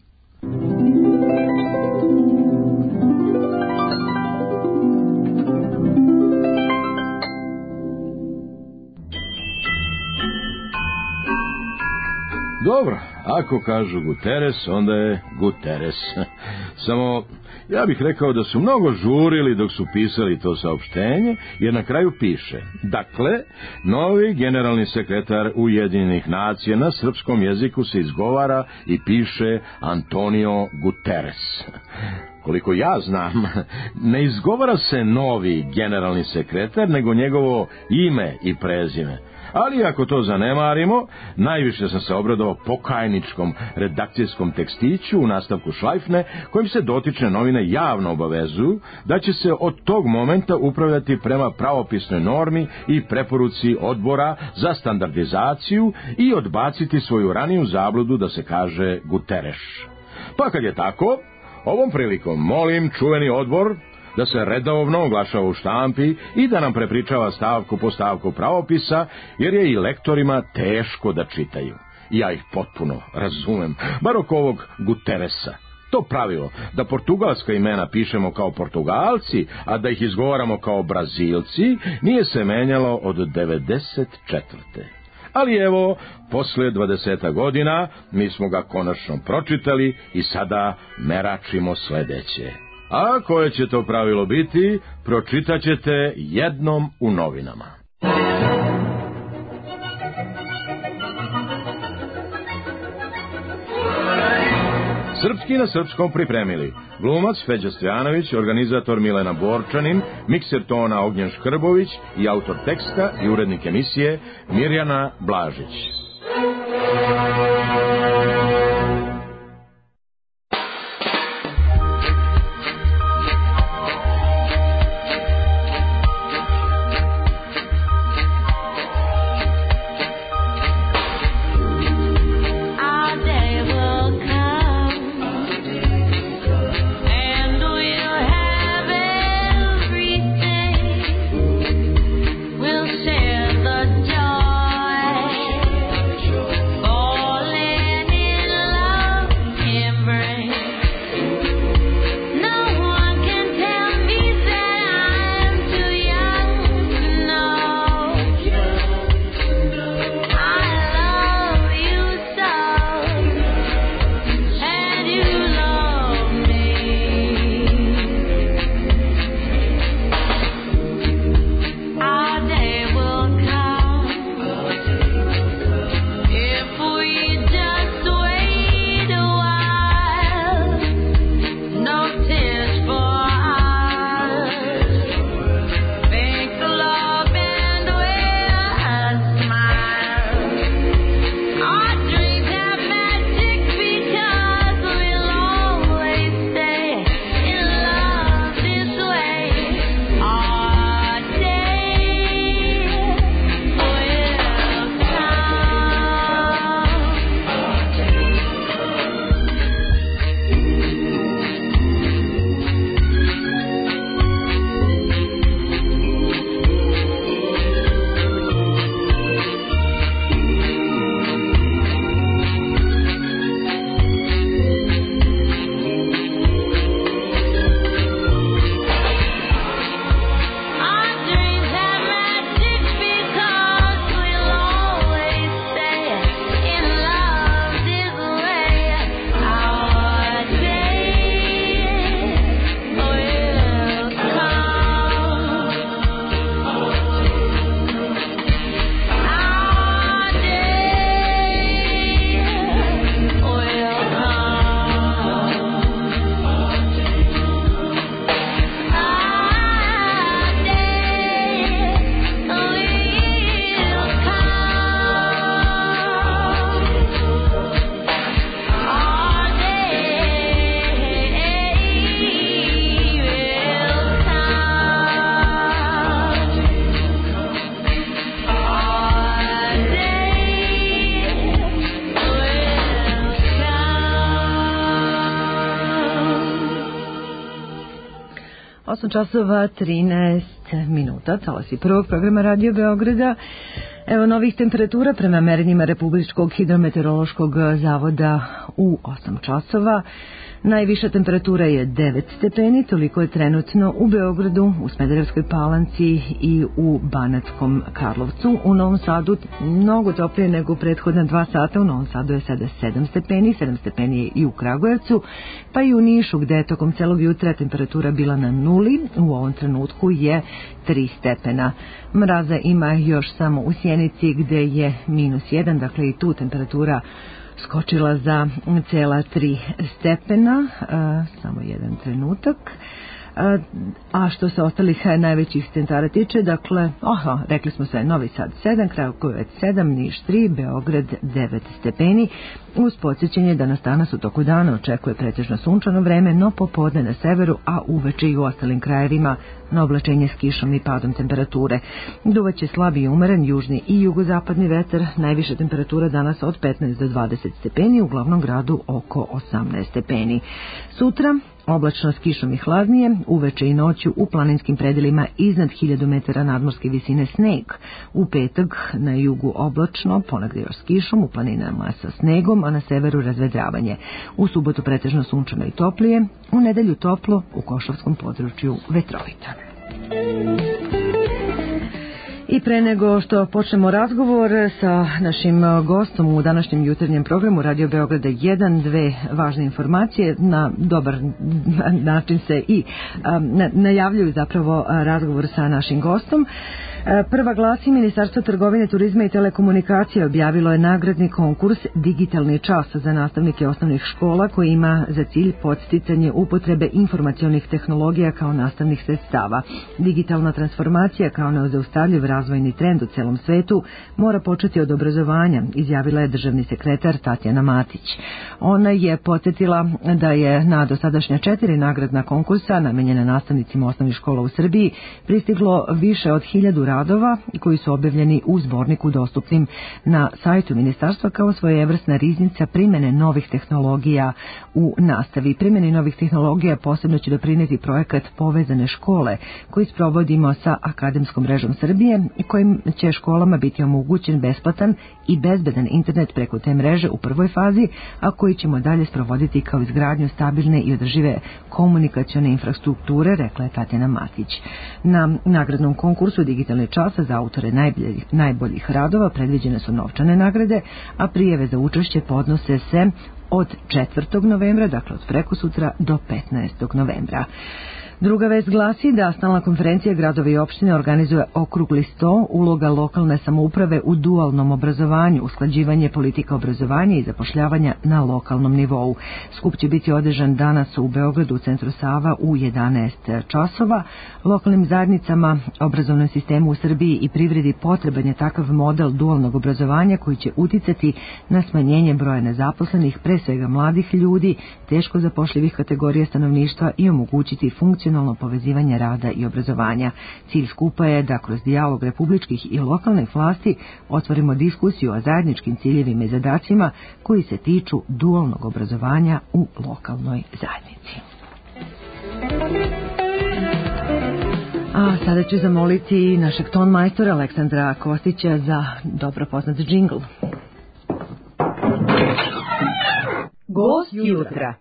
Dobro, ako kažu Guterres, onda je Guterres. Samo, ja bih rekao da su mnogo žurili dok su pisali to saopštenje, jer na kraju piše: dakle, novi generalni sekretar Ujedinjenih nacija na srpskom jeziku se izgovara i piše Antonio Guterres. Koliko ja znam, ne izgovara se novi generalni sekretar, nego njegovo ime i prezime. Ali ako to zanemarimo, najviše sam se obradovao pokajničkom redakcijskom tekstiću u nastavku šlajfne, kojim se dotične novine javno obavezuju da će se od tog momenta upravljati prema pravopisnoj normi i preporuci odbora za standardizaciju i odbaciti svoju raniju zabludu da se kaže Guterres. Pa kad je tako, ovom prilikom molim čuveni odbor da se redovno oglašava u štampi i da nam prepričava stavku po stavku pravopisa, jer je i lektorima teško da čitaju. Ja ih potpuno razumem, bar oko ovog Guterresa. To pravilo da portugalska imena pišemo kao Portugalci, a da ih izgovaramo kao Brazilci, nije se menjalo od 94. Ali evo, posle 20 godina mi smo ga konačno pročitali i sada meračimo sledeće. A koje će to pravilo biti, pročitat ćete jednom u novinama. Srpski na srpskom pripremili glumac Feđa Stojanović, organizator Milena Borčanin, mikser tona Ognjen Škrbović i autor teksta i urednik emisije Mirjana Blažić. Časova 13 minuta, talasi prvog programa Radio Beograda. Evo novih temperatura prema merenjima Republičkog hidrometeorološkog zavoda u 8 časova. Najviša temperatura je 9 stepeni, toliko je trenutno u Beogradu, u Smederevskoj Palanci i u Banatskom Karlovcu. U Novom Sadu mnogo toplije nego u prethodna 2 sata, u Novom Sadu je sada 7 stepeni je i u Kragujevcu, pa i u Nišu gde je tokom celog jutra temperatura bila na 0, u ovom trenutku je 3 stepena. Mraza ima još samo u Sjenici gde je -1, dakle i tu temperatura skočila za cela 3 stepena, samo jedan trenutak. A što se ostalih najvećih centara tiče, dakle, rekli smo sve, Novi Sad 7, Kragujevac 7, Niš 3, Beograd 9 stepeni, uz podsjećanje da nas danas u toku dana očekuje pretežno sunčano vreme, no popodne na severu, a uveče i u ostalim krajevima na oblačenje s kišom i padom temperature. Duvaće slabi i umeren južni i jugozapadni vetar, najviša temperatura danas od 15 do 20 stepeni, u glavnom gradu oko 18 stepeni. Sutra oblačno s kišom i hladnije, uveče i noću u planinskim predelima iznad 1000 metara nadmorske visine sneg. U petak na jugu oblačno, ponegde još s kišom, u planinama sa snegom, a na severu razvedravanje. U subotu pretežno sunčano i toplije, u nedelju toplo, u Košavskom području vetrovito. I pre nego što počnemo razgovor sa našim gostom u današnjem jutarnjem programu Radio Beograda 1, 2 važne informacije. Na dobar način se i najavljuju zapravo razgovor sa našim gostom. Prva glasi: Ministarstvo trgovine, turizma i telekomunikacije objavilo je nagradni konkurs Digitalni čas za nastavnike osnovnih škola koji ima za cilj podsticanje upotrebe informacionih tehnologija kao nastavnih sredstava. Digitalna transformacija kao nezaustavljiv razvojni trend u celom svetu mora početi od obrazovanja, izjavila je državni sekretar Tatjana Matić. Ona je podsjetila da je na dosadašnja 4 nagradna konkursa namenjena nastavnicima osnovnih škola u Srbiji pristiglo više od 1000 radova koji su objavljeni u zborniku dostupnim na sajtu ministarstva kao svojevrsna riznica primene novih tehnologija u nastavi. Primjeni novih tehnologija posebno će doprineti projekat Povezane škole koji sprovodimo sa Akademskom mrežom Srbije i kojim će školama biti omogućen besplatan i bezbedan internet preko te mreže u prvoj fazi, a koji ćemo dalje sprovoditi kao izgradnju stabilne i održive komunikacione infrastrukture, rekla je Tatjana Matić. Na nagradnom konkursu Digitalni čas za autore najboljih radova predviđene su novčane nagrade, a prijave za učešće podnose se od 4. novembra, dakle od prekosutra, do 15. novembra. Druga vest glasi da Stalna konferencija gradova i opštine organizuje okrugli sto uloga lokalne samouprave u dualnom obrazovanju, usklađivanje politika obrazovanja i zapošljavanja na lokalnom nivou. Skup će biti održan danas u Beogradu u centru Sava u 11 časova. Lokalnim zajednicama, obrazovnom sistemu u Srbiji i privredi potreban je takav model dualnog obrazovanja koji će uticati na smanjenje broja nezaposlenih, pre svega mladih ljudi, teško zapošljivih kategorija stanovništva i omogućiti funkcionalno povezivanje rada i obrazovanja. Cilj skupa je da kroz dijalog republičkih i lokalnih vlasti otvorimo diskusiju o zajedničkim ciljevima i zadacima koji se tiču dualnog obrazovanja u lokalnoj zajednici. A sada ću zamoliti našeg ton majstora Aleksandra Kostića za dobro poznat džingl. Gost jutra.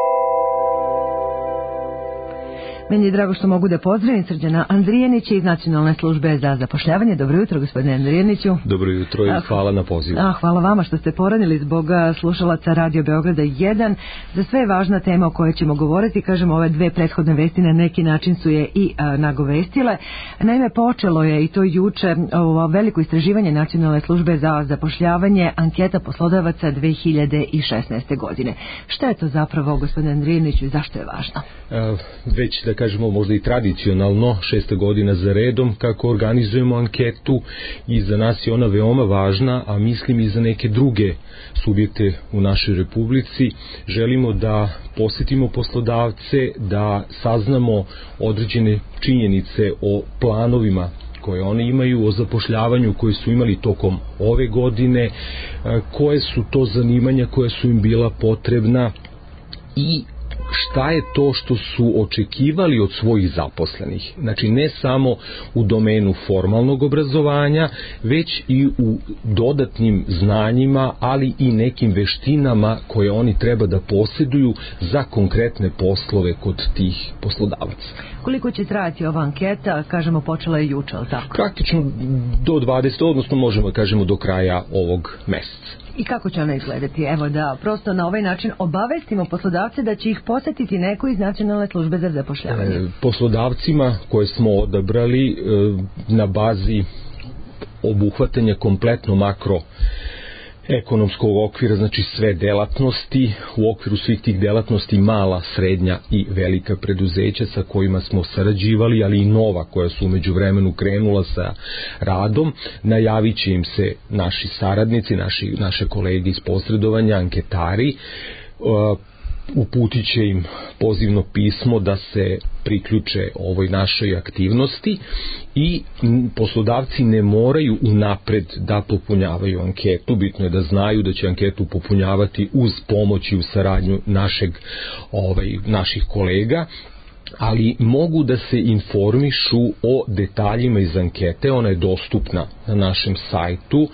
Meni je drago što mogu da pozdravim Srđana Andrijanića iz Nacionalne službe za zapošljavanje. Dobro jutro, gospodine Andrijaniću. Dobro jutro i hvala na pozivu. Hvala vama što ste poradili zbog slušalaca Radio Beograda 1. Za sve je važna tema o kojoj ćemo govoriti. Kažem, ove dve prethodne vesti na neki način su je i nagovestile. Naime, počelo je i to juče ovo veliko istraživanje Nacionalne službe za zapošljavanje, anketa poslodavaca 2016. godine. Šta je to zapravo, gospodine Andrijaniću, i zašto je važno? Već da kažemo možda i tradicionalno 6. godina za redom kako organizujemo anketu i za nas je ona veoma važna, a mislim i za neke druge subjekte u našoj Republici. Želimo da posjetimo poslodavce, da saznamo određene činjenice o planovima koje one imaju, o zapošljavanju koje su imali tokom ove godine, koje su to zanimanja koje su im bila potrebna i šta je to što su očekivali od svojih zaposlenih. Znači ne samo u domenu formalnog obrazovanja, već i u dodatnim znanjima, ali i nekim veštinama koje oni treba da posjeduju za konkretne poslove kod tih poslodavaca. Koliko će trajati ova anketa? Kažemo, počela je juče, ali tako? Praktično do 20, odnosno možemo kažemo do kraja ovog meseca. I kako će ona izgledati? Evo da prosto na ovaj način obavestimo poslodavce da će ih posjetiti neko iz Nacionalne službe za zapošljavanje. Poslodavcima koje smo odabrali na bazi obuhvatanja kompletno makroekonomskog okvira, znači sve delatnosti, u okviru svih tih delatnosti mala, srednja i velika preduzeća sa kojima smo sarađivali, ali i nova koja su u međuvremenu krenula sa radom, najavit će im se naši saradnici, naše kolege iz posredovanja, anketari, uputit će im pozivno pismo da se priključe ovoj našoj aktivnosti i poslodavci ne moraju unapred da popunjavaju anketu. Bitno je da znaju da će anketu popunjavati uz pomoć i u saradnju naših kolega, ali mogu da se informišu o detaljima iz ankete. Ona je dostupna na našem sajtu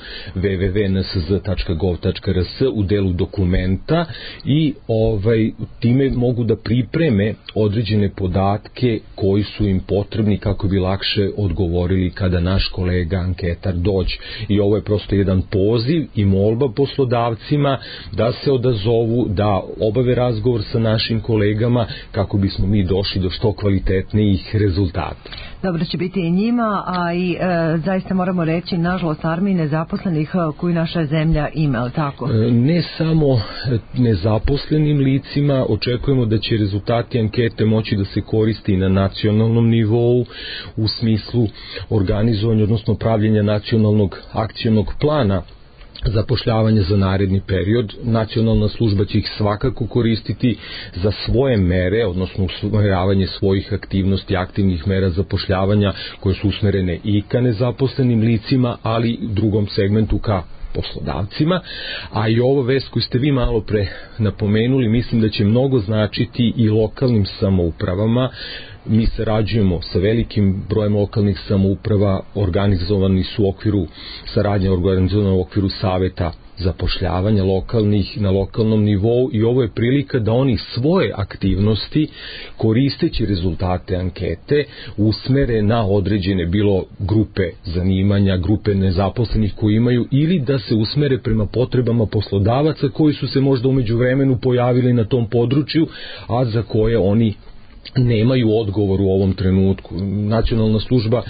www.nsz.gov.rs u delu dokumenta i time mogu da pripreme određene podatke koji su im potrebni kako bi lakše odgovorili kada naš kolega anketar dođe. I ovo je prosto jedan poziv i molba poslodavcima da se odazovu, da obave razgovor sa našim kolegama kako bismo mi došli do što kvalitetnijih rezultata. Dobro će biti i njima, a i zaista moramo reći, nažalost, armiji nezaposlenih koju naša zemlja ima, ali tako? Ne samo nezaposlenim licima, očekujemo da će rezultati ankete moći da se koristi na nacionalnom nivou u smislu organizovanja, odnosno pravljenja nacionalnog akcionog plana zapošljavanje za naredni period. Nacionalna služba će ih svakako koristiti za svoje mere, odnosno usmeravanje svojih aktivnosti, aktivnih mera zapošljavanja koje su usmerene i ka nezaposlenim licima, ali u drugom segmentu ka poslodavcima. A i ovo vest koju ste vi malo pre napomenuli, mislim da će mnogo značiti i lokalnim samoupravama. Mi sarađujemo sa velikim brojem lokalnih samouprava, organizovani su u okviru saradnja organizovana u okviru saveta zapošljavanja lokalnih na lokalnom nivou i ovo je prilika da oni svoje aktivnosti koristeći rezultate ankete usmere na određene bilo grupe zanimanja, grupe nezaposlenih koji imaju ili da se usmere prema potrebama poslodavaca koji su se možda u međuvremenu pojavili na tom području, a za koje oni nemaju odgovor u ovom trenutku. Nacionalna služba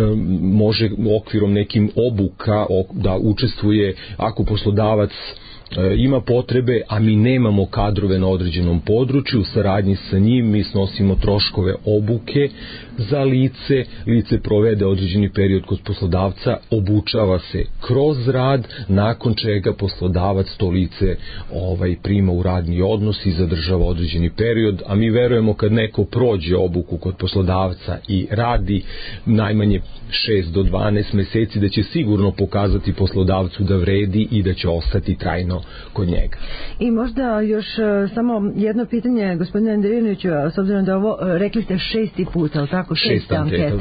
može okvirom nekim obuka da učestvuje ako poslodavac ima potrebe, a mi nemamo kadrove na određenom području, u saradnji sa njim mi snosimo troškove obuke za lice provede određeni period kod poslodavca, obučava se kroz rad, nakon čega poslodavac to lice prima u radni odnos i zadržava određeni period, a mi verujemo kad neko prođe obuku kod poslodavca i radi najmanje 6 do 12 meseci da će sigurno pokazati poslodavcu da vredi i da će ostati trajno kod njega. I možda još samo jedno pitanje, gospodine Andrijanoviću, s obzirom da ovo rekli ste 6. put, ali tako, 6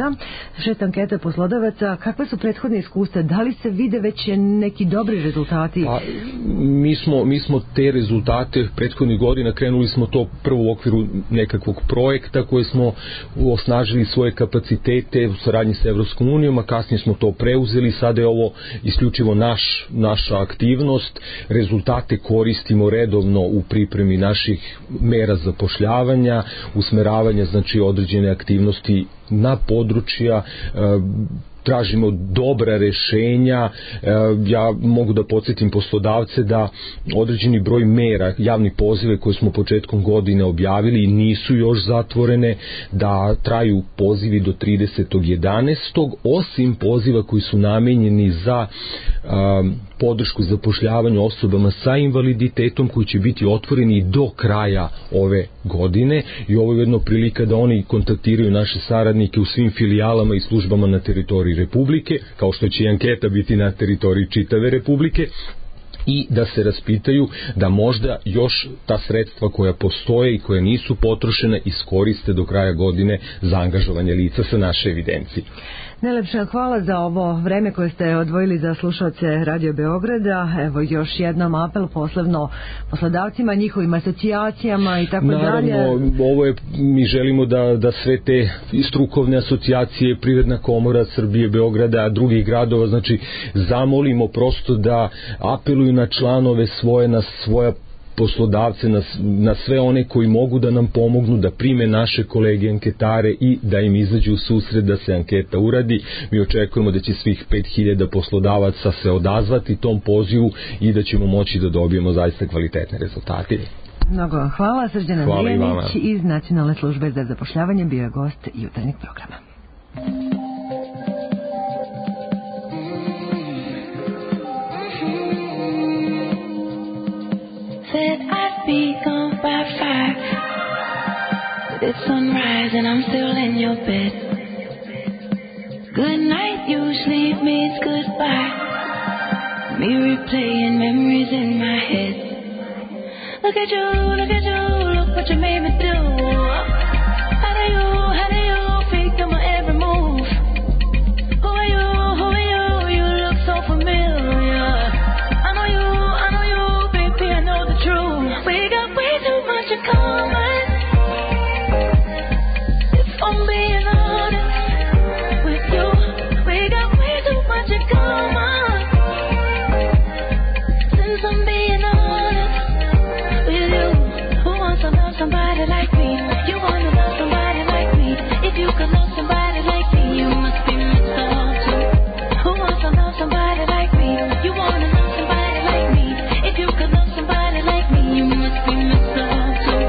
anketa poslodavaca, kakve su prethodne iskustva, da li se vide već neki dobri rezultati? Pa, mi smo te rezultate prethodnih godina, krenuli smo to prvo u okviru nekakvog projekta koje smo osnažili svoje kapacitete u saradnji sa Evropskom unijom, a kasnije smo to preuzeli, sada je ovo isključivo naša aktivnost. Rezultate koristimo redovno u pripremi naših mera zapošljavanja, usmeravanja znači određene aktivnosti na područja, tražimo dobra rešenja. Ja mogu da podsjetim poslodavce da određeni broj mera, javni pozive koje smo početkom godine objavili nisu još zatvorene, da traju pozivi do 30.11. osim poziva koji su namenjeni za podršku zapošljavanju osobama sa invaliditetom koji će biti otvoreni do kraja ove godine i ovo je jedno prilika da oni kontaktiraju naše saradnike u svim filijalama i službama na teritoriji Republike, kao što će i anketa biti na teritoriji čitave Republike, i da se raspitaju da možda još ta sredstva koja postoje i koja nisu potrošena iskoriste do kraja godine za angažovanje lica sa naše evidencije. Najlepša hvala za ovo vreme koje ste odvojili za slušaoce Radio Beograda. Evo još jednom apel posebno poslodavcima, njihovim asocijacijama i tako dalje. Naravno, ovo je, mi želimo da sve te strukovne asocijacije, Privredna komora Srbije, Beograda, drugih gradova, znači zamolimo prosto da apeluju na članove svoje, na svoja poslodavce, na sve one koji mogu da nam pomognu da prime naše kolege anketare i da im izađu u susret da se anketa uradi. Mi očekujemo da će svih 5000 poslodavaca se odazvati tom pozivu i da ćemo moći da dobijemo zaista kvalitetne rezultate. Mnogo hvala. Srđan Andrijanić iz Nacionalne službe za zapošljavanje bio je gost jutarnjeg programa. Said I'd be gone by 5, but it's sunrise and I'm still in your bed. Good night usually means goodbye. Me replaying memories in my head. Look at you, look what you made me do. How do you figure my every move? Who are you, you look so familiar. I know you, baby, I know the truth. We got way too much in common. If I'm being honest with you, we got way too much in common. Since I'm being honest with you, who wants to love somebody like me? You wanna love somebody like me? If you could love somebody like me, you must be messed up too. Who wants to love somebody like me? You wanna love somebody like me? If you could love somebody like me, you must be messed up too.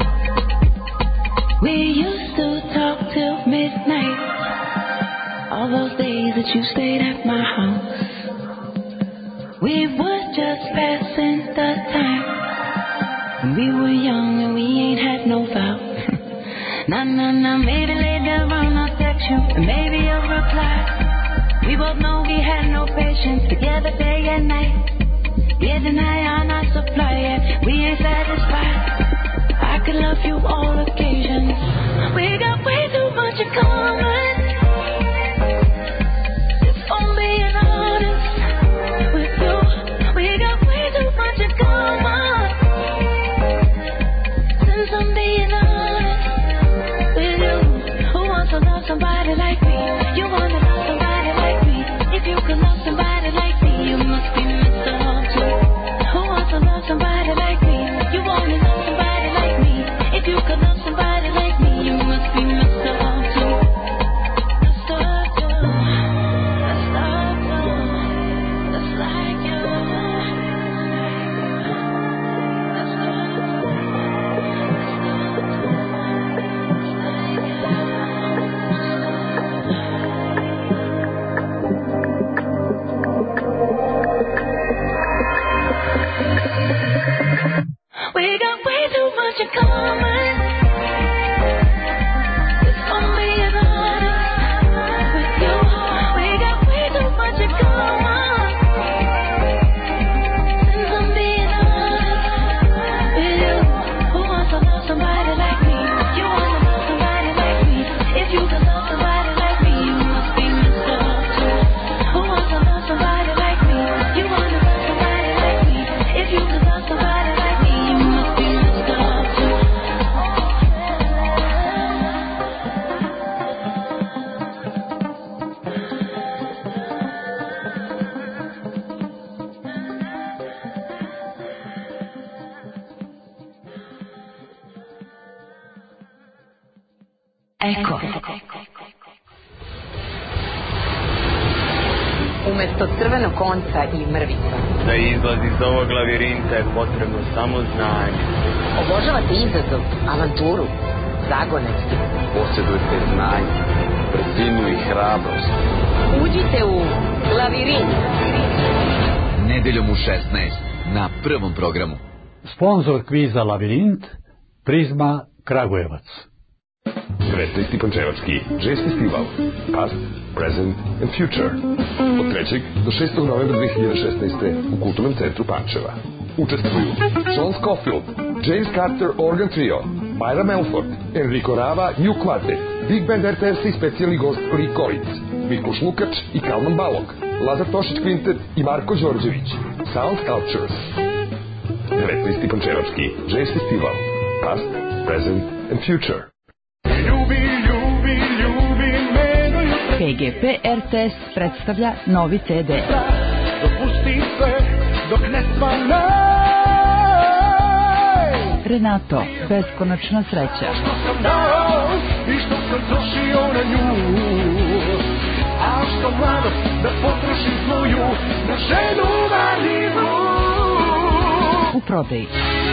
We used to talk till midnight, all those days that you stayed at my house. We were just passing the time. We were young and we ain't had no vow. Nah, maybe later on I'll text you and maybe you'll reply. We both know we had no patience together day and night. We deny on our supply and we ain't satisfied. I could love you all occasions. We got way too much in common. If I'm being honest with you, we got way too much in common. Since I'm being honest with you, who wants to love somebody like me? You wanna love somebody like me? If you could love somebody like me, you must be messed up too. Who wants to love somebody like me? You wanna love somebody like me? If you could love somebody like me, you must be messed up too. Messed up too. Messed up too. Just like you. We got way too much in common. If I'm being honest with you, we got way too much in common. Since I'm being honest with you, who wants to love somebody like me? You wanna love somebody like me? If you can love somebody like me, you must be messed up too. Who wants to love somebody like me? You wanna love somebody like me? If you can love somebody like me, you must be messed up too. Eko. Umesto crvenog konca i mrvica. Da izlaz iz ovog lavirinta je potrebno samo znanje. Obožavate izazov, avanturu, zagonetke. Posjedujete znanje, brzinu i hrabrost. Uđite u lavirint. Nedeljom u 16 na Prvom programu. Sponzor kviza Lavirint, Prizma Kragujevac. 19. Pančevački Jazz Festival Past, Present and Future od 3. do 6. novembra 2016. u Kulturnom centru Pančeva. Učestvuju John Scofield, James Carter Organ Trio, Myra Melford, Enrico Rava New Quartet, Big Band RTS i specijalni gost Lee Koric, Mikloš Lukač i Kalman Balog, Lazar Tošić Kvintet i Marko Đorđević. Sound Cultures. 19. Pančevački Jazz Festival Past, Present and Future. PGP RTS predstavlja novi CD. Dopusti sve dok ne svanaj. Renato, beskonačna sreća. Što sam dao i što sam trošio na nju, a što mladost da potrošim svoju na ženu Marinu. U prodaji.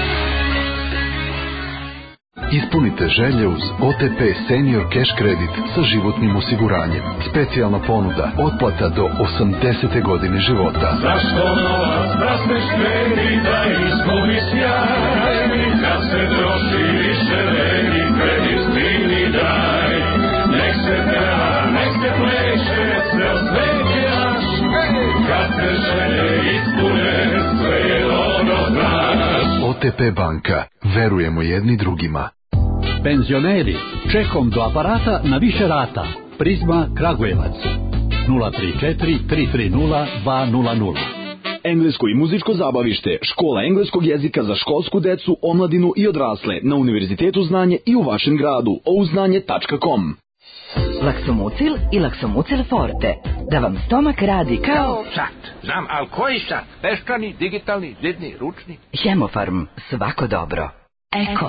Ispunite želje uz OTP Senior Cash Credit sa životnim osiguranjem. Specijalna ponuda, otplata do 80. godine života. Zašto novac rasneš kredita izgubi sjaj, kad se troši više vredi kredit stigni daj. Nek se peva, nek se pleše, sve osvećaš, kad se želje ispune, sve je dobro znaš. OTP banka, verujemo jedni drugima. Penzioneri, čekom do aparata na više rata. Prizma Kragujevac 034 330 200. Englesko i muzičko zabavište, škola engleskog jezika za školsku decu, omladinu i odrasle na Univerzitetu znanje i u vašem gradu, ouznanje.com. Laksomucil i Laksomucil Forte, da vam stomak radi kao sat. Znam, ali koji sat? Peščani, digitalni, zidni, ručni? Hemofarm, svako dobro. Eko.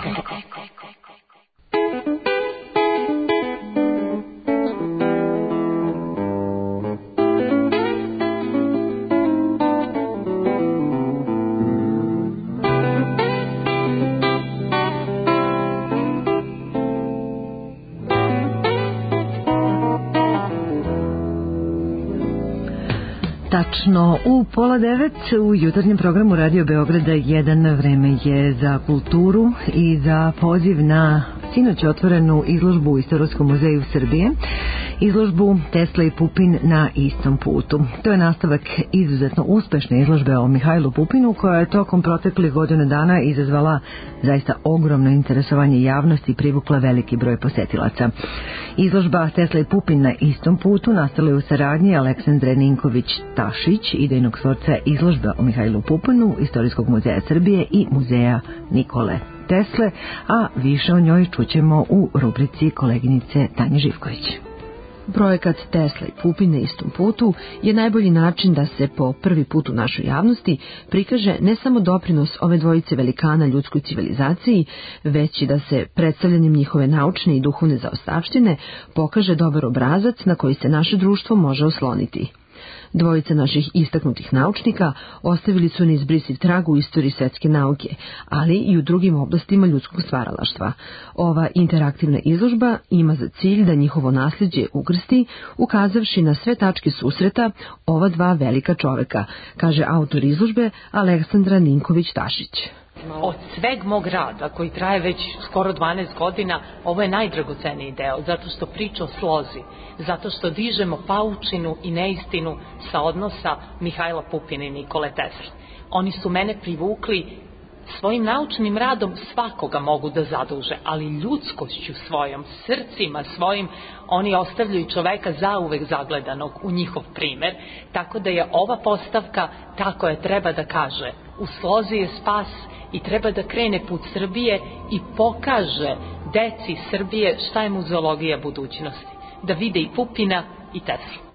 Tačno u 8:30 u jutarnjem programu Radio Beograda 1 vreme je za kulturu i za poziv na sinoć otvorenu izložbu u Istorijskom muzeju Srbije, izložbu Tesla i Pupin na istom putu. To je nastavak izuzetno uspešne izložbe o Mihajlu Pupinu, koja je tokom proteklih godina dana izazvala zaista ogromno interesovanje javnosti i privukla veliki broj posetilaca. Izložba Tesla i Pupin na istom putu nastala je u saradnji Aleksandre Ninković-Tašić, idejnog tvorca izložbe o Mihajlu Pupinu, Istorijskog muzeja Srbije i muzeja Nikole Tesle, a više o njoj čućemo u rubrici koleginice Tanje Živković. Projekat Tesla i Pupin na istom putu je najbolji način da se po prvi put u našoj javnosti prikaže ne samo doprinos ove dvojice velikana ljudskoj civilizaciji, već i da se predstavljanjem njihove naučne i duhovne zaostavštine pokaže dobar obrazac na koji se naše društvo može osloniti. Dvojica naših istaknutih naučnika ostavili su neizbrisiv trag u istoriji svetske nauke, ali i u drugim oblastima ljudskog stvaralaštva. Ova interaktivna izložba ima za cilj da njihovo nasljeđe ukrsti, ukazavši na sve tačke susreta ova dva velika čoveka, kaže autor izložbe Aleksandra Ninković-Tašić. Od sveg mog rada, koji traje već skoro 12 godina, ovo je najdragoceniji deo, zato što priča o slozi, zato što dižemo paučinu i neistinu sa odnosa Mihajla Pupina i Nikole Tesle. Oni su mene privukli svojim naučnim radom, svakoga mogu da zaduže, ali ljudskošću svojom, srcima svojim, oni ostavljaju čoveka zauvek zagledanog u njihov primer, tako da je ova postavka tako je treba da kaže. U slozi je spas i treba da krene put Srbije i pokaže deci Srbije šta je muzeologija budućnosti. Da vide i Pupina i Teslu.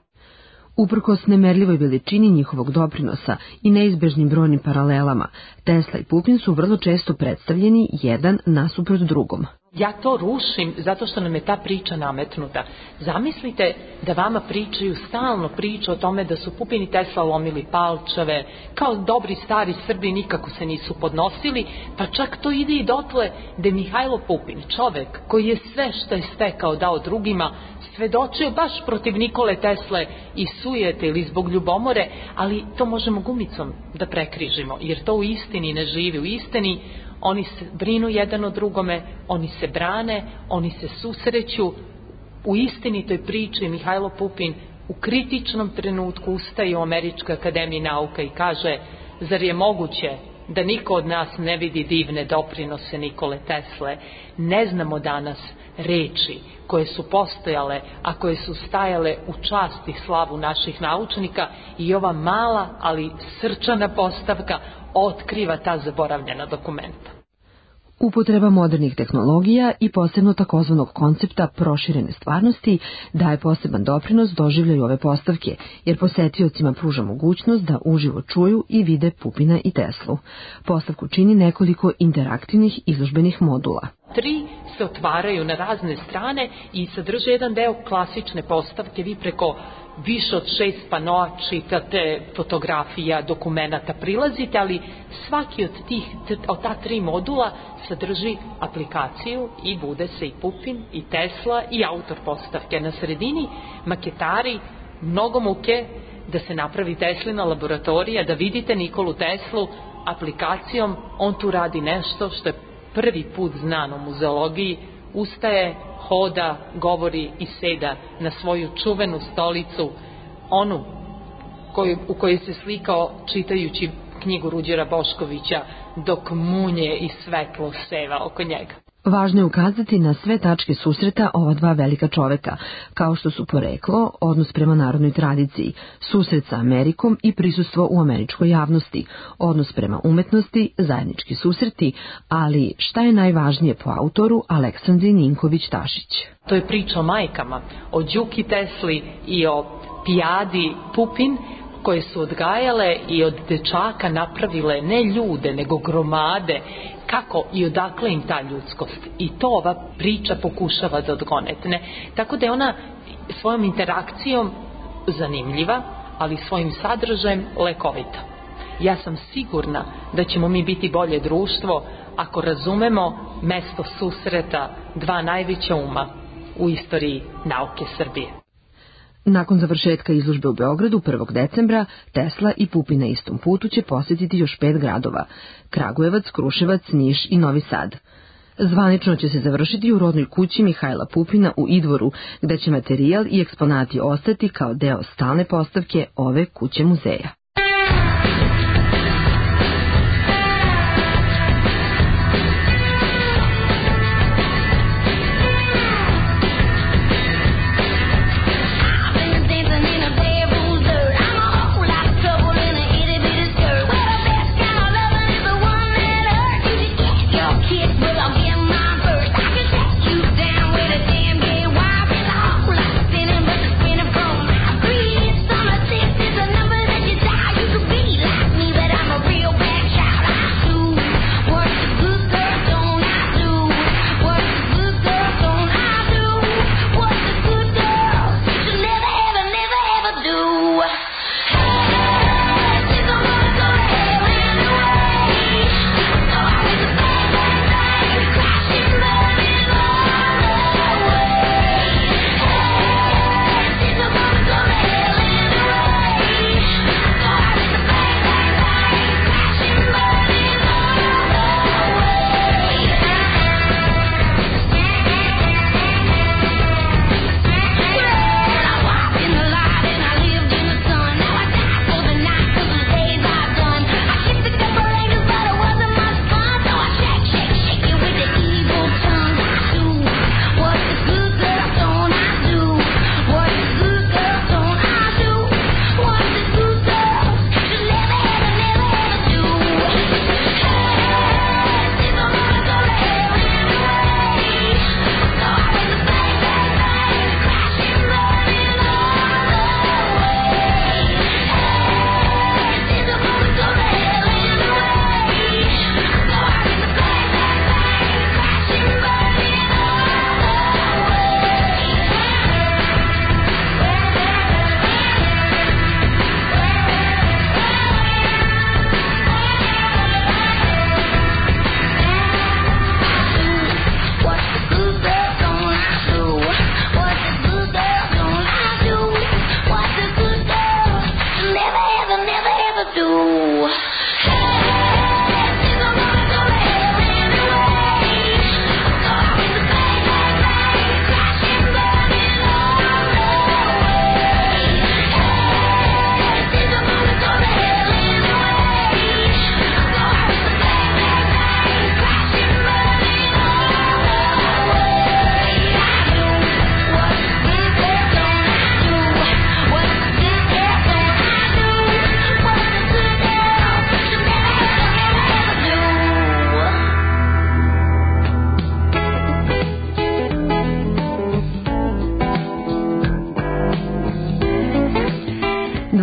Uprkos nemerljivoj veličini njihovog doprinosa i neizbežnim brojnim paralelama, Tesla i Pupin su vrlo često predstavljeni jedan nasuprot drugom. Ja to rušim zato što nam je ta priča nametnuta. Zamislite da vama pričaju, stalno priču o tome da su Pupin i Tesla lomili palčeve, kao dobri stari Srbi nikako se nisu podnosili, pa čak to ide i dotle da je Mihajlo Pupin, čovek koji je sve što je stekao dao drugima, svedočio baš protiv Nikole Tesle i sujete ili zbog ljubomore, ali to možemo gumicom da prekrižimo, jer to u istini ne živi. U istini Oni se brinu jedan o drugome, oni se brane, oni se susreću. U istinitoj priči Mihajlo Pupin u kritičnom trenutku ustaje u Američkoj akademiji nauka i kaže: zar je moguće da niko od nas ne vidi divne doprinose Nikole Tesle? Ne znamo danas reči koje su postojale, a koje su stajale u čast i slavu naših naučnika, i ova mala, ali srčana postavka otkriva ta zaboravljena dokumenta. Upotreba modernih tehnologija i posebno takozvanog koncepta proširene stvarnosti daje poseban doprinos doživljaju ove postavke, jer posetiocima pruža mogućnost da uživo čuju i vide Pupina i Teslu. Postavku čini nekoliko interaktivnih izložbenih modula. 3 se otvaraju na razne strane i sadrže jedan deo klasične postavke. Vi preko više od 6 panoa čitate, fotografija, dokumenata, prilazite, ali svaki od ta 3 modula sadrži aplikaciju i bude se i Pupin, i Tesla, i autor postavke. Na sredini maketari, mnogo muke da se napravi Teslina laboratorija, da vidite Nikolu Teslu aplikacijom. On tu radi nešto što je prvi put znano u muzeologiji. Ustaje, hoda, govori i seda na svoju čuvenu stolicu, onu u kojoj se slikao čitajući knjigu Ruđera Boškovića, dok munje i svetlo seva oko njega. Važno je ukazati na sve tačke susreta ova dva velika čoveka, kao što su poreklo, odnos prema narodnoj tradiciji, susret sa Amerikom i prisustvo u američkoj javnosti, odnos prema umetnosti, zajednički susreti, ali šta je najvažnije po autoru Aleksandri Ninković-Tašić? To je priča o majkama, o Đuki Tesli i o Pijadi Pupin, koje su odgajale i od dečaka napravile ne ljude, nego gromade. Kako i odakle im ta ljudskost? I to ova priča pokušava da odgonetne. Tako da je ona svojom interakcijom zanimljiva, ali svojim sadržajem lekovita. Ja sam sigurna da ćemo mi biti bolje društvo ako razumemo mesto susreta dva najveća uma u istoriji nauke Srbije. Nakon završetka izložbe u Beogradu 1. decembra, Tesla i Pupin na istom putu će posjetiti još 5 gradova: Kragujevac, Kruševac, Niš i Novi Sad. Zvanično će se završiti u rodnoj kući Mihajla Pupina u Idvoru, gde će materijal i eksponati ostati kao deo stalne postavke ove kuće muzeja. Summer 6 is a number that you die.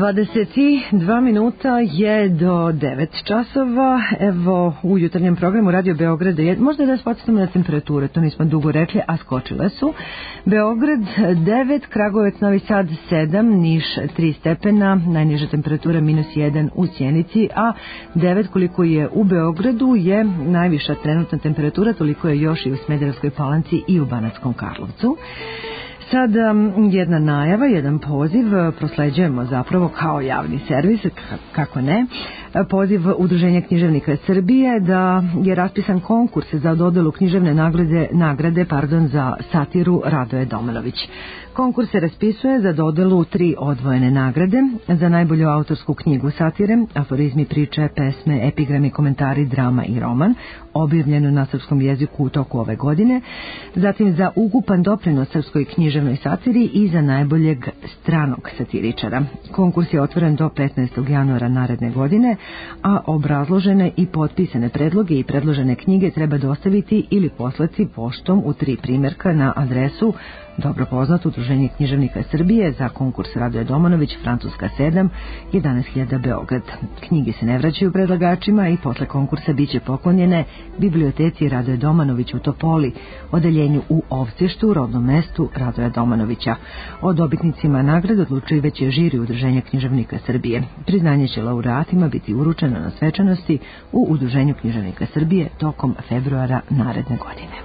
22 minuta je do 9 časova. Evo u jutarnjem programu Radio Beograda možda da spočetamo na temperature, to nismo dugo rekli, a skočile su. Beograd 9, Kragujevac, Novi Sad 7, Niš 3 stepena, najniža temperatura -1 u Sjenici, a 9 koliko je u Beogradu je najviša trenutna temperatura, toliko je još i u Smederevskoj Palanci i u Banatskom Karlovcu. Sad jedna najava, jedan poziv, prosleđujemo zapravo kao javni servis, kako ne, poziv Udruženja književnika Srbije da je raspisan konkurs za dodelu književne nagrade za satiru Radoje Domanović. Konkurs se raspisuje za dodelu 3 odvojene nagrade, za najbolju autorsku knjigu satire, aforizmi, priče, pesme, epigrami, komentari, drama i roman, objavljenu na srpskom jeziku u toku ove godine, zatim za ukupan doprinos srpskoj književnoj satiri i za najboljeg stranog satiričara. Konkurs je otvoren do 15. januara naredne godine, a obrazložene i potpisane predloge i predložene knjige treba dostaviti ili poslati poštom u 3 primjerka na adresu dobro poznato Udruženje književnika Srbije za konkurs Radoje Domanović, Francuska 7, 11.000 Beograd. Knjige se ne vraćaju predlagačima i posle konkursa biće poklonjene biblioteci Radoje Domanović u Topoli, odeljenju u Ovcištu, rodnom mestu Radoja Domanovića. O dobitnicima nagrade odlučivaće žiri Udruženja književnika Srbije. Priznanje će laureatima biti uručeno na svečanosti u Udruženju književnika Srbije tokom februara naredne godine.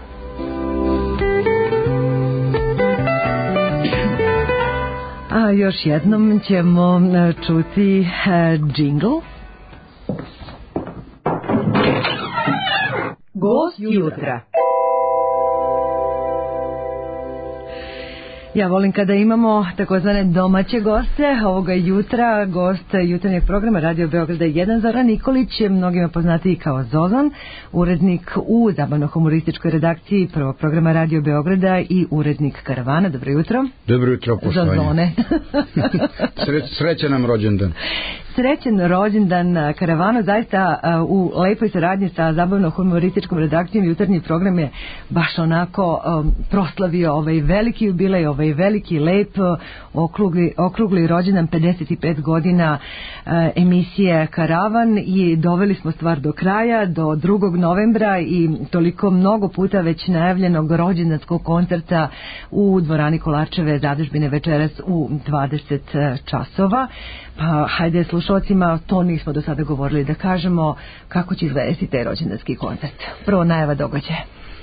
A još jednom ćemo čuti džingl. Gost jutra. Ja volim kada imamo takozvane domaće goste. Ovoga jutra gost jutarnjeg programa Radio Beograda 1 Zoran Nikolić, mnogima poznatiji kao Zozan, urednik u zabavno-humorističkoj redakciji prvog programa Radio Beograda i urednik Karavana. Dobro jutro. Dobro jutro, poštovanje. Zozone. Srećan nam rođendan. Srećen rođendan Karavana, zaista u lepoj saradnji sa zabavno-humorističkom redakcijom jutarnji program je baš onako proslavio ovaj veliki jubilej, ovaj veliki lep okrugli rođendan 55 godina emisije Karavan i doveli smo stvar do kraja, do 2. novembra i toliko mnogo puta već najavljenog rođendanskog koncerta u dvorani Kolarčeve zadužbine večeras u 20 časova. Pa hajde slušalcima, to nismo do sada govorili, da kažemo kako će izgledati taj rođendanski koncert. Prvo najava događaja.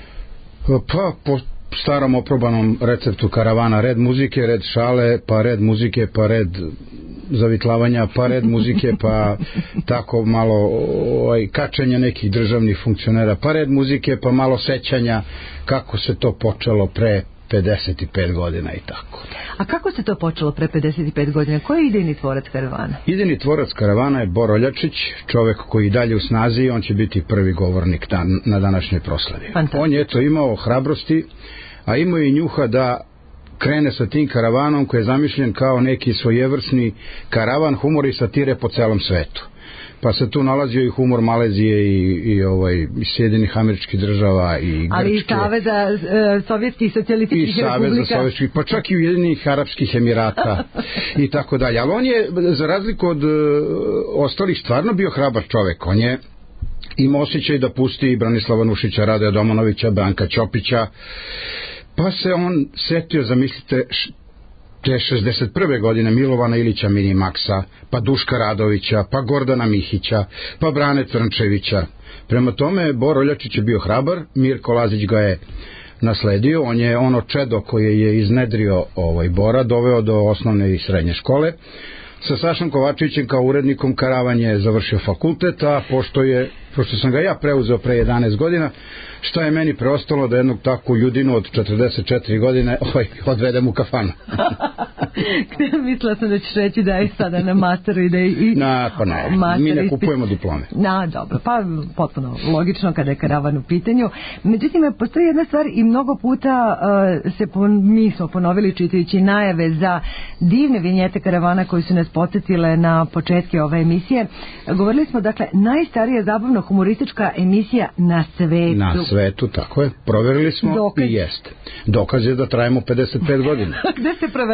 Pa po starom oprobanom receptu Karavana, red muzike, red šale, pa red muzike, pa red zavitlavanja, pa red muzike, pa tako malo kačenja nekih državnih funkcionera, pa red muzike, pa malo sećanja kako se to počelo pre 55 godina i tako. A kako se to počelo pre 55 godina? Ko je idejni tvorac Karavana? Idejni tvorac Karavana je Bor Oljačić, čovek koji je dalje u snazi i on će biti prvi govornik na današnjoj proslavi. On je to imao hrabrosti, a imao i njuha da krene sa tim Karavanom koji je zamišljen kao neki svojevrsni karavan humora i satire po celom svetu. Pa se tu nalazio i humor Malezije i Sjedinjenih Američkih Država i Grčke. Ali i Saveza Sovjetskih socijalističkih republika. I Saveza Sovjetskih, pa čak i Ujedinjenih Arapskih Emirata i tako dalje. Ali on je, za razliku od ostalih, stvarno bio hrabar čovek. On je imao osjećaj da pusti Branislava Nušića, Radoja Domanovića, Branka Ćopića. Pa se on setio, zamislite, te 61. godine Milovana Ilića Minimaksa, pa Duška Radovića, pa Gordana Mihića, pa Brane Crnčevića. Prema tome, Bor Oljačić je bio hrabar, Mirko Lazić ga je nasledio, on je ono čedo koje je iznedrio Bora, doveo do osnovne i srednje škole. Sa Sašom Kovačevićem kao urednikom Karavan je završio fakultet, a pošto sam ga ja preuzeo pre 11 godina, šta je meni preostalo da jednog takvu ljudinu od 44 godine odvedem u kafanu. Mislila sam da ćeš reći da je sada na masteru i da je i... Pa ne, mi ne kupujemo diplome. Dobro, pa potpuno logično kada je Karavan u pitanju. Međutim, postoji jedna stvar i mnogo puta mi smo ponovili čitajući najave za divne vinjete Karavana koji su nas podsjetile na početke ove emisije. Govorili smo, dakle, najstarija zabavno-humoristička emisija na svetu. Na svetu, tako je. Proverili smo i jeste. Dokaz je da trajemo 55 godina. Gde ste proveravali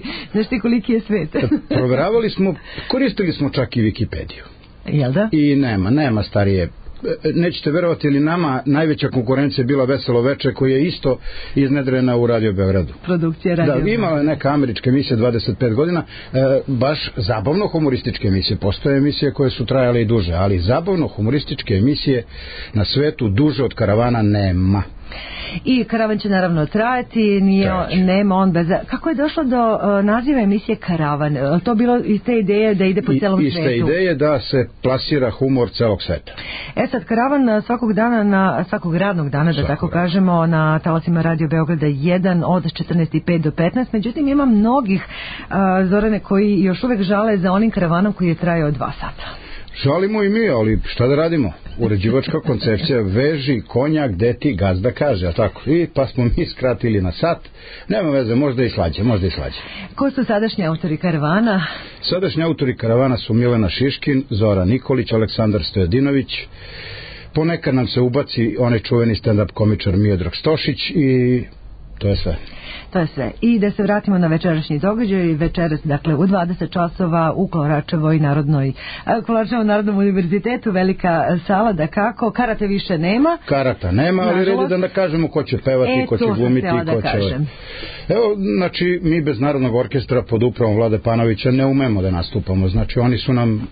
Znaš ti koliki je svet? Proveravali smo, koristili smo čak i Wikipediju. Jel da? I nema starije. Nećete verovati, ili nama najveća konkurencija je bila Veselo veče, koja je isto iznedrena u Radio Beogradu. Produkcija Radio Beogradu. Da, imala je neka američka emisija 25 godina, baš zabavno-humorističke emisije. Postoje emisije koje su trajale i duže, ali zabavno-humorističke emisije na svetu duže od Karavana nema. I Karavan će naravno trajati, nema on bez... Kako je došlo do naziva emisije Karavan? To bilo iz te ideje da ide po celom svetu? Iz te ideje da se plasira humor celog sveta. Sad, Karavan svakog radnog dana, da tako kažemo, na talasima Radio Beograda 1 od 14:05 do 15. Međutim, ima mnogih, Zorane, koji još uvek žale za onim karavanom koji je trajao 2 sata. Žalimo i mi, ali šta da radimo? Uređivačka koncepcija veži konja gde ti gazda kaže, a tako? I pa smo mi skratili na sat. Nema veze, možda i slađe. Ko su sadašnji autori Karavana? Sadašnji autori Karavana su Milena Šiškin, Zoran Nikolić, Aleksandar Stojadinović. Ponekad nam se ubaci onaj čuveni stand-up komičar Miodrag Stošić i to je sve. To je sve. I da se vratimo na večerašnji događaj. Večeras, dakle, u 20 časova u Kloračevoj Narodnom univerzitetu, velika sala, da kako. Karate više nema. Karata nema, ali red je da kažemo ko će pevati, ko će glumiti, ko će... Evo, znači, mi bez Narodnog orkestra pod upravom Vlade Panovića ne umemo da nastupamo. Znači, oni su nam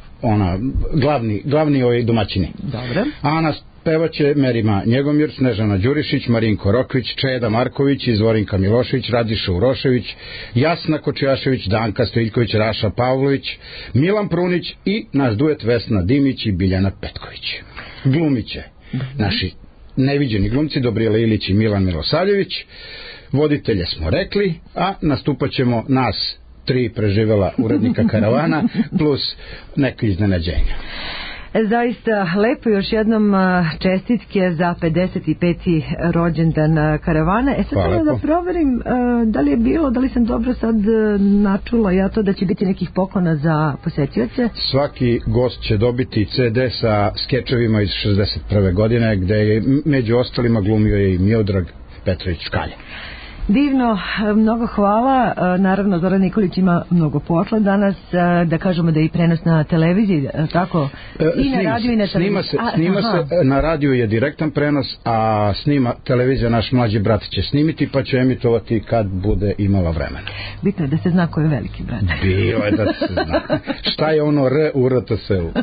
glavni domaćini. Dobro. A nas pevaće Merima Njegomir, Snežana Đurišić, Marinko Rokvić, Čeda Marković, Izvorinka Milošević, Radiša Urošević, Jasna Kočijašević, Danka Stojiljković, Raša Pavlović, Milan Prunić i naš duet Vesna Dimić i Biljana Petković. Glumiće naši neviđeni glumci Dobrijela Ilić i Milan Milosavljević. Voditelje smo rekli, a nastupat ćemo nas 3 preživela urednika Karavana plus neke iznenađenja. Zaista lepo, još jednom čestitke za 55. rođendan Karavana. Sad da proverim da li je bilo, da li sam dobro sad načula ja to da će biti nekih poklona za posetioce. Svaki gost će dobiti CD sa skečevima iz 61. godine gde je među ostalima glumio i Miodrag Petrović Škalja. Divno, mnogo hvala. Naravno, Zoran Nikolić ima mnogo posla danas, da kažemo da je i prenos na televiziji, tako? I na radiju i na televiziji. Snima se, na radiju je direktan prenos, a snima televizija, naš mlađi brat će snimiti, pa će emitovati kad bude imala vremena. Bitno je da se zna ko je veliki brat. Bilo je da se zna. Šta je ono R u RTS-u?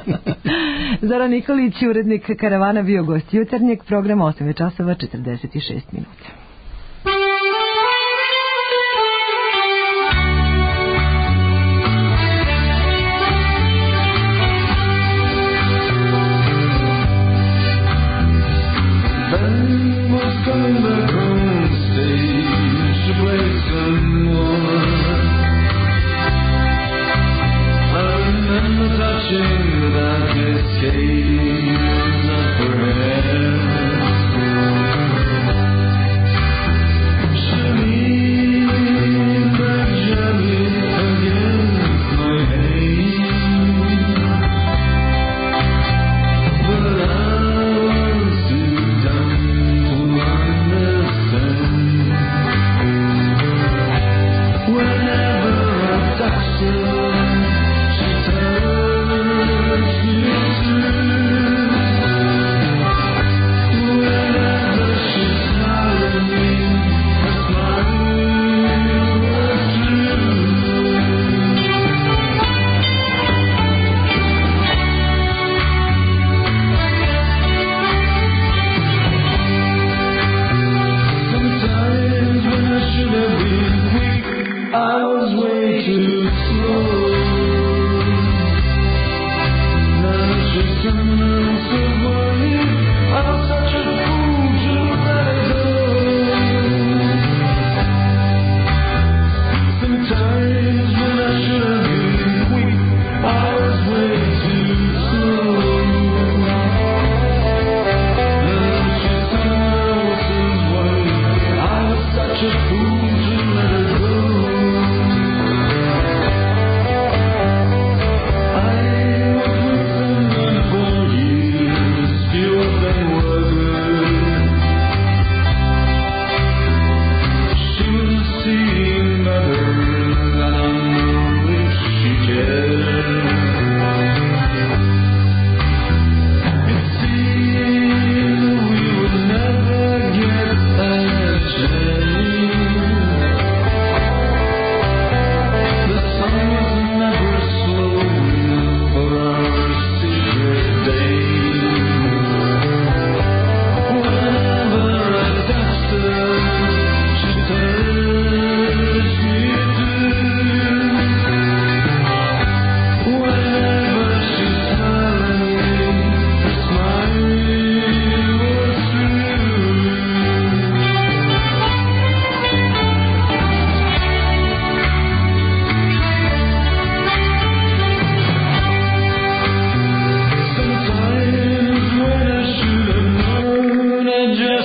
Zoran Nikolić, urednik Karavana, bio gost jutarnjeg programa 8 časova 46 minuta.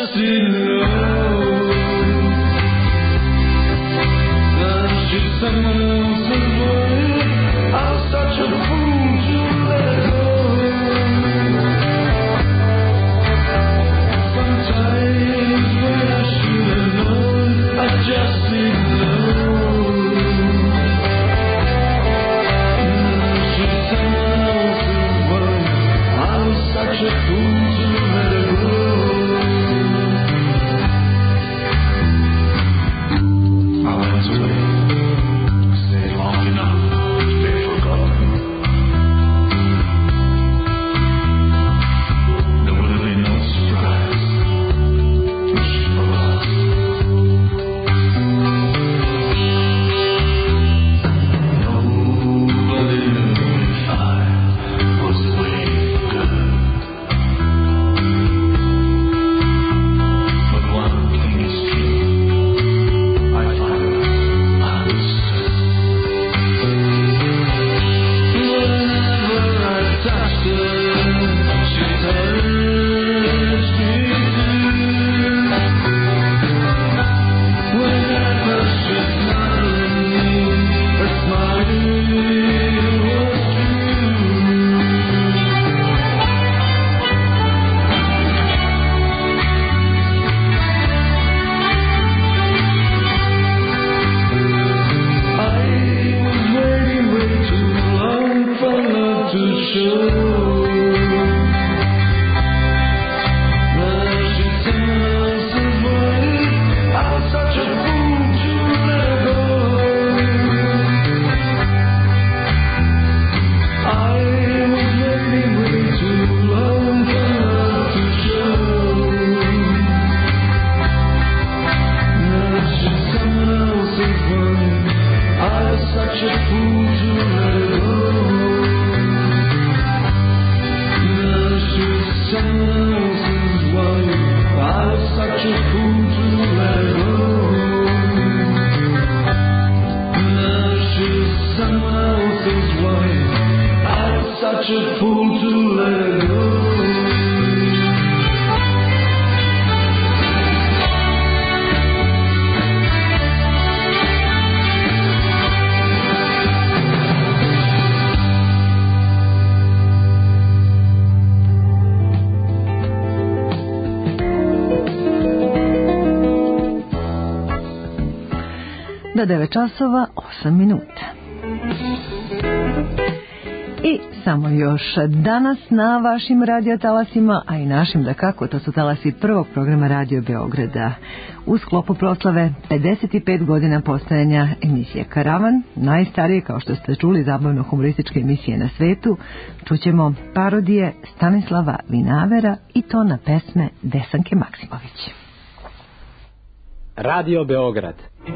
just didn't know that she's someone else's wife. I was such a fool to let her go. Sometimes when I should have known, I just didn't know. Now she's someone else's wife. I was such a fool to let her go. I went away, stayed long enough to be forgotten. There would have been no surprise if she was. Nobody knew if I was wicked. But one thing is true, I finally understood. Whenever I touched her, she touched me too. Whenever she smiled at me, her smile was true. I was waiting way too long for love to show. Now she's someone else's wife. I was such a fool to let her go. I was waiting way too long for love to show. Now she's someone else's wife. I was such a fool to let her go. Now she's someone else's wife. I was such a fool to let her go. Now she's someone else's wife. I was such a fool to let her go. Do 9 časova 8 minuta. I samo još danas na vašim radiotalasima, a i našim da kako, to su talasi prvog programa Radio Beograda. U sklopu proslave 55 godina postojanja emisije Karavan, najstarije, kao što ste čuli, zabavno-humorističke emisije na svetu, čućemo parodije Stanislava Vinavera i to na pesme Desanke Maksimović. Radio Beograd.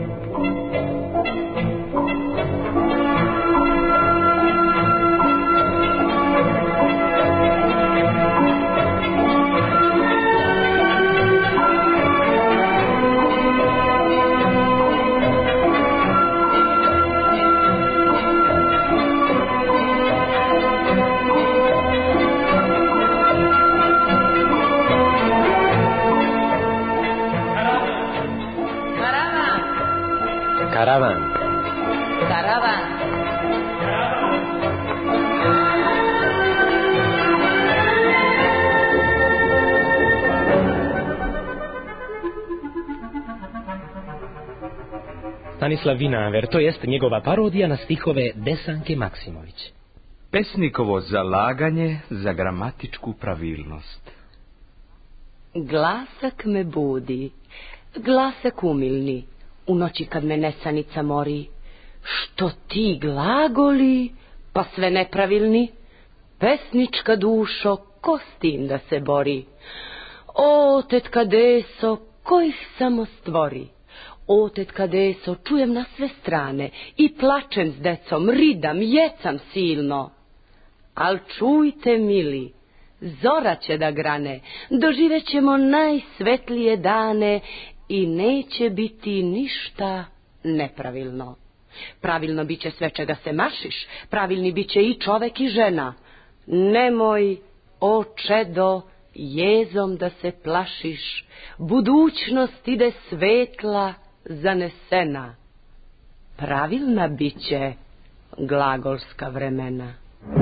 Karavan. Karavan. Stanislav Vinaver, to jest njegova parodija na stihove Desanke Maksimović. Pesnikovo zalaganje za gramatičku pravilnost. Glasak me budi, glasak umilni, u noći kad me nesanica mori. Što ti glagoli, pa sve nepravilni, pesnička dušo, ko s tim da se bori? O, tetka Deso, ko ih samo stvori? O, tetka Deso, čujem na sve strane i plačem s decom, ridam, jecam silno. Al čujte, mili, zora će da grane, doživet ćemo najsvetlije dane i neće biti ništa nepravilno. Pravilno biće sve čega se mašiš, pravilni biće i čovek i žena. Nemoj, o čedo, jezom da se plašiš, budućnost ide svetla, zanesena. Pravilna biće glagolska vremena.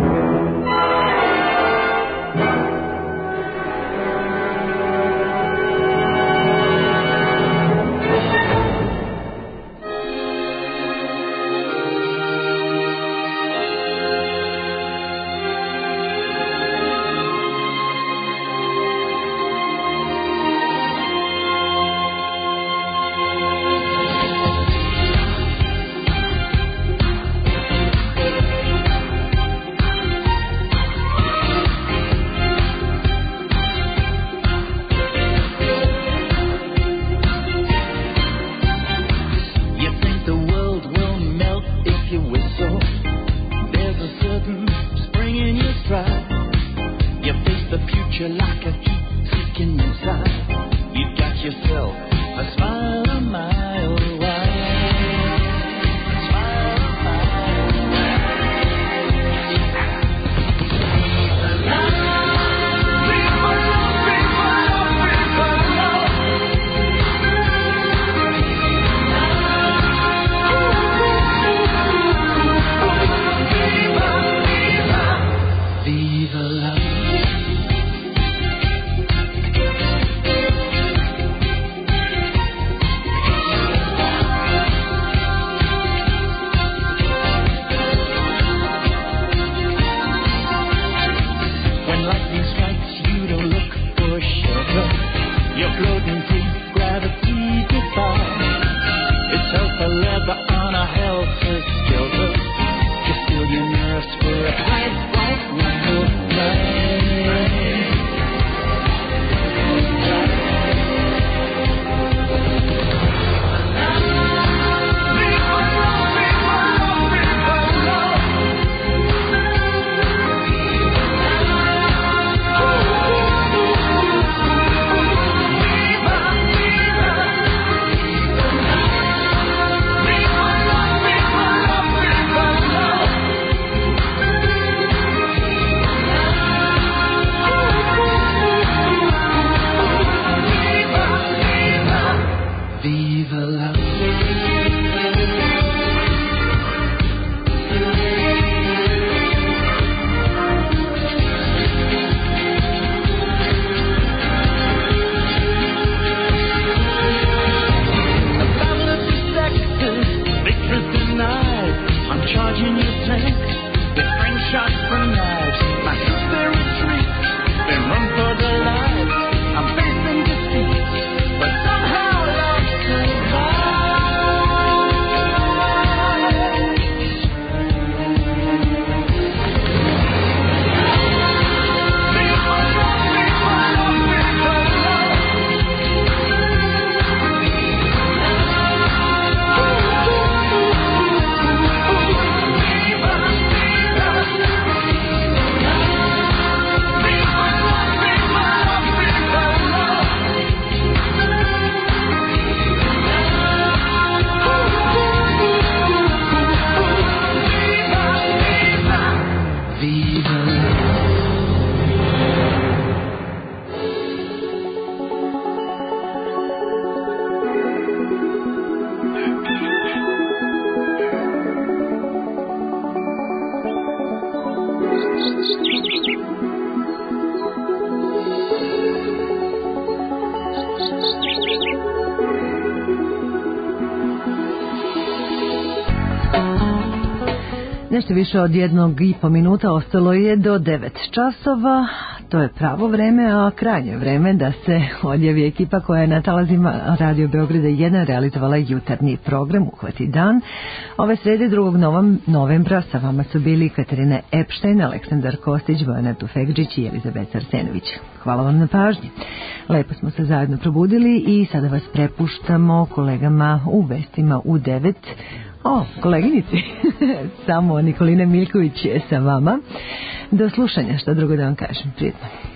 Nešto više od 1,5 minuta ostalo je do 9 časova. To je pravo vreme, a krajnje vreme da se odjavi ekipa koja je na talazima Radio Beograda 1 realizovala jutarnji program Uhvati dan. Ove srede 2. novembra sa vama su bili Katarina Epštajn, Aleksandar Kostić, Bojana Tufekđić i Elizabeta Arsenović. Hvala vam na pažnji. Lepo smo se zajedno probudili i sada vas prepuštamo kolegama u vestima u 9. Koleginici, samo Nikolina Miljković je sa vama. Do slušanja, što drugo da vam kažem. Prijetno.